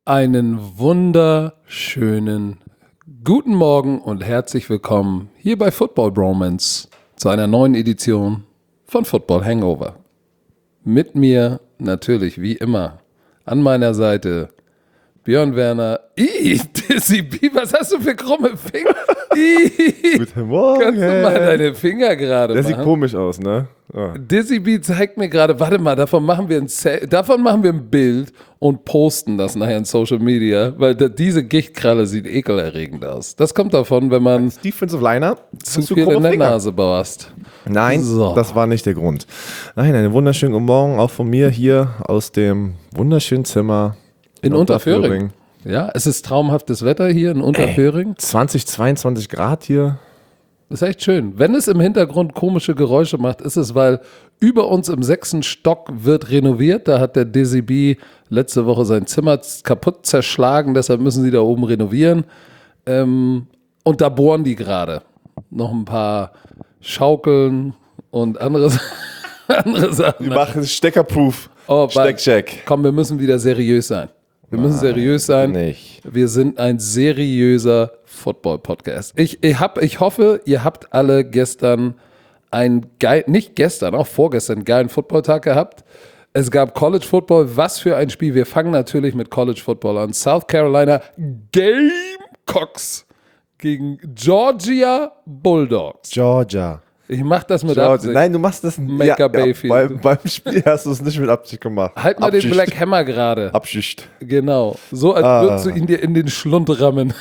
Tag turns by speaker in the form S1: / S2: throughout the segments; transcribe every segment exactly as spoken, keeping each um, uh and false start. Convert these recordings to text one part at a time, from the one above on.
S1: Einen wunderschönen guten Morgen und herzlich willkommen hier bei Football Bromance zu einer neuen Edition von Football Hangover. Mit mir natürlich wie immer an meiner Seite Björn Werner. Ih, Dizzy B, was hast du für krumme Finger? Ih,
S2: Guten Morgen.
S1: kannst du mal deine Finger gerade
S2: Der
S1: machen?
S2: sieht komisch aus, ne? Oh.
S1: Dizzy B zeigt mir gerade, warte mal, davon machen wir ein Se- davon machen wir ein Bild und posten das nachher in Social Media, weil da, diese Gichtkralle sieht ekelerregend aus. Das kommt davon, wenn man
S2: Defensive Liner.
S1: zu viel in der Nase bauerst.
S2: Nein,
S1: So.
S2: das war nicht der Grund. Nein, einen wunderschönen guten Morgen auch von mir hier aus dem wunderschönen Zimmer
S1: In Unterföhring. Ja, es ist traumhaftes Wetter hier in Unterföhring.
S2: zwanzig, zweiundzwanzig Grad hier.
S1: Das ist echt schön. Wenn es im Hintergrund komische Geräusche macht, ist es, weil über uns im sechsten Stock wird renoviert. Da hat der Dizzy B letzte Woche sein Zimmer kaputt zerschlagen, deshalb müssen sie da oben renovieren. Ähm, und da bohren die gerade. Noch ein paar Schaukeln und andere, andere Sachen.
S2: Wir machen Steckerproof.
S1: Oh,
S2: Steckcheck.
S1: Komm, wir müssen wieder seriös sein. Wir müssen seriös sein.
S2: Nicht.
S1: Wir sind ein seriöser Football-Podcast. Ich, ich, hab, ich hoffe, ihr habt alle gestern einen geil, nicht gestern, auch vorgestern, einen geilen Football-Tag gehabt. Es gab College Football. Was für ein Spiel. Wir fangen natürlich mit College Football an. South Carolina Gamecocks gegen Georgia Bulldogs.
S2: Georgia.
S1: Ich mach das mit
S2: Georgia.
S1: Absicht.
S2: Nein, du machst das
S1: Baker
S2: ja, ja,
S1: Bayfield.
S2: beim, beim Spiel hast du es nicht mit Absicht gemacht.
S1: Halt mal
S2: Abschicht.
S1: den Black Hammer gerade.
S2: Abschicht.
S1: Genau. So als
S2: Ah.
S1: würdest du ihn dir in den Schlund rammen.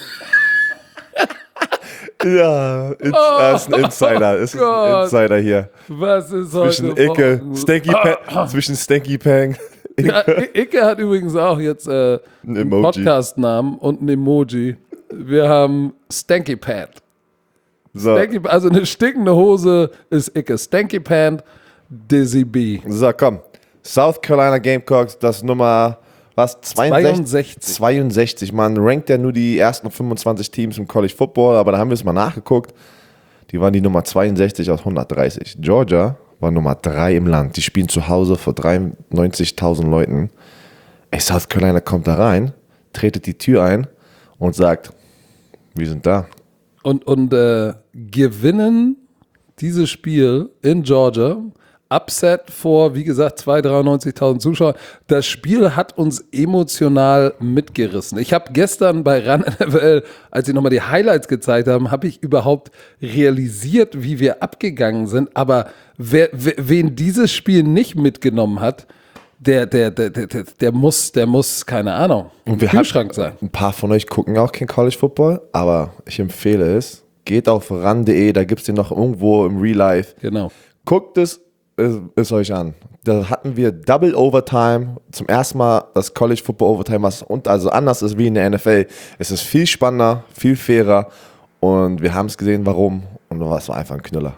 S2: Ja, ins, er ist ein Insider. Es ist ein
S1: Gott.
S2: Insider hier.
S1: Was ist
S2: Zwischen
S1: heute
S2: Icke,
S1: morgen?
S2: Stanky Pang, zwischen Stanky Pang.
S1: Ja, I- Icke hat übrigens auch jetzt äh,
S2: Ein
S1: einen
S2: Emoji.
S1: Podcast-Namen und ein Emoji. Wir haben Stanky Pant.
S2: So,
S1: Stanky, also eine stinkende Hose ist Icke. Stanky Pant, Dizzy B.
S2: so, komm. South Carolina Gamecocks, das Nummer, was?
S1: zweiundsechzig.
S2: zweiundsechzig. Man rankt ja nur die ersten fünfundzwanzig Teams im College Football, aber da haben wir es mal nachgeguckt. Die waren die Nummer zweiundsechzig aus hundertdreißig. Georgia war Nummer drei im Land. Die spielen zu Hause vor dreiundneunzigtausend Leuten. Ey, South Carolina kommt da rein, tretet die Tür ein und sagt, wir sind da.
S1: Und, und äh, gewinnen dieses Spiel in Georgia. Upset vor, wie gesagt, zweihundertdreiundneunzigtausend Zuschauern. Das Spiel hat uns emotional mitgerissen. Ich habe gestern bei Run N F L, als sie nochmal die Highlights gezeigt haben, habe ich überhaupt realisiert, wie wir abgegangen sind. Aber wer, wer, wen dieses Spiel nicht mitgenommen hat, der, der, der, der, der, der muss, der muss, keine Ahnung, im
S2: wir
S1: Kühlschrank sein.
S2: Ein paar von euch gucken auch kein College Football, aber ich empfehle es. Geht auf run punkt de, da gibt es den noch irgendwo im Real Life.
S1: Genau.
S2: Guckt es, es, es euch an. Da hatten wir Double Overtime. Zum ersten Mal das College Football Overtime, was und also anders ist wie in der N F L. Es ist viel spannender, viel fairer und wir haben es gesehen, warum. Und es war einfach ein Knüller.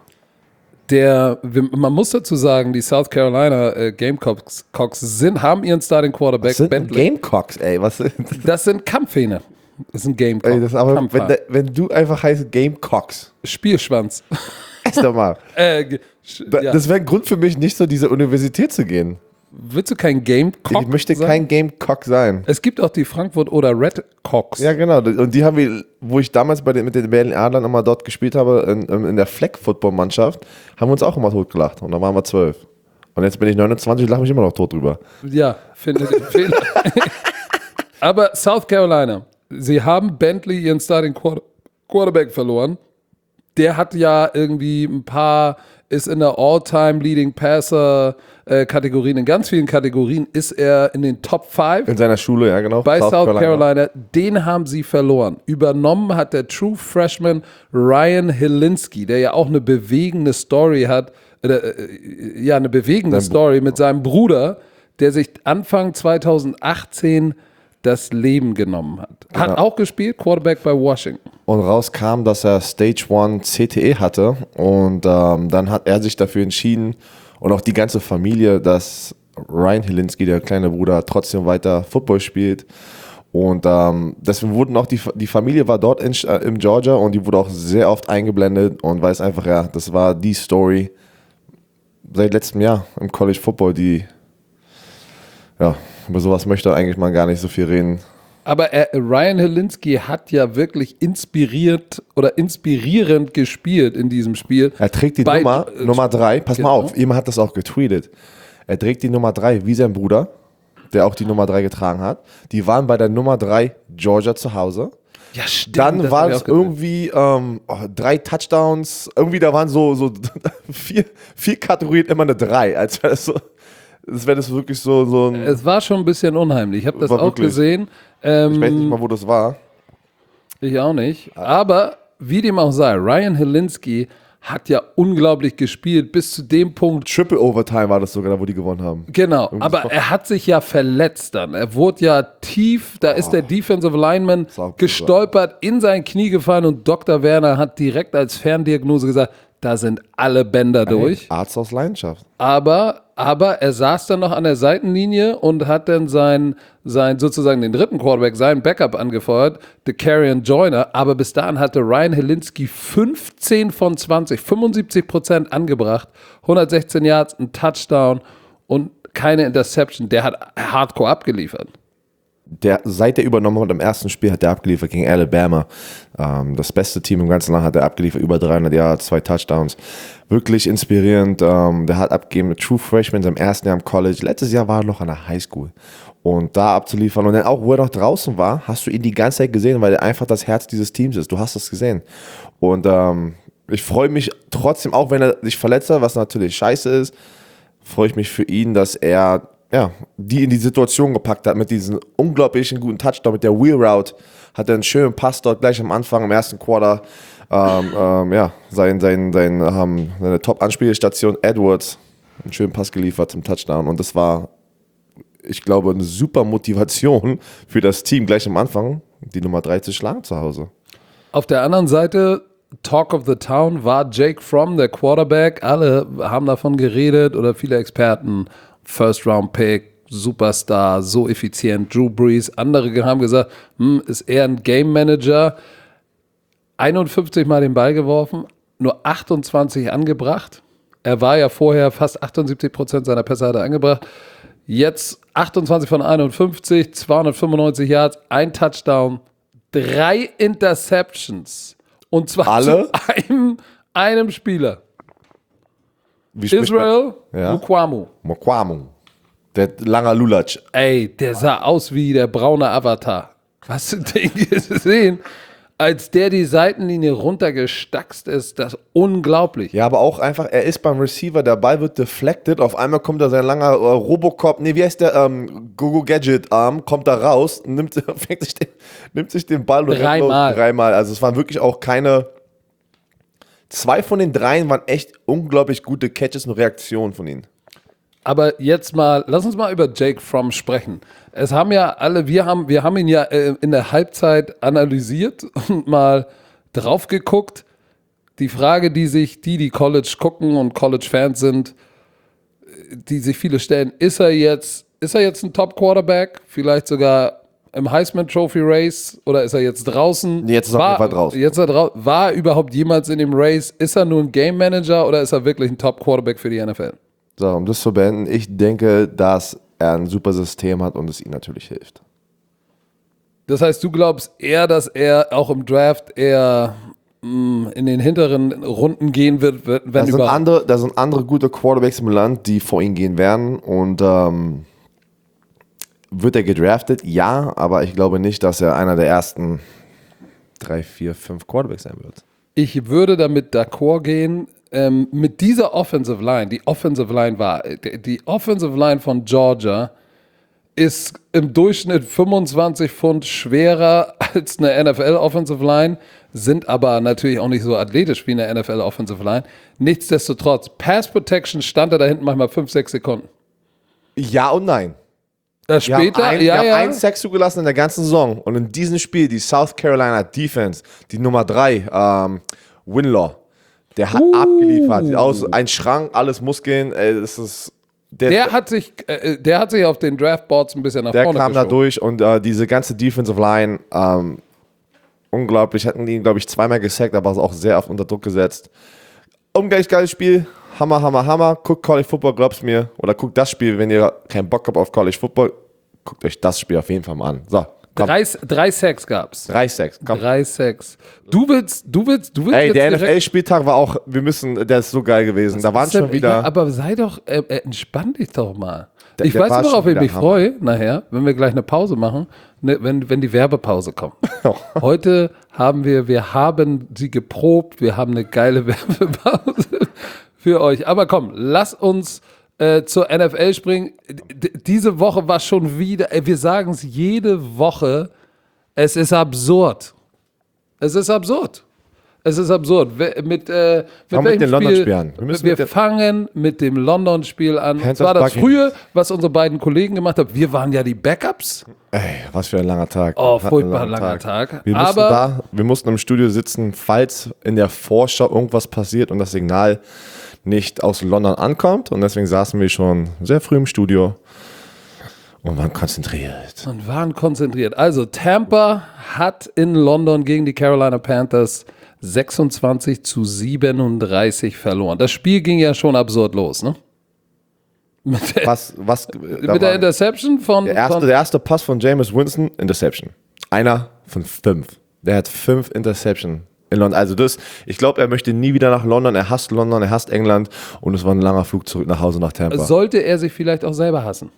S1: Der, wir- man muss dazu sagen, die South Carolina äh, Gamecocks Cocks sind, haben ihren Starting Quarterback
S2: Was sind
S1: Bentley.
S2: Gamecocks, ey? Was sind
S1: Das sind Kampfhähne. Das ist ein Gamecock.
S2: ey, das ist aber, wenn,
S1: Kampfhahn.
S2: der- wenn du einfach heißt Gamecocks,
S1: Spielschwanz.
S2: erst einmal.
S1: äh, ge- sch-
S2: Da-
S1: ja.
S2: Das wäre ein Grund für mich, nicht so diese Universität zu gehen.
S1: Willst du kein Gamecock
S2: Ich möchte
S1: sein?
S2: kein Gamecock sein.
S1: Es gibt auch die Frankfurt oder Red Cocks.
S2: Ja, genau. Und die haben wir, wo ich damals bei den, mit den Berlin Adlern immer dort gespielt habe, in, in der Flag-Football-Mannschaft, haben wir uns auch immer totgelacht. Und da waren wir zwölf. Und jetzt bin ich neunundzwanzig und lache mich immer noch tot drüber.
S1: Ja, finde ich Fehler. Aber South Carolina, sie haben Bentley ihren Starting Quarter- Quarterback verloren. Der hat ja irgendwie ein paar, ist in der All-Time Leading Passer äh, Kategorien, in ganz vielen Kategorien ist er in den Top fünf.
S2: In seiner Schule, ja genau.
S1: Bei South, Carolina. Den haben sie verloren. Übernommen hat der True Freshman Ryan Hilinski, der ja auch eine bewegende Story hat, äh, äh, ja, eine bewegende
S2: Sein Br-
S1: Story mit seinem Bruder, der sich Anfang zweitausendachtzehn das Leben genommen hat. Hat
S2: Genau.
S1: auch gespielt, Quarterback bei Washington.
S2: Und rauskam, dass er Stage eins C T E hatte. Und ähm, dann hat er sich dafür entschieden und auch die ganze Familie, dass Ryan Hilinski, der kleine Bruder, trotzdem weiter Football spielt. Und ähm, deswegen wurden auch die, die Familie war dort in, äh, in Georgia und die wurde auch sehr oft eingeblendet und weiß einfach, ja, das war die Story seit letztem Jahr im College Football, die, ja, über sowas möchte eigentlich man gar nicht so viel reden.
S1: Aber er, Ryan Helinski hat ja wirklich inspiriert oder inspirierend gespielt in diesem Spiel.
S2: Er trägt die
S1: Bei,
S2: Nummer,
S1: äh,
S2: Nummer drei, pass
S1: genau.
S2: mal auf, jemand hat das auch getweetet. Er trägt die Nummer drei wie sein Bruder, der auch die Nummer drei getragen hat. Die waren bei der Nummer drei Georgia zu Hause.
S1: Ja, stimmt.
S2: Dann waren es irgendwie ähm, oh, drei Touchdowns. Irgendwie, da waren so, so vier, vier Kategorien immer eine drei. Als wäre das so, als wäre das wirklich so, so ein.
S1: Es war schon ein bisschen unheimlich. Ich habe das
S2: War
S1: auch
S2: wirklich.
S1: gesehen. Ähm,
S2: Ich weiß nicht mal, wo das war.
S1: Ich auch nicht. Aber wie dem auch sei, Ryan Helinski hat ja unglaublich gespielt bis zu dem Punkt.
S2: Triple Overtime war das sogar, da wo die gewonnen haben.
S1: Genau,
S2: Irgendwie
S1: aber
S2: so.
S1: er hat sich ja verletzt dann. Er wurde ja tief, da ist der Defensive Lineman
S2: auch
S1: gestolpert, in sein Knie gefallen und Doktor Werner hat direkt als Ferndiagnose gesagt, da sind alle Bänder durch.
S2: Hey, Arzt aus Leidenschaft.
S1: Aber, aber er saß dann noch an der Seitenlinie und hat dann sein, sein sozusagen den dritten Quarterback, seinen Backup angefeuert, Dakereon Joyner. Aber bis dahin hatte Ryan Helinski fünfzehn von zwanzig, fünfundsiebzig Prozent angebracht, hundertsechzehn Yards, ein Touchdown und keine Interception. Der hat hardcore abgeliefert.
S2: Der, seit er übernommen hat im ersten Spiel, hat er abgeliefert gegen Alabama. Ähm, das beste Team im ganzen Land hat er abgeliefert, über dreihundert Yards, zwei Touchdowns. Wirklich inspirierend. Ähm, der hat abgegeben, True Freshman, seinem ersten Jahr im College. Letztes Jahr war er noch an der Highschool. Und da abzuliefern und dann auch, wo er noch draußen war, hast du ihn die ganze Zeit gesehen, weil er einfach das Herz dieses Teams ist. Du hast es gesehen. Und ähm, ich freue mich trotzdem, auch wenn er sich verletzt hat, was natürlich scheiße ist, freue ich mich für ihn, dass er ja, die in die Situation gepackt hat mit diesem unglaublichen guten Touchdown, mit der Wheel Route, hat er einen schönen Pass dort gleich am Anfang, im ersten Quarter, ähm, ähm, ja, sein, sein, sein, ähm, seine Top-Anspielstation Edwards, einen schönen Pass geliefert zum Touchdown und das war, ich glaube, eine super Motivation für das Team, gleich am Anfang die Nummer drei zu schlagen zu Hause.
S1: Auf der anderen Seite, Talk of the Town war Jake Fromm, der Quarterback. Alle haben davon geredet oder viele Experten. First-Round-Pick, Superstar, so effizient, Drew Brees. Andere haben gesagt, hm, ist eher ein Game-Manager. einundfünfzig Mal den Ball geworfen, nur achtundzwanzig angebracht. Er war ja vorher fast achtundsiebzig Prozent seiner Pässe hat er angebracht. Jetzt achtundzwanzig von einundfünfzig, zweihundertfünfundneunzig Yards, ein Touchdown, drei Interceptions. Und zwar
S2: Alle?
S1: zu einem, einem Spieler.
S2: Wie spricht
S1: Israel
S2: man? Ja.
S1: Mukwamu.
S2: Mokwamu. Der langer Lulatsch.
S1: Ey, der sah aus wie der braune Avatar. Hast du den gesehen? Als der die Seitenlinie runtergestackst ist, das ist unglaublich.
S2: Ja, aber auch einfach, er ist beim Receiver, der Ball wird deflected, auf einmal kommt da sein langer äh, Robocop, nee, wie heißt der, ähm, Gogo-Gadget-Arm, kommt da raus, nimmt, fängt sich den, nimmt sich den Ball und rennt
S1: Dreimal.
S2: los. Dreimal. Also es waren wirklich auch keine, zwei von den dreien waren echt unglaublich gute Catches und Reaktionen von ihnen.
S1: Aber jetzt mal, lass uns mal über Jake Fromm sprechen. Es haben ja alle, wir haben, wir haben ihn ja äh, in der Halbzeit analysiert und mal drauf geguckt. Die Frage, die sich die, die College gucken und College-Fans sind, die sich viele stellen, ist er jetzt, ist er jetzt ein Top-Quarterback? Vielleicht sogar im Heisman-Trophy-Race oder ist er jetzt draußen?
S2: Jetzt ist er auf jeden Fall draußen.
S1: Jetzt ist er drau- war er überhaupt jemals in dem Race? Ist er nur ein Game-Manager oder ist er wirklich ein Top-Quarterback für die N F L?
S2: So, um das zu beenden, ich denke, dass er ein super System hat und es ihm natürlich hilft.
S1: Das heißt, du glaubst eher, dass er auch im Draft eher mh, in den hinteren Runden gehen wird, wenn
S2: Da sind,
S1: überhaupt.
S2: andere, da sind andere gute Quarterbacks im Land, die vor ihm gehen werden und ähm, wird er gedraftet? Ja, aber ich glaube nicht, dass er einer der ersten drei, vier, fünf Quarterbacks sein wird.
S1: Ich würde damit d'accord gehen, ähm, mit dieser Offensive Line, die Offensive Line war, die Offensive Line von Georgia ist im Durchschnitt fünfundzwanzig Pfund schwerer als eine N F L Offensive Line, sind aber natürlich auch nicht so athletisch wie eine N F L Offensive Line. Nichtsdestotrotz, Pass Protection stand er da hinten manchmal fünf, sechs Sekunden.
S2: Ja und nein.
S1: Das
S2: Wir
S1: später,
S2: haben, ein,
S1: ja,
S2: wir
S1: ja.
S2: haben einen Sack zugelassen in der ganzen Saison und in diesem Spiel die South Carolina Defense, die Nummer drei, ähm, Winlaw, der hat
S1: Uh.
S2: abgeliefert. Sieht aus, ein Schrank, alles Muskeln, ey, das ist der,
S1: Der hat sich, äh, der hat sich auf den Draftboards ein bisschen nach
S2: der
S1: vorne
S2: kam da
S1: geschoben.
S2: durch und äh, diese ganze Defensive Line, ähm, unglaublich, hatten ihn, glaube ich, zweimal gesackt, aber auch sehr oft unter Druck gesetzt. Ungleich geiles Spiel, Hammer, Hammer, Hammer. Guckt College Football, glaubt's mir. Oder guckt das Spiel, wenn ihr keinen Bock habt auf College Football, guckt euch das Spiel auf jeden Fall mal an. So,
S1: Das
S2: Komm.
S1: Drei, drei Sacks gab's.
S2: Drei Sacks, komm.
S1: Drei Sacks. Du willst, du willst, du willst
S2: Ey,
S1: jetzt
S2: der
S1: direkt-
S2: N F L-Spieltag war auch, wir müssen, der ist so geil gewesen. Da waren
S1: Ist denn-
S2: schon wieder.
S1: Ja, aber sei doch, äh, äh, entspann dich doch mal.
S2: Der-
S1: ich
S2: der
S1: weiß,
S2: war
S1: worauf
S2: schon
S1: ich mich
S2: wieder
S1: freue, nachher, wenn wir gleich eine Pause machen, ne, wenn, wenn die Werbepause kommt. Heute haben wir, wir haben sie geprobt, wir haben eine geile Werbepause für euch. Aber komm, lass uns äh, zur N F L springen. D diese Woche war schon wieder, äh, wir sagen es jede Woche, es ist absurd. Es ist absurd. Es ist absurd. We- Mit, äh, mit,
S2: Fangen
S1: welchem
S2: mit den
S1: Spiel?
S2: London-Spielen. Wir müssen
S1: Wir
S2: mit den-
S1: fangen mit dem London-Spiel an.
S2: Panthers
S1: Das war das
S2: Buccaneers.
S1: frühe, was unsere beiden Kollegen gemacht haben. Wir waren ja die Backups.
S2: Ey, was für ein langer Tag.
S1: Oh,
S2: Wir hatten einen
S1: furchtbar
S2: langen
S1: langer Tag.
S2: Wir mussten,
S1: Aber
S2: da, wir mussten im Studio sitzen, falls in der Vorschau irgendwas passiert und das Signal nicht aus London ankommt. Und deswegen saßen wir schon sehr früh im Studio und waren konzentriert.
S1: und waren konzentriert. Also Tampa hat in London gegen die Carolina Panthers sechsundzwanzig zu siebenunddreißig verloren. Das Spiel ging ja schon absurd los, ne? Mit der,
S2: Was, was, da
S1: mit
S2: war
S1: der Interception von,
S2: der, erste,
S1: von
S2: der erste Pass von Jameis Winston, Interception. Einer von fünf. Der hat fünf Interception in London. Also das, ich glaube, er möchte nie wieder nach London. Er hasst London, er hasst England und es war ein langer Flug zurück nach Hause nach Tampa.
S1: sollte er sich vielleicht auch selber hassen.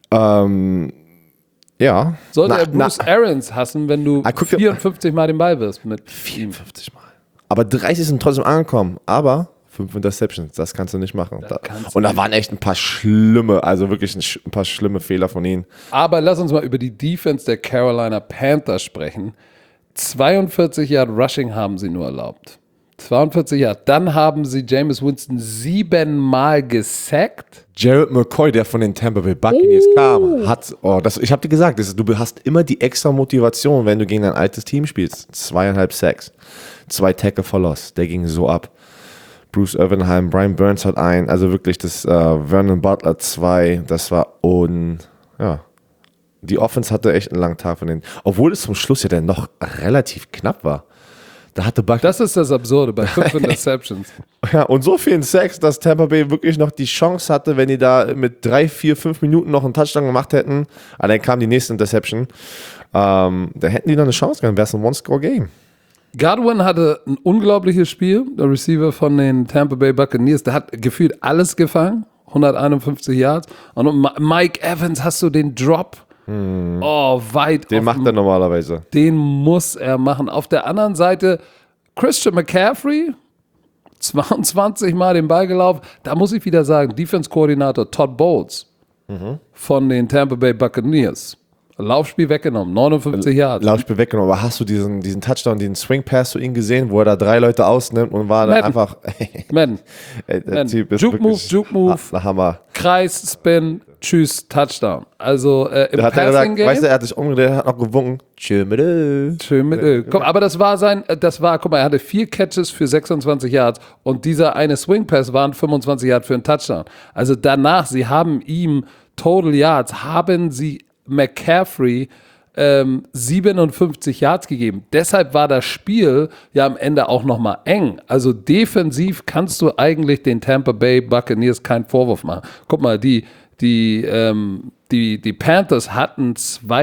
S2: ähm, ja.
S1: Sollte
S2: Na-
S1: er Bruce
S2: na-
S1: Arians hassen, wenn du
S2: Ah, guck dir-
S1: vierundfünfzig Mal den Ball wirst mit ihm.
S2: vierundfünfzig Mal. Aber dreißig sind trotzdem angekommen. Aber fünf Interceptions, das kannst du nicht machen. Da,
S1: kannst du
S2: und da waren echt ein paar schlimme, also wirklich ein, sch- ein paar schlimme Fehler von ihnen.
S1: Aber lass uns mal über die Defense der Carolina Panthers sprechen. zweiundvierzig Yard Rushing haben sie nur erlaubt. zweiundvierzig Yard. Dann haben sie Jameis Winston siebenmal gesackt.
S2: Jared McCoy, der von den Tampa Bay Buccaneers kam, hat, oh, das, ich habe dir gesagt, das, du hast immer die extra Motivation, wenn du gegen ein altes Team spielst. Zweieinhalb Sacks, zwei Tackle for Loss, der ging so ab. Bruce Irvinheim, Brian Burns hat ein, also wirklich das äh, Vernon Butler zwei, das war un, ja. Die Offense hatte echt einen langen Tag von denen, obwohl es zum Schluss ja dann noch relativ knapp war. Da hatte Buck
S1: Das ist das Absurde bei fünf Interceptions.
S2: ja, und so vielen Sacks, dass Tampa Bay wirklich noch die Chance hatte, wenn die da mit drei, vier, fünf Minuten noch einen Touchdown gemacht hätten, aber dann kam die nächste Interception, ähm, da hätten die noch eine Chance gehabt, wäre es ein One-Score-Game.
S1: Godwin hatte ein unglaubliches Spiel, der Receiver von den Tampa Bay Buccaneers. Der hat gefühlt alles gefangen, hunderteinundfünfzig Yards. Und Ma- Mike Evans, hast du den Drop? Oh, weit.
S2: Den
S1: auf
S2: macht
S1: dem-
S2: er normalerweise.
S1: Den muss er machen. Auf der anderen Seite Christian McCaffrey, zweiundzwanzig Mal den Ball gelaufen. Da muss ich wieder sagen, Defense-Koordinator Todd Bowles von den Tampa Bay Buccaneers. Laufspiel weggenommen, neunundfünfzig Yards.
S2: Laufspiel weggenommen, aber hast du diesen, diesen Touchdown, diesen Swing-Pass zu ihm gesehen, wo er da drei Leute ausnimmt und war dann
S1: Madden.
S2: einfach,
S1: Man,
S2: ey, der
S1: Man.
S2: Typ ist
S1: Juke Move,
S2: wirklich
S1: Juke Move.
S2: ein Hammer.
S1: Kreis, Spin, Tschüss, Touchdown. Also äh, im
S2: Da hat er gesagt,
S1: Passing Game.
S2: weißt du, er hat sich umgedreht, hat noch gewunken. Tschö mit ö.
S1: Schön mit Öl. Komm, aber das war sein, das war, guck mal, er hatte vier Catches für sechsundzwanzig Yards und dieser eine Swing Pass waren fünfundzwanzig Yards für einen Touchdown. Also danach, sie haben ihm Total Yards, haben sie McCaffrey ähm, siebenundfünfzig Yards gegeben. Deshalb war das Spiel ja am Ende auch nochmal eng. Also defensiv kannst du eigentlich den Tampa Bay Buccaneers keinen Vorwurf machen. Guck mal, die, die, ähm, die, die Panthers hatten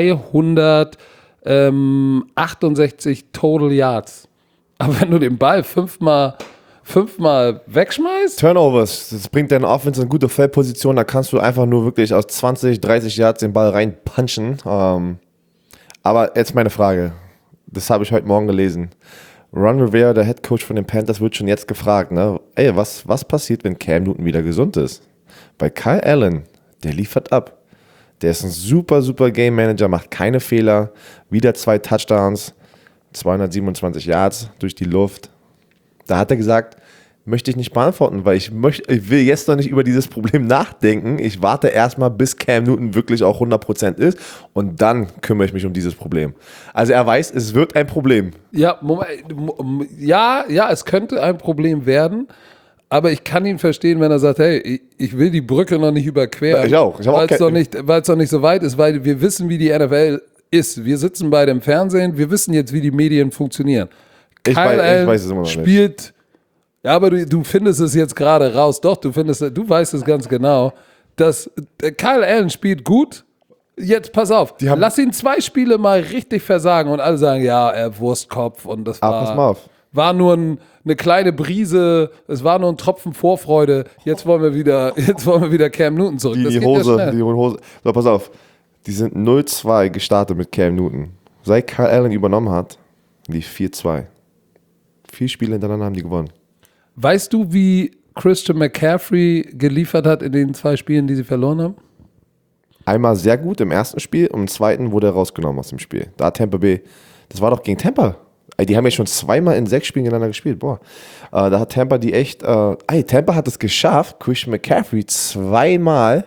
S1: zweihundertachtundsechzig Total Yards. Aber wenn du den Ball fünfmal, fünfmal wegschmeißt,
S2: Turnovers, das bringt deine Offense in gute Feldposition, da kannst du einfach nur wirklich aus zwanzig, dreißig Yards den Ball reinpunchen. Ähm, aber jetzt meine Frage, das habe ich heute Morgen gelesen. Ron Rivera, der Head Coach von den Panthers, wird schon jetzt gefragt, ne? Ey, was, was passiert, wenn Cam Newton wieder gesund ist? Bei Kyle Allen, der liefert ab. Der ist ein super, super Game Manager, macht keine Fehler, wieder zwei Touchdowns, zweihundertsiebenundzwanzig Yards durch die Luft. Da hat er gesagt, möchte ich nicht beantworten, weil ich, möchte, ich will jetzt noch nicht über dieses Problem nachdenken. Ich warte erstmal, bis Cam Newton wirklich auch hundert Prozent ist und dann kümmere ich mich um dieses Problem. Also er weiß, es wird ein Problem.
S1: ja, Moment, ja, ja, es könnte ein Problem werden. Aber ich kann ihn verstehen, wenn er sagt, hey, ich, ich will die Brücke noch nicht überqueren.
S2: Ja, ich auch. Ich hab auch
S1: weil es
S2: kein-
S1: noch nicht, weil es noch nicht so weit ist, weil wir wissen, wie die N F L ist. Wir sitzen beide im Fernsehen, wir wissen jetzt, wie die Medien funktionieren.
S2: Ich
S1: Kyle
S2: weiß- ich
S1: Allen
S2: weiß es immer noch nicht.
S1: spielt, ja, aber du, du findest es jetzt gerade raus. Doch, du findest, du weißt es ganz genau, dass äh, Kyle Allen spielt gut, Jetzt pass auf,
S2: haben-
S1: lass ihn zwei Spiele mal richtig versagen und alle sagen, ja, er Wurstkopf und das
S2: Aber
S1: war,
S2: pass mal auf.
S1: war nur ein, eine kleine Brise, es war nur ein Tropfen Vorfreude. Jetzt wollen wir wieder, jetzt wollen wir wieder Cam Newton zurück.
S2: Die,
S1: Das
S2: die
S1: geht ja
S2: Hose,
S1: schnell.
S2: die Hose. So, pass auf. Die sind null zwei gestartet mit Cam Newton. Seit Kyle Allen übernommen hat, lief vier zwei. Vier Spiele hintereinander haben die gewonnen.
S1: Weißt du, wie Christian McCaffrey geliefert hat in den zwei Spielen, die sie verloren haben?
S2: Einmal sehr gut im ersten Spiel und im zweiten wurde er rausgenommen aus dem Spiel. Da hat Tampa Bay, das war doch gegen Tampa. Ey, die haben ja schon zweimal in sechs Spielen gegeneinander gespielt. Boah. Äh, da hat Tampa die echt, äh, ey, Tampa hat es geschafft, Christian McCaffrey zweimal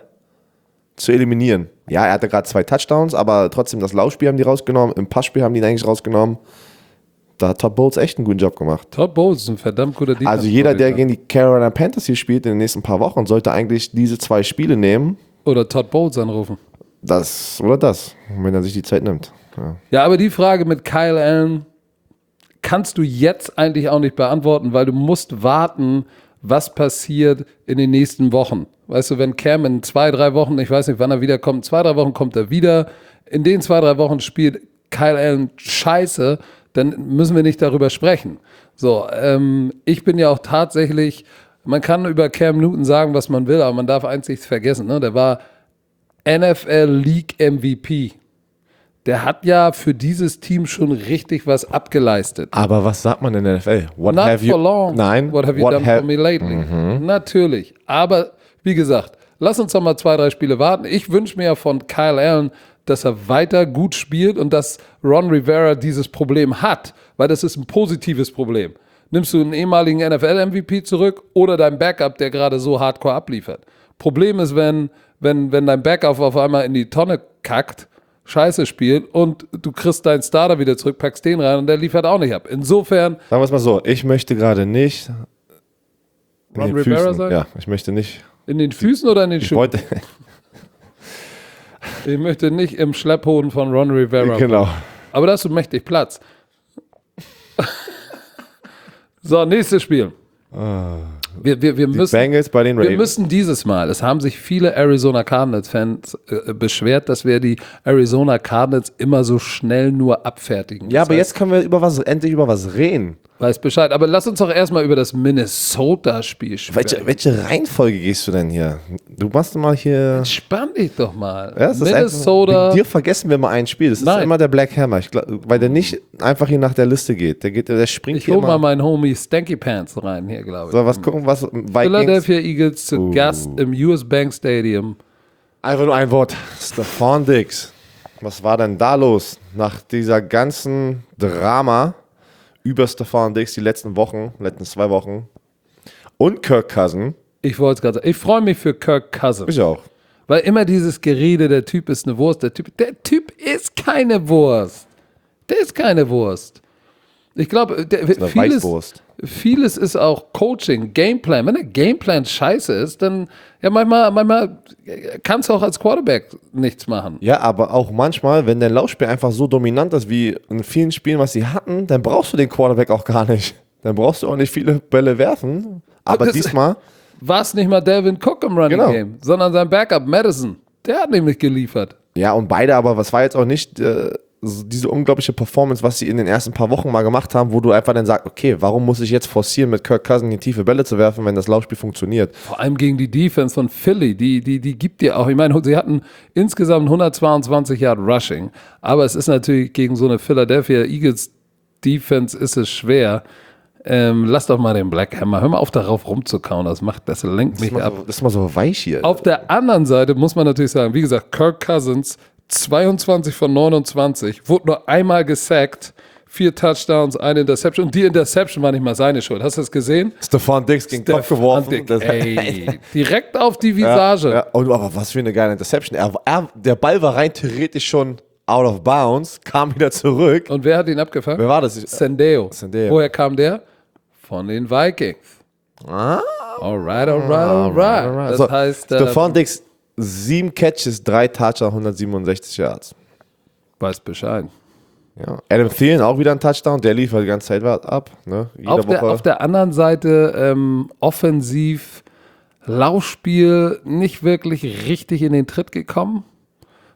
S2: zu eliminieren. Ja, er hatte gerade zwei Touchdowns, aber trotzdem das Laufspiel haben die rausgenommen, im Passspiel haben die ihn eigentlich rausgenommen. Da hat Todd Bowles echt einen guten Job gemacht.
S1: Todd Bowles ist ein verdammt guter Defense.
S2: Also jeder, der gegen die Carolina Panthers hier spielt in den nächsten paar Wochen, sollte eigentlich diese zwei Spiele nehmen.
S1: Oder Todd Bowles anrufen.
S2: Das oder das, wenn er sich die Zeit nimmt. Ja.
S1: Ja, aber die Frage mit Kyle Allen kannst du jetzt eigentlich auch nicht beantworten, weil du musst warten, was passiert in den nächsten Wochen. Weißt du, wenn Cam in zwei, drei Wochen, ich weiß nicht, wann er wiederkommt, zwei, drei Wochen kommt er wieder, in den zwei, drei Wochen spielt Kyle Allen scheiße, dann müssen wir nicht darüber sprechen. So, ähm, ich bin ja auch tatsächlich, man kann über Cam Newton sagen, was man will, aber man darf eins nicht vergessen, ne? Der war N F L League M V P. Der hat ja für dieses Team schon richtig was abgeleistet.
S2: Aber was sagt man in der N F L? What
S1: Not
S2: have you,
S1: for long.
S2: Nein.
S1: What have you
S2: what
S1: done
S2: have-
S1: for me lately? Natürlich. Aber wie gesagt, lass uns doch mal zwei, drei Spiele warten. Ich wünsche mir ja von Kyle Allen, dass er weiter gut spielt und dass Ron Rivera dieses Problem hat, weil das ist ein positives Problem. Nimmst du einen ehemaligen N F L M V P zurück oder dein Backup, der gerade so hardcore abliefert? Problem ist, wenn, wenn, wenn dein Backup auf einmal in die Tonne kackt, Scheiße spielt und du kriegst deinen Starter wieder zurück, packst den rein und der liefert auch nicht ab. Insofern,
S2: Sagen wir es mal so, ich möchte gerade nicht in
S1: Ron
S2: den
S1: Rivera
S2: Füßen,
S1: sein?
S2: ja, ich möchte nicht,
S1: in den Füßen oder in den
S2: ich
S1: Schuhen?
S2: wollte,
S1: Ich möchte nicht im Schlepphoden von Ron Rivera.
S2: genau.
S1: Aber da hast du mächtig Platz. So, nächstes Spiel. Wir, wir, wir,
S2: Die
S1: müssen,
S2: Bengals bei den
S1: wir
S2: Ravens.
S1: müssen dieses Mal, es haben sich viele Arizona Cardinals-Fans äh, beschwert, dass wir die Arizona Cardinals immer so schnell nur abfertigen.
S2: Ja,
S1: Das
S2: aber
S1: heißt,
S2: jetzt können wir über was, endlich über was reden.
S1: weiß Bescheid. Aber lass uns doch erstmal über das Minnesota-Spiel sprechen.
S2: Welche, welche Reihenfolge gehst du denn hier? Du machst mal hier.
S1: Spann dich doch mal.
S2: Ja, es ist
S1: Minnesota.
S2: Einfach, dir vergessen wir mal ein Spiel. Das ist
S1: Nein.
S2: immer der Black Hammer. Ich glaub, weil der nicht einfach hier nach der Liste geht. Der, geht, der springt
S1: Ich
S2: hier
S1: hol mal
S2: immer.
S1: meinen Homie Stanky Pants rein hier, glaube ich.
S2: So, was gucken, was Vikings.
S1: Philadelphia Eagles zu Gast im U S Bank Stadium.
S2: Einfach nur ein Wort. Stephon Diggs. Was war denn da los? Nach dieser ganzen Drama über Stephon Diggs die letzten Wochen, letzten zwei Wochen. Und Kirk Cousin.
S1: Ich wollte es gerade sagen. Ich freue mich für Kirk Cousins.
S2: Ich auch.
S1: Weil immer dieses Gerede, der Typ ist eine Wurst, der Typ, der Typ ist keine Wurst. Der ist keine Wurst. Ich glaube, der-
S2: Eine
S1: vieles,
S2: Weißwurst.
S1: vieles ist auch Coaching, Gameplan. Wenn der Gameplan scheiße ist, dann, ja, manchmal, manchmal kannst du auch als Quarterback nichts machen.
S2: Ja, aber auch manchmal, wenn dein Laufspiel einfach so dominant ist wie in vielen Spielen, was sie hatten, dann brauchst du den Quarterback auch gar nicht. Dann brauchst du auch nicht viele Bälle werfen. Aber
S1: Das-
S2: diesmal,
S1: War es nicht mal Dalvin Cook im Running
S2: Genau.
S1: Game, sondern sein Backup Madison. Der hat nämlich geliefert.
S2: ja, und beide, aber was war jetzt auch nicht äh, so diese unglaubliche Performance, was sie in den ersten paar Wochen mal gemacht haben, wo du einfach dann sagst, okay, warum muss ich jetzt forcieren, mit Kirk Cousins in tiefe Bälle zu werfen, wenn das Laufspiel funktioniert?
S1: Vor allem gegen die Defense von Philly, die, die, die gibt dir auch. Ich meine, sie hatten insgesamt hundertzweiundzwanzig Yard Rushing, aber es ist natürlich gegen so eine Philadelphia Eagles Defense ist es schwer. Ähm, lass doch mal den Black Hammer, hör mal auf darauf rumzukauen, das macht, das lenkt
S2: Das ist,
S1: mich
S2: mal
S1: ab.
S2: so, das ist mal so weich hier.
S1: Auf der anderen Seite muss man natürlich sagen, wie gesagt, Kirk Cousins, zweiundzwanzig von neunundzwanzig, wurde nur einmal gesackt, vier Touchdowns, eine Interception und die Interception war nicht mal seine Schuld. Hast du das gesehen?
S2: Stephon Diggs gegen Kopf geworfen.
S1: Dick,
S2: Das-
S1: ey, direkt auf die
S2: Ja,
S1: Visage.
S2: ja. Und, aber was für eine geile Interception. Er, er, der Ball war rein theoretisch schon out of bounds, kam wieder zurück.
S1: Und wer hat ihn abgefangen?
S2: Wer war das?
S1: Sendeo.
S2: Sendeo.
S1: Woher kam der? Von den Vikings.
S2: Ah,
S1: Alright, alright, alright.
S2: alright.
S1: Das
S2: So,
S1: heißt, äh,
S2: Stephon Diggs, sieben Catches, drei Touchdowns, hundertsiebenundsechzig Yards.
S1: weiß Bescheid.
S2: Ja. Adam Thielen auch wieder ein Touchdown, der lief halt die ganze Zeit ab. Ne? Jede
S1: Auf der,
S2: Woche.
S1: auf der anderen Seite ähm, offensiv Laufspiel nicht wirklich richtig in den Tritt gekommen.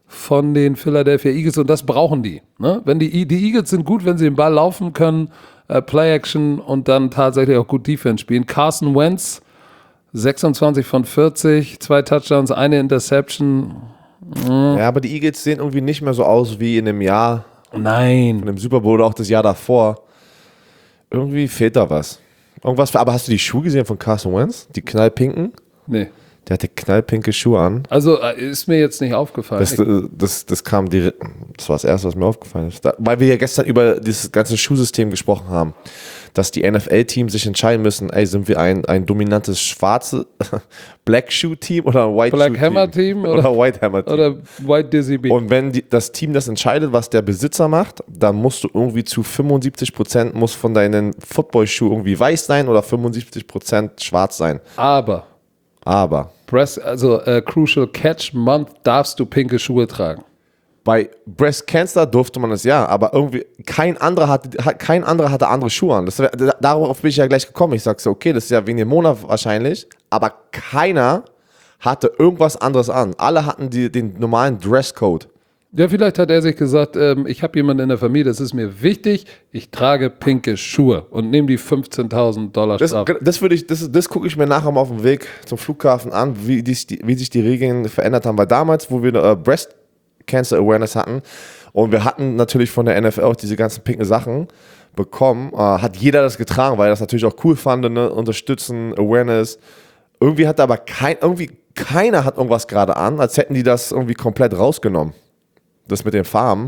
S1: von den Philadelphia Eagles und das brauchen die. Ne? Wenn die, die Eagles sind gut, wenn sie den Ball laufen können, äh, Play-Action und dann tatsächlich auch gut Defense spielen. Carson Wentz, sechsundzwanzig von vierzig, zwei Touchdowns, eine Interception.
S2: Mhm. Ja, aber die Eagles sehen irgendwie nicht mehr so aus wie in einem Jahr.
S1: Nein.
S2: Von dem Super Bowl oder auch das Jahr davor. Irgendwie fehlt da was. Irgendwas. Aber hast du die Schuhe gesehen von Carson Wentz? Die knallpinken?
S1: Nee.
S2: Der hatte knallpinke Schuhe an.
S1: Also ist mir jetzt nicht aufgefallen.
S2: Das, das, das kam direkt, das war das Erste, was mir aufgefallen ist. Da, weil wir ja gestern über dieses ganze Schuhsystem gesprochen haben, dass die N F L-Teams sich entscheiden müssen, ey, sind wir ein, ein dominantes schwarze Black Shoe Team oder ein White
S1: Black
S2: Shoe
S1: Hammer
S2: Team?
S1: Team oder,
S2: oder White Hammer Team.
S1: Oder White Dizzy Beat.
S2: Und wenn die, das Team das entscheidet, was der Besitzer macht, dann musst du irgendwie zu fünfundsiebzig Prozent muss von deinen Football-Schuhen irgendwie weiß sein oder fünfundsiebzig Prozent schwarz sein.
S1: Aber
S2: Aber
S1: Breast, also äh, Crucial Catch Month darfst du pinke Schuhe tragen.
S2: bei Breast Cancer durfte man es ja, aber irgendwie kein anderer hatte, kein anderer hatte andere Schuhe an. Das, darauf bin ich ja gleich gekommen. Ich sag so, okay, das ist ja wegen dem Monat wahrscheinlich, aber keiner hatte irgendwas anderes an. Alle hatten die, den normalen Dresscode.
S1: Ja, vielleicht hat er sich gesagt, ähm, ich habe jemanden in der Familie, das ist mir wichtig, ich trage pinke Schuhe und nehme die fünfzehntausend Dollar
S2: Das,
S1: Strafe.
S2: das, würde ich, das, das gucke ich mir nachher mal auf dem Weg zum Flughafen an, wie, die, wie sich die Regeln verändert haben. Weil damals, wo wir äh, Breast Cancer Awareness hatten und wir hatten natürlich von der N F L auch diese ganzen pinken Sachen bekommen, äh, hat jeder das getragen, weil er das natürlich auch cool fand, ne? Unterstützen, Awareness. Irgendwie hat aber kein, irgendwie keiner hat irgendwas gerade an, als hätten die das irgendwie komplett rausgenommen. Das mit den Farben.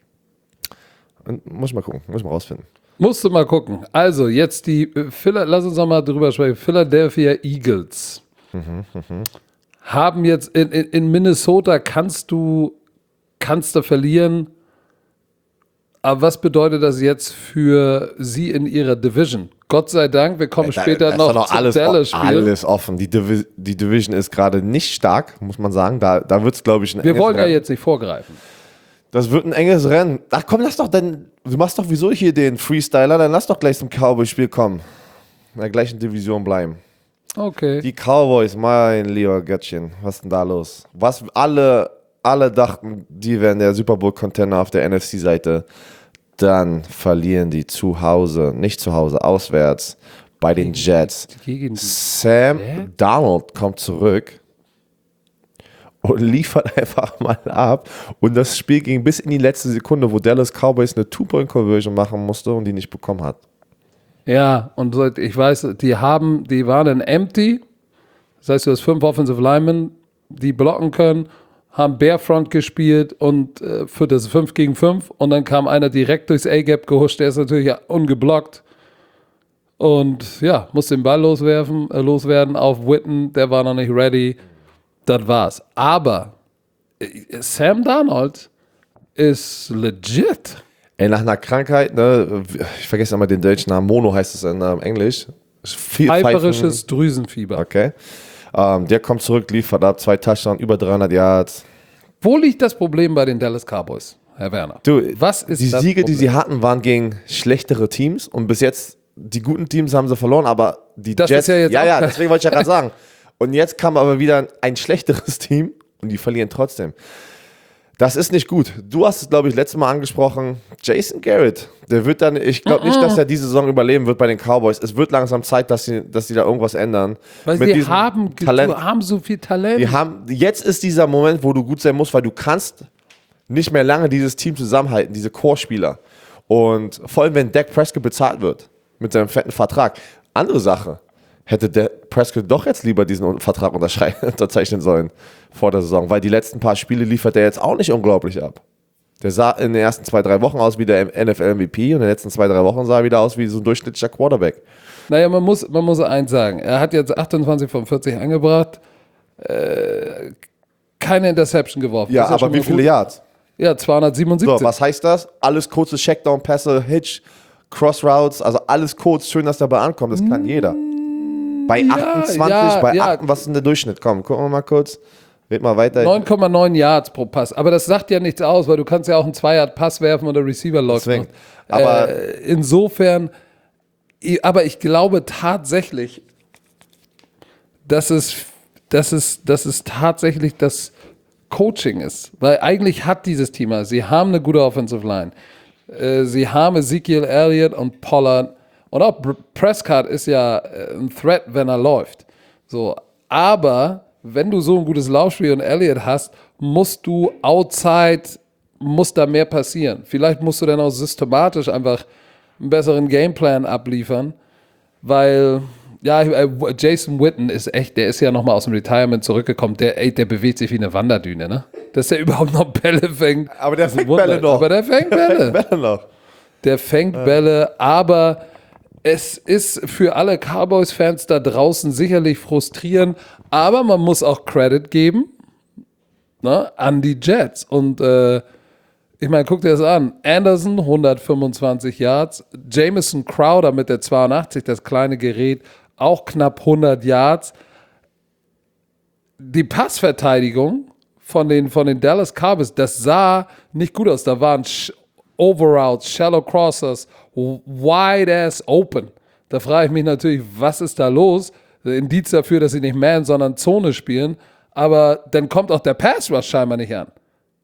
S2: Muss ich mal gucken, muss ich mal rausfinden.
S1: Musst du mal gucken. Also, jetzt die, äh, Phila- lass uns noch mal drüber sprechen. Philadelphia Eagles
S2: Mhm, mh.
S1: haben jetzt in, in, in Minnesota kannst du, kannst du verlieren. Aber was bedeutet das jetzt für sie in ihrer Division? Gott sei Dank, wir kommen
S2: Da-
S1: später
S2: da ist
S1: noch
S2: doch
S1: zum
S2: alles,
S1: Dallas-Spiel.
S2: alles offen. Die, Divi- die Division ist gerade nicht stark, muss man sagen. Da, da wird es, glaube ich, ein
S1: Wir
S2: enges
S1: wollen ja
S2: Rennen.
S1: jetzt nicht vorgreifen.
S2: Das wird ein enges Rennen. Ach komm, lass doch dann. Du machst doch wieso hier den Freestyler, dann lass doch gleich zum Cowboy-Spiel kommen. In der gleichen Division bleiben.
S1: Okay.
S2: Die Cowboys, mein lieber Göttchen, was ist denn da los? Was alle, alle dachten, die wären der Super Bowl-Contender auf der N F C-Seite. Dann verlieren die zu Hause, nicht zu Hause, auswärts bei den Jets.
S1: Gegen die
S2: Sam
S1: Hä?
S2: Darnold kommt zurück und liefert einfach mal ab. Und das Spiel ging bis in die letzte Sekunde, wo Dallas Cowboys eine Two-Point-Conversion machen musste und die nicht bekommen hat.
S1: Ja, und so- ich weiß, die haben, die waren in empty. Das heißt, du hast fünf Offensive Linemen, die blocken können, haben Barefront gespielt und äh, für das fünf gegen fünf und dann kam einer direkt durchs A-Gap gehuscht, der ist natürlich ja ungeblockt und ja, musste den Ball loswerfen, äh, loswerden auf Witten, der war noch nicht ready. Das war's. Aber äh, Sam Darnold ist legit.
S2: Ey, nach einer Krankheit, ne, ich vergesse immer den deutschen Namen, Mono heißt es in ähm, Englisch. Viel
S1: Pfeiferisches Drüsenfieber.
S2: Okay. Ähm, der kommt zurück, liefert ab, zwei Touchdowns, über dreihundert Yards.
S1: Wo liegt das Problem bei den Dallas Cowboys, Herr Werner?
S2: Du,
S1: Was ist
S2: die
S1: das
S2: Siege, die
S1: Problem?
S2: sie hatten, waren gegen schlechtere Teams und bis jetzt, die guten Teams haben sie verloren, aber die
S1: Das
S2: Jets,
S1: ist ja jetzt
S2: ja,
S1: auch
S2: ja,
S1: kein-
S2: deswegen wollte ich ja gerade sagen. Und jetzt kam aber wieder ein schlechteres Team und die verlieren trotzdem. Das ist nicht gut. Du hast es, glaube ich, letztes Mal angesprochen. Jason Garrett, der wird dann, ich glaube nicht, dass er diese Saison überleben wird bei den Cowboys. Es wird langsam Zeit, dass sie, dass sie da irgendwas ändern.
S1: Weil
S2: Mit
S1: sie
S2: diesem
S1: haben,
S2: Talent.
S1: du haben so viel Talent.
S2: Die haben, jetzt ist dieser Moment, wo du gut sein musst, weil du kannst nicht mehr lange dieses Team zusammenhalten, diese Core-Spieler. Und vor allem, wenn Dak Prescott bezahlt wird mit seinem fetten Vertrag. Andere Sache. Hätte Dak Prescott doch jetzt lieber diesen Vertrag unterschreiben- unterzeichnen sollen vor der Saison, weil die letzten paar Spiele liefert er jetzt auch nicht unglaublich ab. Der sah in den ersten zwei, drei Wochen aus wie der N F L M V P und in den letzten zwei, drei Wochen sah er wieder aus wie so ein durchschnittlicher Quarterback.
S1: Naja, man muss, man muss eins sagen. Er hat jetzt achtundzwanzig von vierzig angebracht, äh, keine Interception geworfen.
S2: Ja,
S1: Das ist schon
S2: aber wie
S1: mal
S2: viele
S1: gut.
S2: Yards?
S1: Ja, zweihundertsiebenundsiebzig.
S2: So, was heißt das? Alles kurze Checkdown-Pässe, Hitch, Crossroutes, also alles kurz, schön, dass dabei ankommt, das kann jeder. Bei achtundzwanzig,
S1: ja,
S2: bei
S1: ja.
S2: acht, was ist denn der Durchschnitt? Komm, gucken wir mal kurz. Red mal weiter.
S1: neun Komma neun Yards pro Pass. Aber das sagt ja nichts aus, weil du kannst ja auch einen zwei Yard Pass werfen und der Receiver läuft
S2: Deswegen.
S1: noch.
S2: Aber-
S1: äh, insofern, i- aber ich glaube tatsächlich, dass es, dass es, dass es tatsächlich das Coaching ist. Weil eigentlich hat dieses Team, sie haben eine gute Offensive Line. Äh, sie haben Ezekiel Elliott und Pollard. Und auch Prescott ist ja ein Threat, wenn er läuft. So, aber wenn du so ein gutes Laufspiel und Elliott hast, musst du outside, muss da mehr passieren. Vielleicht musst du dann auch systematisch einfach einen besseren Gameplan abliefern, weil ja, Jason Witten ist echt, der ist ja nochmal aus dem Retirement zurückgekommen, der, ey, der bewegt sich wie eine Wanderdüne, ne? Dass der überhaupt noch Bälle fängt.
S2: Aber der fängt Bälle noch.
S1: Aber der fängt Bälle.
S2: Bälle noch.
S1: Der fängt ja. Bälle, aber es ist für alle Cowboys-Fans da draußen sicherlich frustrierend, aber man muss auch Credit geben, ne, an die Jets. Und äh, ich meine, guck dir das an. Anderson, hundertfünfundzwanzig Yards. Jamison Crowder mit der zweiundachtzig, das kleine Gerät, auch knapp hundert Yards. Die Passverteidigung von den, von den Dallas Cowboys, das sah nicht gut aus. Da waren Overouts, Shallow Crossers, wide ass open. Da frage ich mich natürlich, was ist da los? Indiz dafür, dass sie nicht Man, sondern Zone spielen. Aber dann kommt auch der Pass Rush scheinbar nicht an.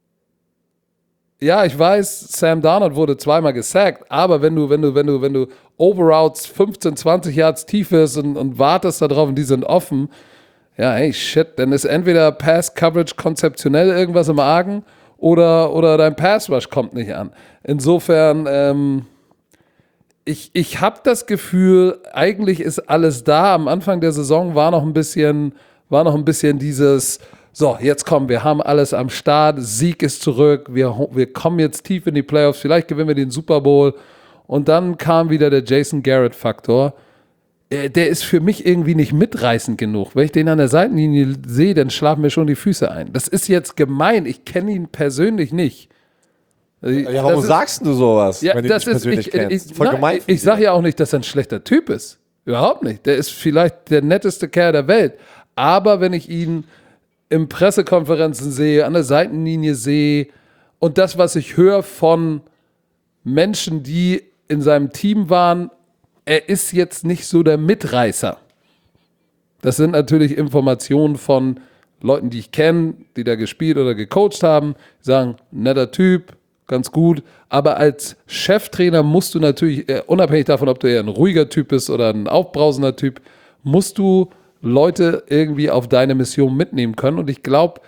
S1: Ja, ich weiß, Sam Darnold wurde zweimal gesackt, aber wenn du, wenn du, wenn du, wenn du Overouts fünfzehn, zwanzig Yards tief ist und, und wartest da drauf und die sind offen, ja, hey, shit, dann ist entweder Pass Coverage konzeptionell irgendwas im Argen oder, oder dein Pass Rush kommt nicht an. Insofern, ähm, ich, ich habe das Gefühl, eigentlich ist alles da. Am Anfang der Saison war noch ein bisschen, war noch ein bisschen dieses, so, jetzt kommen, wir haben alles am Start, Sieg ist zurück, wir, wir kommen jetzt tief in die Playoffs, vielleicht gewinnen wir den Super Bowl. Und dann kam wieder der Jason Garrett-Faktor. Der ist für mich irgendwie nicht mitreißend genug. Wenn ich den an der Seitenlinie sehe, dann schlafen mir schon die Füße ein. Das ist jetzt gemein, ich kenne ihn persönlich nicht.
S2: Ja, warum ist, sagst du sowas,
S1: ja,
S2: wenn du
S1: das
S2: ihn
S1: ist,
S2: persönlich
S1: ich,
S2: kennst?
S1: Ich,
S2: Voll
S1: nein,
S2: gemein.
S1: Ich, ich sage ja auch nicht, dass er ein schlechter Typ ist. Überhaupt nicht. Der ist vielleicht der netteste Kerl der Welt. Aber wenn ich ihn in Pressekonferenzen sehe, an der Seitenlinie sehe und das, was ich höre von Menschen, die in seinem Team waren, er ist jetzt nicht so der Mitreißer. Das sind natürlich Informationen von Leuten, die ich kenne, die da gespielt oder gecoacht haben, die sagen, netter Typ, ganz gut, aber als Cheftrainer musst du natürlich, äh, unabhängig davon, ob du eher ein ruhiger Typ bist oder ein aufbrausender Typ, musst du Leute irgendwie auf deine Mission mitnehmen können und ich glaube,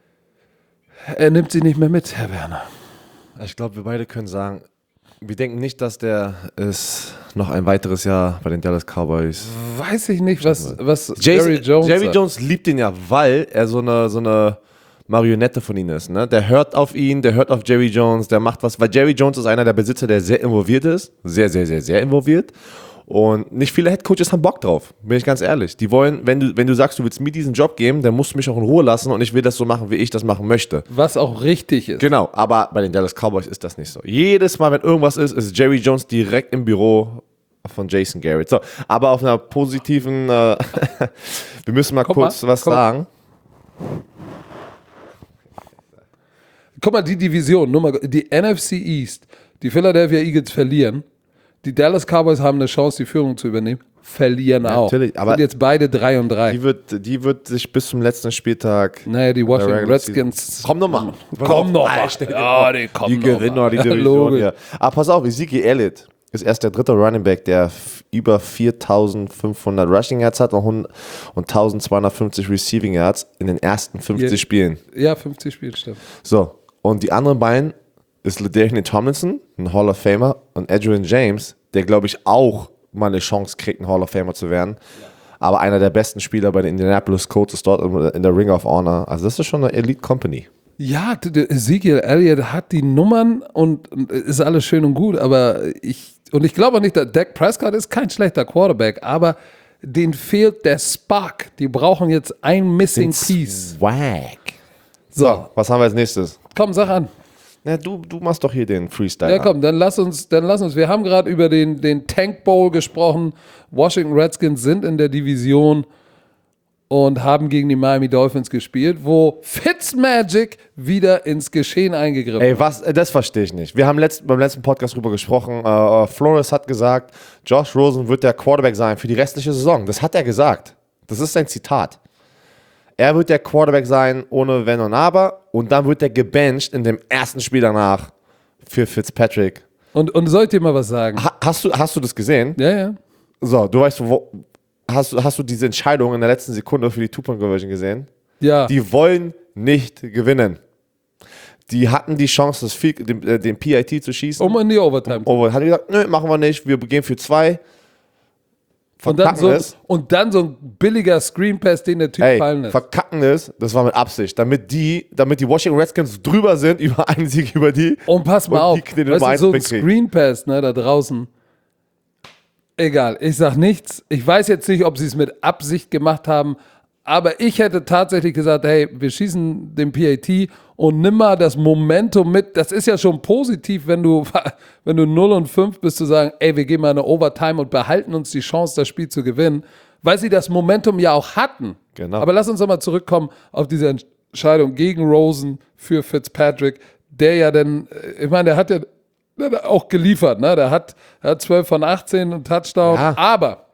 S1: er nimmt sie nicht mehr mit, Herr Werner.
S2: Ich glaube, wir beide können sagen, wir denken nicht, dass der es noch ein weiteres Jahr bei den Dallas Cowboys.
S1: Weiß ich nicht, was, was
S2: Jason,
S1: Jerry Jones
S2: Jerry
S1: sagt.
S2: Jones liebt ihn ja, weil er so eine, so eine Marionette von ihm ist. Ne? Der hört auf ihn, der hört auf Jerry Jones, der macht was, weil Jerry Jones ist einer der Besitzer, der sehr involviert ist. Sehr, sehr, sehr, sehr involviert. Und nicht viele Headcoaches haben Bock drauf, bin ich ganz ehrlich. Die wollen, wenn du, wenn du sagst, du willst mir diesen Job geben, dann musst du mich auch in Ruhe lassen und ich will das so machen, wie ich das machen möchte.
S1: Was auch richtig ist.
S2: Genau, aber bei den Dallas Cowboys ist das nicht so. Jedes Mal, wenn irgendwas ist, ist Jerry Jones direkt im Büro von Jason Garrett. So, aber auf einer positiven, äh, wir müssen mal
S1: Guck
S2: kurz
S1: mal,
S2: was
S1: guck.
S2: sagen.
S1: Guck mal, die Division, nur mal, die N F C East, die Philadelphia Eagles verlieren, die Dallas Cowboys haben eine Chance, die Führung zu übernehmen, verlieren auch.
S2: Natürlich, aber
S1: sind jetzt beide drei und drei.
S2: Die wird, die wird sich bis zum letzten Spieltag.
S1: Naja, die Washington
S2: Regular
S1: Redskins.
S2: Komm nochmal.
S1: Komm noch mal. Ja, die kommen
S2: Die
S1: noch
S2: gewinnen
S1: mal.
S2: noch die Division.
S1: Logisch.
S2: Ja. Aber pass auf, Ezekiel Elliott ist erst der dritte Running Back, der f- über viertausendfünfhundert Rushing Yards hat und hund- und eintausendzweihundertfünfzig Receiving Yards in den ersten fünfzig
S1: Ja.
S2: Spielen.
S1: Ja, fünfzig Spiele, stimmt.
S2: So, und die anderen beiden ist LaDainian Tomlinson, ein Hall of Famer, und Adrian James, der, glaube ich, auch mal eine Chance kriegt, ein Hall of Famer zu werden. Aber einer der besten Spieler bei den Indianapolis Colts ist dort in der Ring of Honor. Also das ist schon eine Elite Company.
S1: Ja, d- d- Ezekiel Elliott hat die Nummern und und ist alles schön und gut, aber ich, und ich glaube auch nicht, dass Dak Prescott ist kein schlechter Quarterback, aber denen fehlt der Spark. Die brauchen jetzt ein Missing Piece.
S2: Swag.
S1: So,
S2: Was haben wir als nächstes?
S1: komm, sag an.
S2: Na, du, du machst doch hier den Freestyle.
S1: Ja, komm, dann lass uns, dann lass uns. Wir haben gerade über den, den Tank Bowl gesprochen. Washington Redskins sind in der Division und haben gegen die Miami Dolphins gespielt, wo Fitzmagic wieder ins Geschehen eingegriffen hat.
S2: Ey, was, äh, das verstehe ich nicht. Wir haben letzt, beim letzten Podcast drüber gesprochen. Äh, Flores hat gesagt, Josh Rosen wird der Quarterback sein für die restliche Saison. Das hat er gesagt. Das ist sein Zitat. Er wird der Quarterback sein, ohne Wenn und Aber. Und dann wird er gebencht in dem ersten Spiel danach für Fitzpatrick.
S1: Und, und soll ich dir mal was sagen?
S2: Ha, hast, du, hast du das gesehen?
S1: Ja, ja.
S2: So, du weißt, wo, hast, du- hast du diese Entscheidung in der letzten Sekunde für die Two-Point-Conversion gesehen?
S1: Ja.
S2: Die wollen nicht gewinnen. Die hatten die Chance, das Field, den, äh, den P I T zu schießen.
S1: Um in die Overtime.
S2: Over. Hat die gesagt, nö, machen wir nicht, wir gehen für zwei.
S1: Und dann,
S2: Verkacken
S1: so,
S2: es.
S1: und dann so ein billiger Screen Pass, den der Typ
S2: Ey,
S1: fallen lässt.
S2: verkacken es, das war mit Absicht, damit die, damit die Washington Redskins drüber sind über einen Sieg über die.
S1: Und pass mal
S2: und die
S1: auf,
S2: den
S1: weißt
S2: Nummer
S1: du,
S2: eins
S1: so ein
S2: Pick kriegen.
S1: Screen Pass, ne, da draußen. Egal, ich sag nichts. Ich weiß jetzt nicht, ob sie es mit Absicht gemacht haben, aber ich hätte tatsächlich gesagt, hey, wir schießen den P A T und nimm mal das Momentum mit. Das ist ja schon positiv, wenn du, wenn du null und fünf bist, zu sagen, ey, wir gehen mal eine Overtime und behalten uns die Chance, das Spiel zu gewinnen, weil sie das Momentum ja auch hatten.
S2: Genau.
S1: Aber lass uns doch mal zurückkommen auf diese Entscheidung gegen Rosen für Fitzpatrick, der ja dann, ich meine, der hat ja der hat auch geliefert, ne? Der hat, der hat zwölf von achtzehn und Touchdown,
S2: Ja.
S1: aber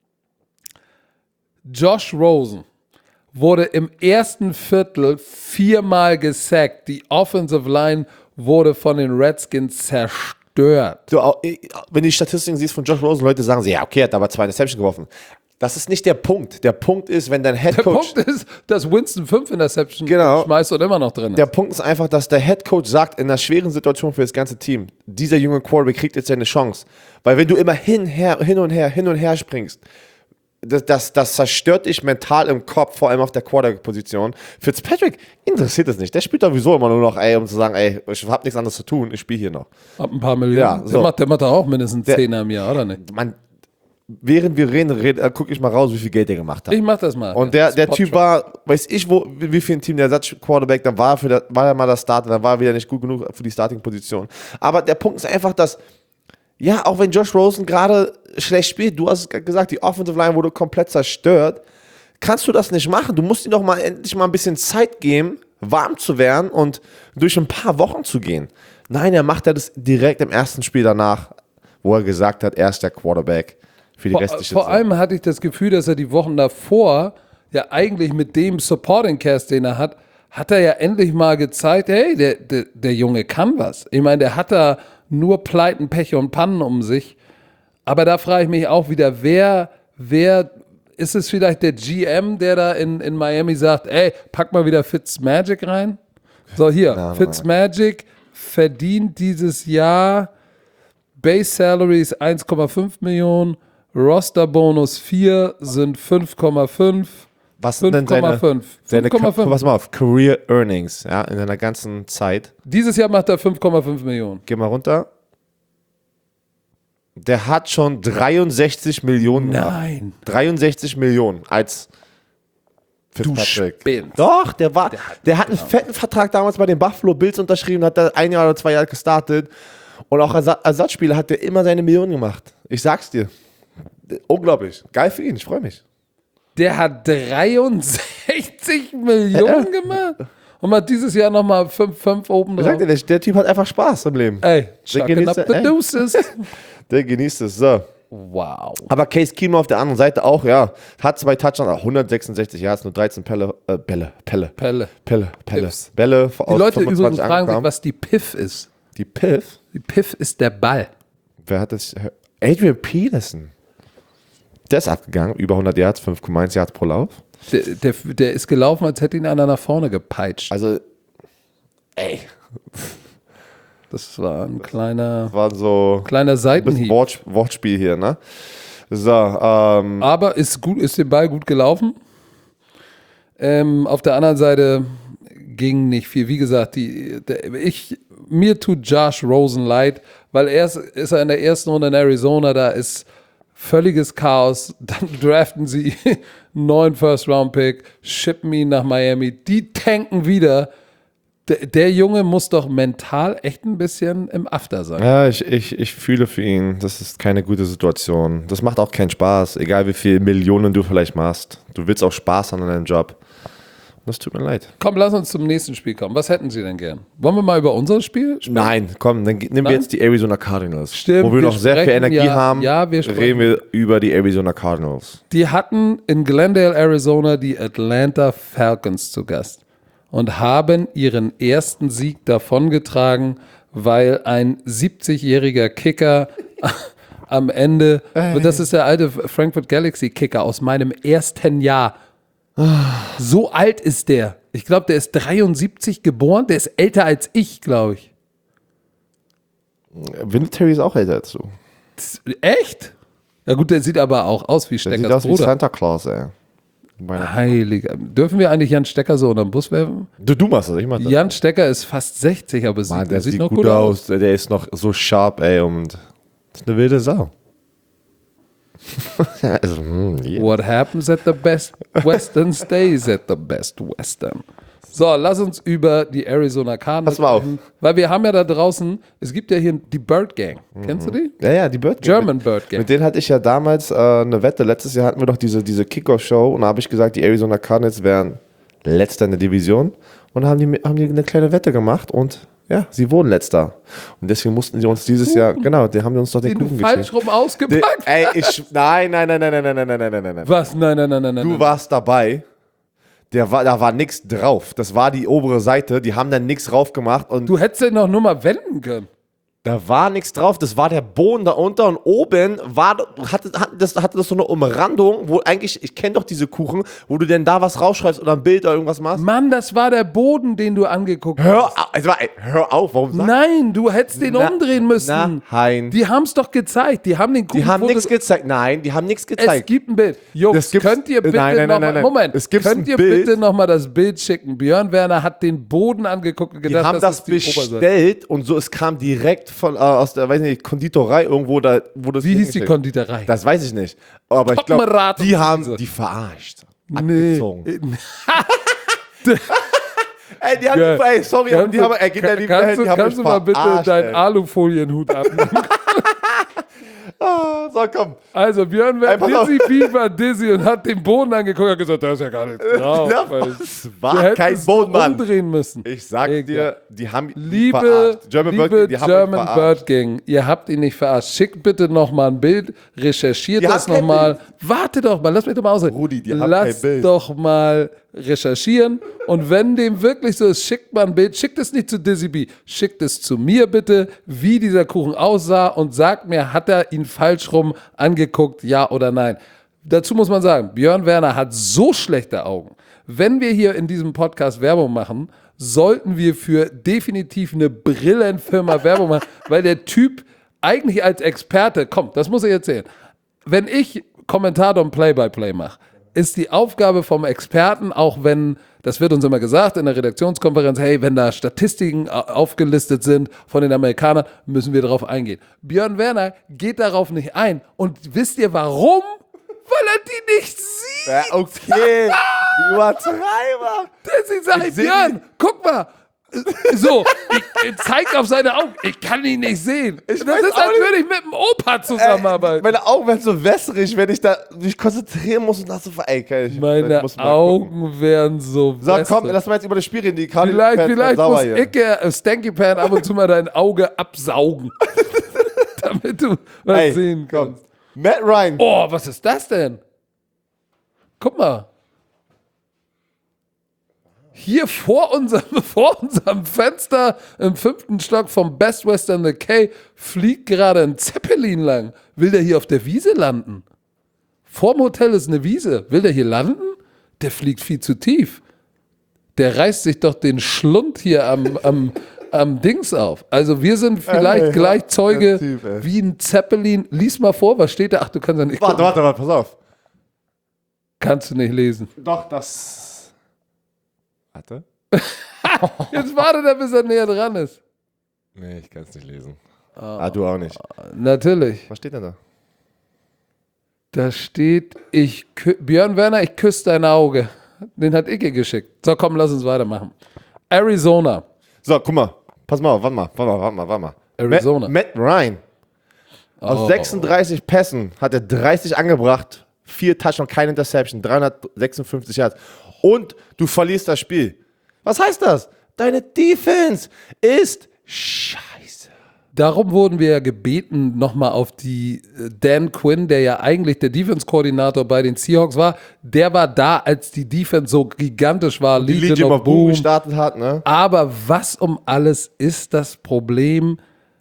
S1: Josh Rosen wurde im ersten Viertel viermal gesackt. Die Offensive Line wurde von den Redskins zerstört.
S2: Du, auch, wenn du die Statistiken siehst von Josh Rosen, Leute sagen sie, ja, okay, er hat aber zwei Interceptions geworfen. Das ist nicht der Punkt. Der Punkt ist, wenn dein
S1: Der
S2: Headcoach.
S1: Punkt ist, dass Winston fünf Interceptions
S2: Genau.
S1: schmeißt und immer noch drin ist.
S2: Der Punkt ist einfach, dass der Headcoach sagt, in einer schweren Situation für das ganze Team, dieser junge Quarterback kriegt jetzt seine Chance. Weil wenn du immer hin, her, hin und her, hin und her springst, das, das, das zerstört dich mental im Kopf, vor allem auf der Quarterback-Position. Fitzpatrick interessiert es nicht. Der spielt sowieso immer nur noch, ey, um zu sagen, ey, ich hab nichts anderes zu tun, ich spiele hier noch.
S1: Ab ein paar Millionen.
S2: Ja,
S1: der,
S2: so.
S1: macht, der macht doch auch mindestens
S2: Der-
S1: Zehner im Jahr, oder nicht?
S2: Man, während wir reden, red, äh, guck ich mal raus, wie viel Geld der gemacht hat.
S1: Ich mach das mal.
S2: Und der, der
S1: Spot
S2: Typ
S1: Shot.
S2: war, weiß ich, wo, wie wie viel ein Team der Ersatz-Quarterback, dann war er, für der, war er mal der Starter, dann war er wieder nicht gut genug für die Starting-Position. Aber der Punkt ist einfach, dass, ja, auch wenn Josh Rosen gerade schlecht spielt, du hast es gerade gesagt, die Offensive Line wurde komplett zerstört, kannst du das nicht machen. Du musst ihm doch mal endlich mal ein bisschen Zeit geben, warm zu werden und durch ein paar Wochen zu gehen. Nein, er macht ja das direkt im ersten Spiel danach, wo er gesagt hat, er ist der Quarterback für die
S1: Vor,
S2: restliche
S1: vor
S2: Saison.
S1: allem hatte ich das Gefühl, dass er die Wochen davor ja eigentlich mit dem Supporting Cast, den er hat, hat er ja endlich mal gezeigt, hey, der, der, der Junge kann was. Ich meine, der hat da nur Pleiten, Pech und Pannen um sich. Aber da frage ich mich auch wieder, wer, wer ist es vielleicht der G M, der da in, in Miami sagt, ey, pack mal wieder Fitzmagic rein? So, hier,
S2: Ja,
S1: Fitzmagic verdient dieses Jahr Base Salaries eins Komma fünf Millionen, Roster Bonus vier sind fünf Komma fünf.
S2: Was sind denn
S1: fünf Komma
S2: seine,
S1: fünf.
S2: seine
S1: fünf Komma fünf.
S2: pass mal auf, Career Earnings, ja, in seiner ganzen Zeit.
S1: Dieses Jahr macht er fünf Komma fünf Millionen.
S2: Geh mal runter. Der hat schon dreiundsechzig Millionen gemacht.
S1: Nein.
S2: dreiundsechzig Millionen als Fitzpatrick.
S1: spinnst.
S2: Doch, der war, der hat einen fetten Vertrag damals bei den Buffalo Bills unterschrieben, hat da ein Jahr oder zwei Jahre gestartet und auch als Ersatzspieler hat der immer seine Millionen gemacht. Ich sag's dir. Unglaublich. Geil für ihn, ich freue mich.
S1: Der hat dreiundsechzig Millionen gemacht und hat dieses Jahr nochmal fünf Komma fünf oben
S2: Ich sag
S1: drauf.
S2: dir, der, der Typ hat einfach Spaß im Leben.
S1: Ey, chucking
S2: genießt
S1: up
S2: er-
S1: the
S2: ey.
S1: deuces.
S2: Der genießt es. So.
S1: Wow.
S2: Aber Case Keenum auf der anderen Seite auch, ja, hat zwei Touchdowns, hundertsechsundsechzig Yards, nur dreizehn Pelle, äh, Bälle, Pelle,
S1: Pelle.
S2: Pelle, Pelle,
S1: Piffs.
S2: Bälle.
S1: Die Leute übrigens fragen sich, was die Piff ist.
S2: Die Piff?
S1: Die Piff ist der Ball.
S2: Wer hat das? Adrian Peterson. Der ist abgegangen, über hundert Yards, fünf Komma eins Yards pro Lauf.
S1: Der, der, der ist gelaufen, als hätte ihn einer nach vorne gepeitscht.
S2: Also, ey,
S1: Das war ein kleiner,
S2: war so
S1: kleiner
S2: ein bisschen
S1: Seitenhieb.
S2: Wort, Wortspiel hier, ne? So, ähm,
S1: Aber ist gut, ist dem Ball gut gelaufen. Ähm, auf der anderen Seite ging nicht viel. Wie gesagt, die, der, ich, mir tut Josh Rosen leid, weil erst ist er in der ersten Runde in Arizona, da ist völliges Chaos. Dann draften sie einen neuen First-Round-Pick, shippen ihn nach Miami. Die tanken wieder. Der, der Junge muss doch mental echt ein bisschen im After sein.
S2: ja, ich, ich, ich fühle für ihn, das ist keine gute Situation. Das macht auch keinen Spaß, egal wie viel Millionen du vielleicht machst. Du willst auch Spaß haben an deinem Job. das tut mir leid.
S1: Komm, lass uns zum nächsten Spiel kommen. Was hätten Sie denn gern? Wollen wir mal über unser Spiel sprechen?
S2: Nein, komm, dann nehmen wir jetzt die Arizona Cardinals.
S1: Stimmt,
S2: Wo wir
S1: wir
S2: noch sehr viel
S1: sprechen-
S2: Energie
S1: ja,
S2: haben,
S1: ja, wir sprechen-
S2: reden wir über die Arizona Cardinals.
S1: Die hatten in Glendale, Arizona, die Atlanta Falcons zu Gast und haben ihren ersten Sieg davongetragen, weil ein siebzigjähriger Kicker am Ende, das ist der alte Frankfurt Galaxy Kicker aus meinem ersten Jahr. So alt ist der. Ich glaube, der ist dreiundsiebzig geboren, der ist älter als ich, glaube ich.
S2: Vinatieri ist auch älter als du.
S1: Das- Echt? Ja gut, der sieht aber auch aus wie
S2: Der sieht
S1: Steckers
S2: aus wie
S1: Bruder.
S2: Santa Claus, ey. Meine-
S1: Heiliger. Dürfen wir eigentlich Jan Stecker so unter den Bus werfen?
S2: Du, du machst das, ich mach das.
S1: Jan Stecker ist fast sechzig, aber
S2: Mann,
S1: sieht,
S2: der
S1: sieht,
S2: sieht
S1: noch
S2: gut aus. Der ist noch so sharp, ey. Und das ist eine wilde Sau. also, hm, yeah.
S1: What happens at the best Western stays at the best Western. So, lass uns über die Arizona Cardinals
S2: Pass mal auf.
S1: sprechen, weil wir haben ja da draußen, es gibt ja hier die Bird Gang. Kennst du die?
S2: Ja, ja, die Bird Gang.
S1: German
S2: mit,
S1: Bird Gang.
S2: Mit denen hatte ich ja damals äh, eine Wette. Letztes Jahr hatten wir doch diese, diese Kickoff-Show und da habe ich gesagt, die Arizona Cardinals wären letzter in der Division. Und da haben die, haben die eine kleine Wette gemacht und ja, sie wurden letzter. Und deswegen mussten sie uns dieses Jahr, genau, die haben uns doch den,
S1: Den du
S2: Kuchen
S1: falsch
S2: geschenkt.
S1: rum ausgepackt.
S2: Ey, ich, nein, nein, nein, nein, nein, nein, nein, nein, nein, nein, nein.
S1: Was? Nein, nein, nein, nein, nein.
S2: Du warst dabei. Der war, da war nichts drauf. Das war die obere Seite. Die haben dann nichts drauf gemacht und
S1: Du hättest den noch nur mal wenden können.
S2: da war nichts drauf. Das war der Boden da unter und oben war, hatte, hatte, das, hatte das so eine Umrandung, wo eigentlich, ich kenne doch diese Kuchen, wo du denn da was rausschreibst oder ein Bild oder irgendwas machst.
S1: Mann, das war der Boden, den du angeguckt hast.
S2: Hör auf, also, ey, hör auf, warum sagst
S1: Nein, du hättest den
S2: Na-
S1: umdrehen müssen.
S2: Nein. Die,
S1: Die haben es doch gezeigt. Die haben den Kuchen
S2: haben
S1: fotos-
S2: nichts gezeigt. Nein, die haben nichts
S1: Es
S2: gezeigt.
S1: gibt ein Bild. Jungs,
S2: Das gibt's-
S1: könnt ihr bitte
S2: Nein, nein,
S1: noch
S2: nein,
S1: mal,
S2: nein, nein.
S1: Moment,
S2: Es gibt
S1: könnt
S2: ein
S1: ihr
S2: Bild.
S1: bitte noch mal das Bild schicken? Björn Werner hat den Boden angeguckt und
S2: Die
S1: gedacht,
S2: haben das
S1: ist die Oberseite.
S2: bestellt und so, es kam direkt von, äh, aus der, weiß nicht, Konditorei irgendwo, da, wo das
S1: Wie hieß die
S2: hingeschickt-
S1: Konditorei?
S2: Das weiß ich nicht. Aber ich glaube,
S1: Top-Beratung
S2: die haben
S1: diese.
S2: die verarscht.
S1: Nee.
S2: Abgezogen. Ey, die haben,
S1: Geil.
S2: ey, sorry,
S1: Kannst
S2: die
S1: du-
S2: haben, ey, geht ja die,
S1: kannst
S2: die
S1: du,
S2: haben
S1: kannst du
S2: mich
S1: mal bitte
S2: verarscht,
S1: deinen
S2: ey.
S1: Alufolienhut abnehmen?
S2: Ah, so, komm.
S1: Also Björn
S2: Ey, pass
S1: Werner,
S2: auf.
S1: Dizzy Beef war dizzy und hat den Boden angeguckt und hat gesagt, da ist ja gar nichts drauf.
S2: Ja,
S1: Weil
S2: das
S1: du
S2: war
S1: hättest
S2: kein
S1: es
S2: Boden, Mann.
S1: umdrehen müssen.
S2: Ich sag
S1: Egal.
S2: dir, die haben ihn
S1: Liebe,
S2: verarscht. German
S1: liebe
S2: Bird, die haben ihn
S1: German
S2: verarscht.
S1: Bird Gang, ihr habt ihn nicht verarscht. Schickt bitte noch mal ein Bild, recherchiert
S2: Die
S1: das
S2: haben kein
S1: noch mal. Warte doch mal, lass mich doch mal ausreden.
S2: Rudi, die haben
S1: Lass
S2: kein Bild.
S1: doch mal recherchieren und wenn dem wirklich so ist, schickt mal ein Bild. Schickt es nicht zu Dizzy B, schickt es zu mir bitte, wie dieser Kuchen aussah und sagt mir, hat er ihn falsch rum angeguckt, ja oder nein. Dazu muss man sagen, Björn Werner hat so schlechte Augen. Wenn wir hier in diesem Podcast Werbung machen, sollten wir für definitiv eine Brillenfirma Werbung machen, weil der Typ eigentlich als Experte, komm, das muss ich erzählen. Wenn ich Kommentator und Play-by-Play mache, ist die Aufgabe vom Experten, auch wenn, das wird uns immer gesagt in der Redaktionskonferenz, hey, wenn da Statistiken au- aufgelistet sind von den Amerikanern, müssen wir darauf eingehen. Björn Werner geht darauf nicht ein. Und wisst ihr warum? Weil er die nicht sieht.
S2: Ja, okay, du Übertreiber.
S1: Deswegen sage ich,
S2: Ich seh
S1: Björn, guck mal. So, ich, ich zeig auf seine Augen. Ich kann ihn nicht sehen.
S2: Ich
S1: das
S2: weiß
S1: ist,
S2: auch
S1: als
S2: nicht.
S1: würde ich mit dem Opa zusammenarbeiten.
S2: Ey, meine Augen werden so wässrig, wenn ich da mich konzentrieren muss und das so ey, okay, ich,
S1: Meine
S2: ich muss mal gucken.
S1: Augen werden so
S2: So, komm,
S1: wässrig.
S2: lass mal jetzt über das Spiel reden. Die Cardinals
S1: Vielleicht,
S2: werden
S1: vielleicht
S2: sauer
S1: muss
S2: hier.
S1: Icke, äh, Stanky Pan ab und zu mal dein Auge absaugen. Damit du was
S2: Ey,
S1: sehen
S2: komm.
S1: kannst.
S2: Matt Ryan.
S1: Oh, was ist das denn? Guck mal. Hier vor unserem, vor unserem Fenster im fünften Stock vom Best Western The K fliegt gerade ein Zeppelin lang. Will der hier auf der Wiese landen? Vorm Hotel ist eine Wiese. Will der hier landen? Der fliegt viel zu tief. Der reißt sich doch den Schlund hier am, am, am Dings auf. Also wir sind vielleicht
S2: Ey,
S1: gleich Zeuge,
S2: ganz tief, ey.
S1: wie ein Zeppelin. Lies mal vor, was steht da? Ach, du kannst ja nicht
S2: Warte,
S1: gucken.
S2: warte, warte, pass auf.
S1: Kannst du nicht lesen.
S2: Doch, das. Warte.
S1: Jetzt wartet er, bis er näher dran ist.
S2: Nee, ich kann es nicht lesen. Ah, du auch nicht.
S1: Natürlich.
S2: Was steht denn da?
S1: Da steht, ich kü- Björn Werner, ich küsse dein Auge. Den hat Icke geschickt. So, komm, lass uns weitermachen. Arizona.
S2: So, guck mal. Pass mal auf, warte mal, warte mal, warte mal, warte mal.
S1: Arizona.
S2: Matt, Matt Ryan. Aus
S1: Oh.
S2: sechsunddreißig Pässen hat er dreißig angebracht vier Touchdowns, keine Interception, dreihundertsechsundfünfzig Yards und du verlierst das Spiel. Was heißt das? Deine Defense ist scheiße.
S1: Darum wurden wir ja gebeten, nochmal auf die äh, Dan Quinn, der ja eigentlich der Defense-Koordinator bei den Seahawks war, der war da, als die Defense so gigantisch war,
S2: Die Legion of Boom gestartet hat, ne?
S1: Aber was um alles ist das Problem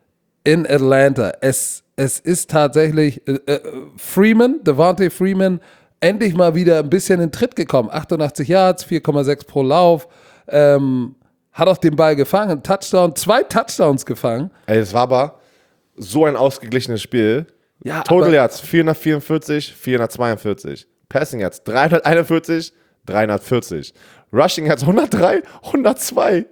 S1: in Atlanta? Es, es ist tatsächlich äh, äh, Freeman, Devontae Freeman, endlich mal wieder ein bisschen in Tritt gekommen. achtundachtzig Yards, vier Komma sechs pro Lauf, ähm, hat auch den Ball gefangen, Touchdown, zwei Touchdowns gefangen.
S2: Ey, es war aber so ein ausgeglichenes Spiel.
S1: Ja,
S2: Total Yards vierhundertvierundvierzig, vierhundertzweiundvierzig. Passing Yards dreihunderteinundvierzig, dreihundertvierzig. Rushing Yards hundertdrei, hundertzwei.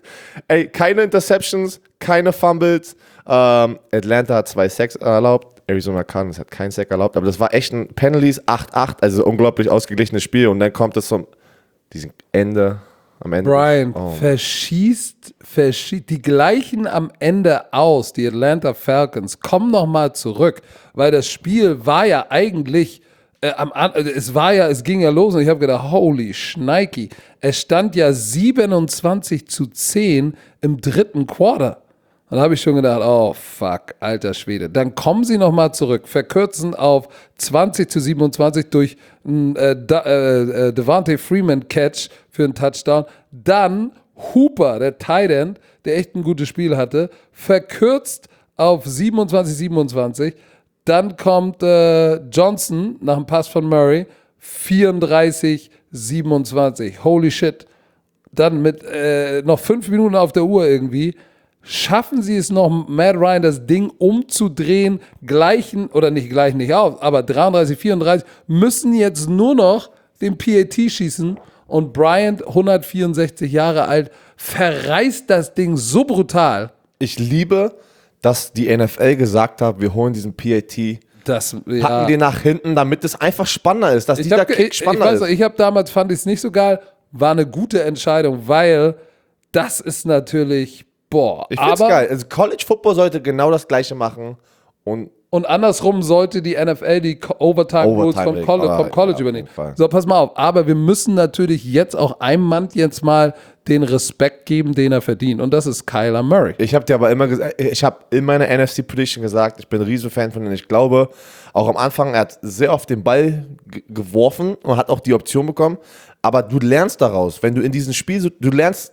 S2: Ey, keine Interceptions, keine Fumbles. Ähm, Atlanta hat zwei Sacks erlaubt. Arizona Cardinals hat keinen Sack erlaubt. Aber das war echt ein Penalties acht acht. Also unglaublich ausgeglichenes Spiel. Und dann kommt es zum diesem Ende. Am Ende.
S1: Brian,
S2: Oh.
S1: verschießt, verschießt die gleichen am Ende aus, die Atlanta Falcons, kommen nochmal zurück, weil das Spiel war ja eigentlich, äh, am, es war ja, es ging ja los und ich habe gedacht, holy Schneiki, es stand ja siebenundzwanzig zu zehn im dritten Quarter. Und da habe ich schon gedacht, oh fuck, alter Schwede. Dann kommen sie nochmal zurück, verkürzen auf zwanzig zu siebenundzwanzig durch einen äh, äh, äh, Devontae Freeman Catch für einen Touchdown. Dann Hooper, der Tight End, der echt ein gutes Spiel hatte, verkürzt auf siebenundzwanzig siebenundzwanzig. Dann kommt äh, Johnson nach dem Pass von Murray, vierunddreißig siebenundzwanzig. Holy shit. Dann mit äh, noch fünf Minuten auf der Uhr irgendwie, schaffen sie es noch, Matt Ryan das Ding umzudrehen, gleichen, oder nicht gleichen nicht auf, aber dreiunddreißig vierunddreißig, müssen jetzt nur noch den P A T schießen und Bryant, hundertvierundsechzig Jahre alt, verreißt das Ding so brutal.
S2: Ich liebe, dass die N F L gesagt hat, wir holen diesen P A T,
S1: Das,
S2: packen
S1: ja.
S2: den nach hinten, damit es einfach spannender ist, dass
S1: Ich
S2: dieser
S1: hab,
S2: Kick
S1: ich,
S2: spannender
S1: ich weiß, noch,
S2: ist.
S1: ich habe damals, fand ich es nicht so geil, war eine gute Entscheidung, weil das ist natürlich, boah,
S2: Ich find's
S1: aber
S2: geil. Also College Football sollte genau das Gleiche machen und
S1: und andersrum sollte die N F L die Co- Overtime Rules
S2: Overtime
S1: vom,
S2: Regeln,
S1: Coll-
S2: aber
S1: vom College
S2: ja, auf
S1: übernehmen.
S2: jeden Fall.
S1: So, pass mal auf. Aber wir müssen natürlich jetzt auch einem Mann jetzt mal den Respekt geben, den er verdient. Und das ist Kyler Murray.
S2: ich habe dir aber immer gesagt, ich habe in meiner N F C Prediction gesagt, ich bin ein Riesenfan von ihm. Ich glaube, auch am Anfang, er hat sehr oft den Ball g- geworfen und hat auch die Option bekommen. Aber du lernst daraus, wenn du in diesem Spiel, du lernst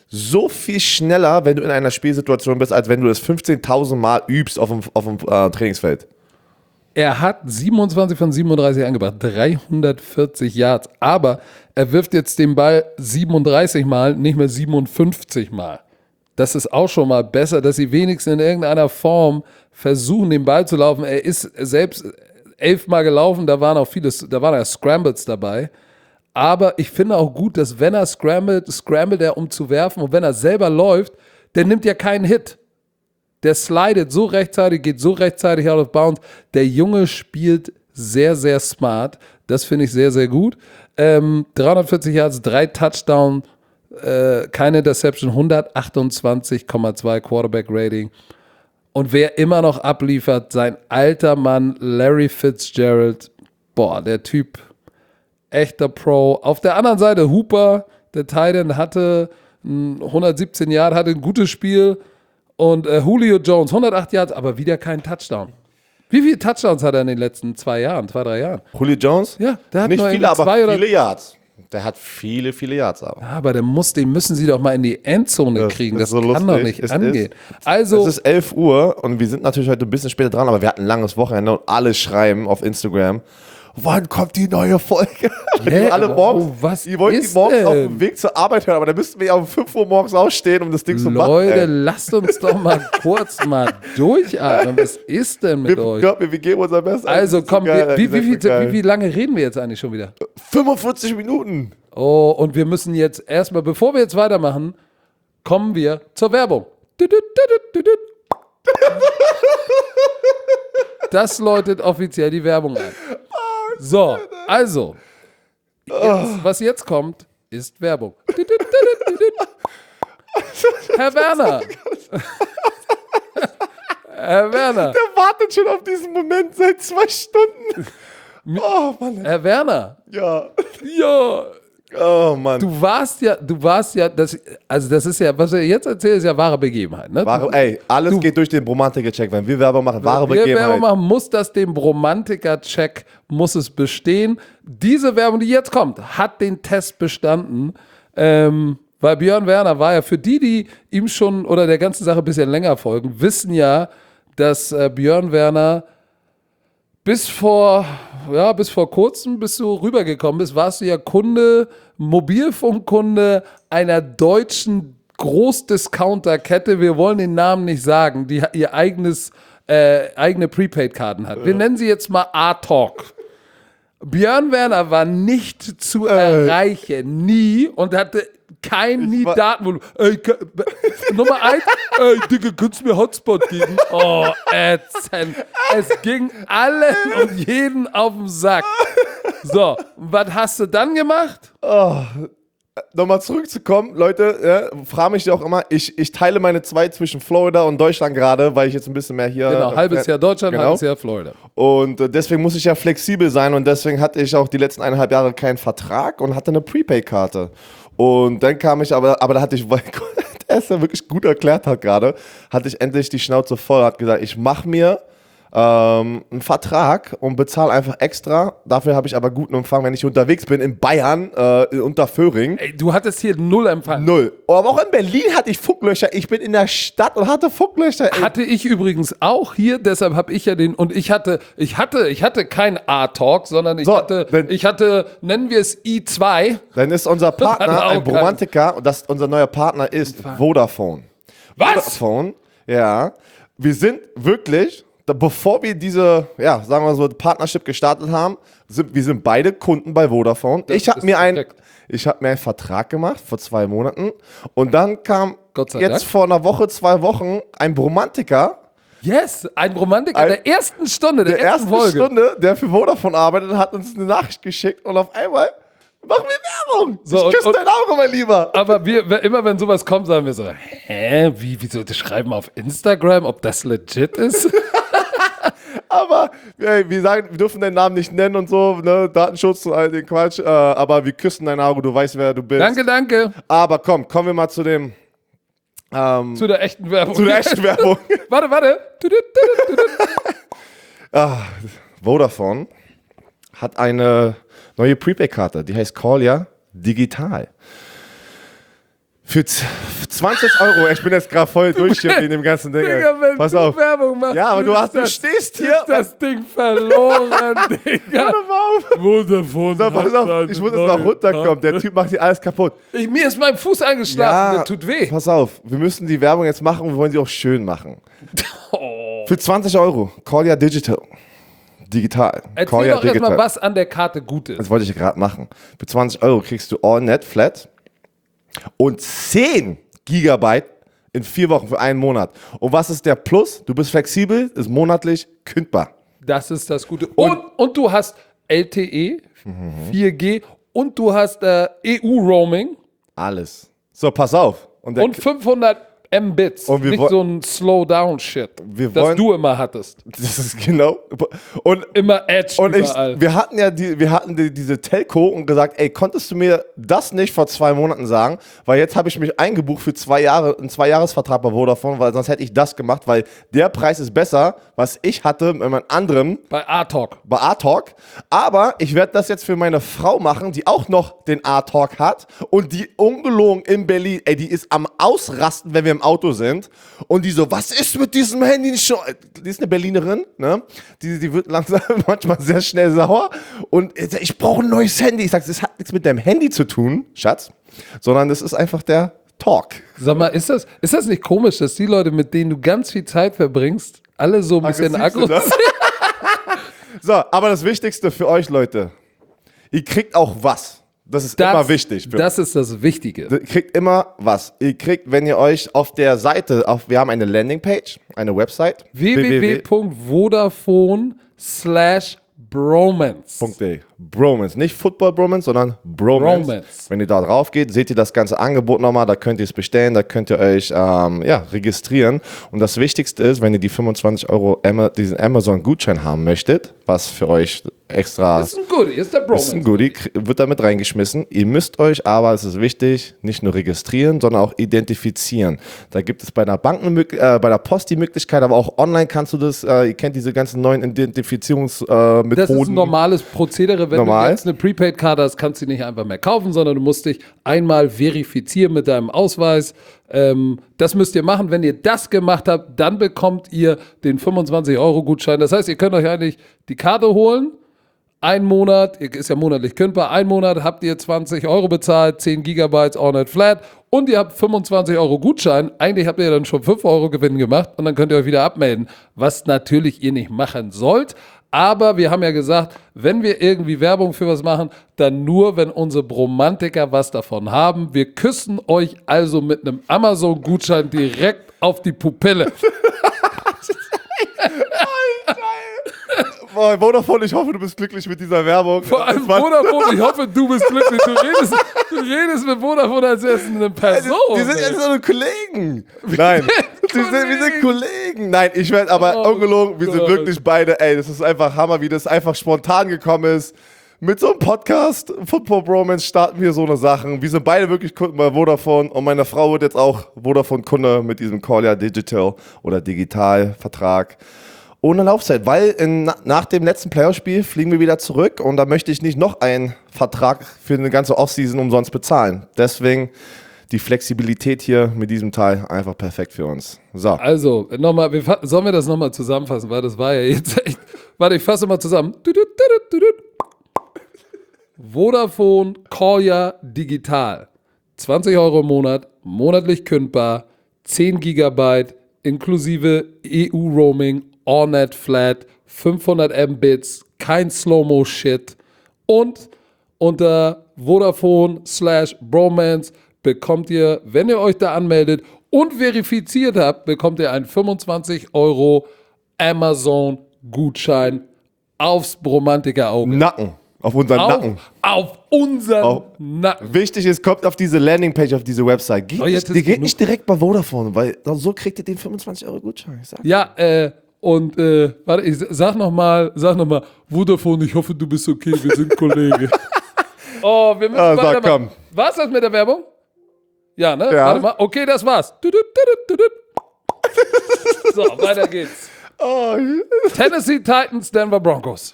S2: so viel schneller, wenn du in einer Spielsituation bist, als wenn du das fünfzehntausend Mal übst auf dem, auf dem äh, Trainingsfeld.
S1: Er hat siebenundzwanzig von siebenunddreißig angebracht, dreihundertvierzig Yards. Aber er wirft jetzt den Ball siebenunddreißig Mal, nicht mehr siebenundfünfzig Mal. Das ist auch schon mal besser, dass sie wenigstens in irgendeiner Form versuchen, den Ball zu laufen. Er ist selbst elfmal gelaufen, da waren auch viele, da waren ja Scrambles dabei. Aber ich finde auch gut, dass wenn er scrambled, scrambled er, um zu werfen. Und wenn er selber läuft, der nimmt ja keinen Hit. Der slidet so rechtzeitig, geht so rechtzeitig out of bounds. Der Junge spielt sehr, sehr smart. Das finde ich sehr, sehr gut. Ähm, dreihundertvierzig Yards, drei Touchdowns, äh, keine Interception, hundertachtundzwanzig Komma zwei Quarterback-Rating. Und wer immer noch abliefert, sein alter Mann Larry Fitzgerald. Boah, der Typ, echter Pro. Auf der anderen Seite Hooper, der Tight End, hatte hundertsiebzehn Yards, hatte ein gutes Spiel. Und äh, Julio Jones, hundertacht Yards, aber wieder kein Touchdown. Wie viele Touchdowns hat er in den letzten zwei Jahren, zwei, drei Jahren?
S2: Julio Jones?
S1: Ja, der hat
S2: Nicht
S1: nur
S2: viele, aber
S1: zwei oder
S2: viele Yards. Der hat viele, viele Yards aber.
S1: Ja, aber der muss, den müssen sie doch mal in die Endzone
S2: Das
S1: kriegen.
S2: ist
S1: Das
S2: so
S1: kann
S2: lustig.
S1: doch nicht
S2: Es
S1: angehen.
S2: ist-
S1: Also,
S2: Es ist elf Uhr und wir sind natürlich heute ein bisschen später dran, aber wir hatten ein langes Wochenende und alle schreiben auf Instagram, wann kommt die neue Folge?
S1: Hä,
S2: Die alle
S1: aber
S2: morgens,
S1: oh, was
S2: die wollten die
S1: ist
S2: morgens auf
S1: denn?
S2: dem Weg zur Arbeit hören, aber dann müssten wir ja um fünf Uhr morgens aufstehen, um das Ding zu machen.
S1: Leute,
S2: ey.
S1: lasst uns doch mal kurz mal durchatmen. Was ist denn mit
S2: wir,
S1: euch?
S2: glaub mir, wir geben unser Bestes.
S1: Also
S2: Das ist so
S1: komm,
S2: geil,
S1: wie,
S2: ihr
S1: wie,
S2: seid
S1: wie,
S2: so geil.
S1: wie, wie lange reden wir jetzt eigentlich schon wieder?
S2: fünfundvierzig Minuten.
S1: Oh, und wir müssen jetzt erstmal, bevor wir jetzt weitermachen, kommen wir zur Werbung. Das läutet offiziell die Werbung ein. So, also, jetzt, was jetzt kommt, ist Werbung. Herr Werner. Herr Werner.
S2: Der wartet schon auf diesen Moment seit zwei Stunden. Oh, Mann.
S1: Herr Werner,
S2: Ja.
S1: ja,
S2: Oh, Mann.
S1: du warst ja, du warst ja, das, also das ist ja, was er jetzt erzählt, ist ja wahre Begebenheit. Ne?
S2: Wahre, ey, alles
S1: Du-
S2: geht durch den Bromantiker-Check. Wenn wir Werbung machen, wahre
S1: Wir Werbung
S2: Begebenheit.
S1: machen, muss das dem Bromantiker-Check, muss es bestehen. Diese Werbung, die jetzt kommt, hat den Test bestanden, ähm, weil Björn Werner war ja, für die, die ihm schon oder der ganzen Sache ein bisschen länger folgen, wissen ja, dass äh, Björn Werner bis vor, ja, bis vor kurzem, bis du rübergekommen bist, warst du ja Kunde, Mobilfunkkunde einer deutschen Großdiscounter-Kette. Wir wollen den Namen nicht sagen, die ihr eigenes, äh, eigene Prepaid-Karten hat. Wir nennen sie jetzt mal A-Talk. Björn Werner war nicht zu erreichen, nie, und hatte kein nie
S2: war-
S1: Datenvolumen. Ey, ka- Nummer eins, ey, Digga, kannst du mir Hotspot geben? Oh, ätzend. Es ging allen und jeden auf den Sack. So, was hast du dann gemacht?
S2: Nochmal zurückzukommen, Leute, ja, frage mich auch immer, ich, ich teile meine zwei zwischen Florida und Deutschland gerade, weil ich jetzt ein bisschen mehr hier...
S1: Genau, halbes Jahr Deutschland,
S2: genau.
S1: halbes Jahr Florida.
S2: Und äh, deswegen muss ich ja flexibel sein und deswegen hatte ich auch die letzten eineinhalb Jahre keinen Vertrag und hatte eine Prepaid-Karte. Und dann kam ich aber, aber da hatte ich, weil er es ja wirklich gut erklärt hat gerade, hatte ich endlich die Schnauze voll, hat gesagt, ich mache mir ähm, einen Vertrag und bezahle einfach extra. Dafür habe ich aber guten Empfang, wenn ich unterwegs bin in Bayern, äh, in Unterföhring.
S1: Ey, du hattest hier null Empfang.
S2: Null. Aber auch in Berlin hatte ich Funklöcher. Ich bin in der Stadt und hatte Funklöcher. Ey.
S1: Hatte ich übrigens auch hier, deshalb habe ich ja den, und ich hatte, ich hatte, ich hatte kein A-Talk, sondern ich
S2: So,
S1: hatte,
S2: wenn-
S1: ich hatte, nennen wir es I zwei.
S2: Dann ist unser Partner
S1: Hat auch
S2: ein
S1: keinen.
S2: Bromantiker und das, unser neuer Partner ist Vodafone.
S1: Was?
S2: Vodafone, ja. Wir sind wirklich, da, bevor wir diese, ja, sagen wir so, Partnership gestartet haben, sind, wir sind beide Kunden bei Vodafone.
S1: Das
S2: ich habe
S1: ist
S2: mir, ein,
S1: perfekt.
S2: ich hab mir einen Vertrag gemacht vor zwei Monaten und dann kam
S1: Gott sei
S2: jetzt
S1: Dank.
S2: vor einer Woche, zwei Wochen ein Bromantiker,
S1: Yes, ein Romantiker
S2: Ein-
S1: der ersten Stunde, der,
S2: der
S1: ersten
S2: ersten
S1: Folge.
S2: Stunde, der für Vodafone arbeitet, hat uns eine Nachricht geschickt und auf einmal machen wir Werbung.
S1: So,
S2: ich
S1: und-
S2: küsse
S1: und-
S2: dein Auge, mein Lieber.
S1: Aber wir, wir- immer wenn sowas kommt, sagen wir so, hä, wie, wieso, das schreiben auf Instagram, ob das legit ist?
S2: Aber ey, wir sagen, wir dürfen deinen Namen nicht nennen und so, ne? Datenschutz und all den Quatsch. Äh, aber wir küssen dein Auge, du weißt, wer du bist.
S1: Danke, danke.
S2: Aber komm, kommen wir mal zu dem, ähm,
S1: Zu der echten Werbung.
S2: zu der echten Werbung.
S1: Warte, warte. Tudut, tudut, tudut.
S2: Vodafone hat eine neue Prepaid-Karte, die heißt Callia Digital. Für z- zwanzig Euro, ich bin jetzt gerade voll durch hier in dem ganzen Ding. ey.
S1: Digga, wenn
S2: Pass
S1: du
S2: auf.
S1: Werbung machst,
S2: Ja, aber du,
S1: ist
S2: hast, du
S1: das-
S2: stehst hier.
S1: ist das Ding verloren, Digga.
S2: Hör doch mal auf.
S1: Vodafone.
S2: So, pass auf, ich muss jetzt mal runterkommen. Der Typ macht hier alles kaputt.
S1: Ich, mir ist mein Fuß eingeschlafen, das tut weh.
S2: Pass auf, wir müssen die Werbung jetzt machen und wir wollen sie auch schön machen.
S1: Oh.
S2: Für zwanzig Euro, Callia Digital. Digital.
S1: Erzähl
S2: Callia
S1: doch erstmal, was an der Karte gut ist.
S2: Das wollte ich gerade machen. Für zwanzig Euro kriegst du All-Net Flat und zehn Gigabyte in vier Wochen für einen Monat. Und was ist der Plus? Du bist flexibel, ist monatlich kündbar.
S1: Das ist das Gute. Und, und du hast L T E, vier G und du hast äh, E U-Roaming
S2: Alles. So, pass auf. Und, der,
S1: und fünfhundert Mbits.
S2: Und wir
S1: Nicht
S2: woll-
S1: so ein Slowdown-Shit,
S2: Wir
S1: das
S2: wollen-
S1: du immer hattest.
S2: das ist genau. Und
S1: Immer Edge
S2: Und ich,
S1: überall.
S2: wir hatten ja die, wir hatten die, diese Telco und gesagt, ey, konntest du mir das nicht vor zwei Monaten sagen? Weil jetzt habe ich mich eingebucht für zwei Jahre, einen Zweijahresvertrag bei Vodafone, weil sonst hätte ich das gemacht, weil der Preis ist besser, was ich hatte mit meinem anderen
S1: Bei A-Talk.
S2: bei A-Talk. Aber ich werde das jetzt für meine Frau machen, die auch noch den A-Talk hat und die ungelogen in Berlin, ey, die ist am Ausrasten, wenn wir im Auto sind. Und die so, was ist mit diesem Handy nicht schon? Die ist eine Berlinerin, ne? Die, die wird langsam manchmal sehr schnell sauer. Und ich, sag, ich brauche ein neues Handy. Ich sage, das hat nichts mit deinem Handy zu tun, Schatz, sondern das ist einfach der Talk.
S1: Sag mal, ist das, ist das nicht komisch, dass die Leute, mit denen du ganz viel Zeit verbringst, alle so ein bisschen
S2: Aggressiv
S1: aggro
S2: sind, ne? So, aber das Wichtigste für euch, Leute, ihr kriegt auch was. Das ist
S1: Das-
S2: immer wichtig. Für
S1: Das ist das Wichtige.
S2: Ihr kriegt immer was. Ihr kriegt, wenn ihr euch auf der Seite, auf, wir haben eine Landingpage, eine Website.
S1: www.vodafone slash bromance.
S2: www.de. Bromance. Nicht Football Bromance, sondern Bromance.
S1: Bromance.
S2: Wenn ihr da drauf geht, seht ihr das ganze Angebot nochmal, da könnt ihr es bestellen, da könnt ihr euch ähm, ja, registrieren. Und das Wichtigste ist, wenn ihr die fünfundzwanzig Euro Ama- diesen Amazon-Gutschein haben möchtet, was für euch extra.
S1: Das ist ein Goodie, ist der
S2: Das ist ein Goodie, wird damit reingeschmissen. Ihr müsst euch aber, es ist wichtig, nicht nur registrieren, sondern auch identifizieren. Da gibt es bei der Bank, eine, äh, bei der Post die Möglichkeit, aber auch online kannst du das, äh, ihr kennt diese ganzen neuen Identifizierungsmethoden. Äh,
S1: das ist ein normales Prozedere, wenn
S2: Normal.
S1: du jetzt eine Prepaid-Karte hast, kannst du die nicht einfach mehr kaufen, sondern du musst dich einmal verifizieren mit deinem Ausweis. Ähm, das müsst ihr machen. Wenn ihr das gemacht habt, dann bekommt ihr den fünfundzwanzig Euro Gutschein. Das heißt, ihr könnt euch eigentlich die Karte holen. Ein Monat, ist ja monatlich kündbar, ein Monat habt ihr zwanzig Euro bezahlt, zehn Gigabyte All-Net Flat und ihr habt fünfundzwanzig Euro Gutschein. Eigentlich habt ihr dann schon fünf Euro Gewinn gemacht und dann könnt ihr euch wieder abmelden, was natürlich ihr nicht machen sollt. Aber wir haben ja gesagt, wenn wir irgendwie Werbung für was machen, dann nur, wenn unsere Bromantiker was davon haben. Wir küssen euch also mit einem Amazon-Gutschein direkt auf die Pupille.
S2: Boah, Vodafone, ich hoffe, du bist glücklich mit dieser Werbung.
S1: Vor allem Vodafone, ich hoffe, du bist glücklich. Du redest, du redest mit Vodafone, als wärst du eine Person.
S2: Die sind jetzt so Kollegen. Nein, die sind, wir sind Kollegen. Nein, ich werde aber
S1: Oh
S2: ungelogen, wir sind
S1: Gott.
S2: wirklich beide, ey, das ist einfach Hammer, wie das einfach spontan gekommen ist. Mit so einem Podcast, Football Bromance, starten wir so eine Sachen. Wir sind beide wirklich Kunden bei Vodafone und meine Frau wird jetzt auch Vodafone-Kunde mit diesem Call Ja Digital oder Digital-Vertrag. Ohne Laufzeit, weil in, nach dem letzten Playoff-Spiel fliegen wir wieder zurück und da möchte ich nicht noch einen Vertrag für eine ganze Offseason umsonst bezahlen. Deswegen die Flexibilität hier mit diesem Teil einfach perfekt für uns. So.
S1: Also, nochmal, wir, fa- sollen wir das nochmal zusammenfassen, weil das war ja jetzt echt. Warte, ich fasse mal zusammen. Vodafone Call Ja Digital. zwanzig Euro im Monat, monatlich kündbar, zehn Gigabyte, inklusive E U-Roaming, All-Net Flat, fünfhundert Mbits, kein Slow-Mo-Shit. Und unter Vodafone slash Bromance bekommt ihr, wenn ihr euch da anmeldet und verifiziert habt, bekommt ihr einen fünfundzwanzig Euro Amazon-Gutschein aufs Bromantiker-Auge.
S2: Nacken. Auf unseren
S1: Auf,
S2: Nacken.
S1: auf unseren
S2: Auf-
S1: Nacken.
S2: Wichtig ist, kommt auf diese Landingpage, auf diese Website. Geht,
S1: Oh, jetzt
S2: nicht,
S1: ist
S2: die geht
S1: genug.
S2: nicht direkt bei Vodafone, weil so kriegt ihr den fünfundzwanzig Euro Gutschein. Ich sag.
S1: Ja, äh, und äh, warte, ich sag nochmal, sag nochmal, Vodafone, ich hoffe, du bist okay, wir sind Kollege. Oh, wir müssen
S2: Ah,
S1: warte
S2: sag,
S1: mal.
S2: komm.
S1: War's das mit der Werbung? Ja, ne?
S2: Ja.
S1: Warte mal. Okay, das war's. Tudut, tudut, tudut. So, weiter geht's.
S2: Oh,
S1: Tennessee Titans, Denver Broncos.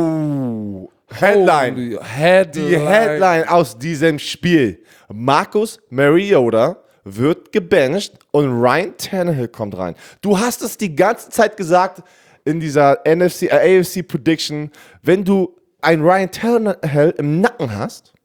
S2: oh. Headline.
S1: Holy Headline.
S2: Die Headline aus diesem Spiel. Marcus Mariota wird gebencht und Ryan Tannehill kommt rein. Du hast es die ganze Zeit gesagt in dieser N F C, äh, A F C Prediction, wenn du einen Ryan Tannehill im Nacken hast,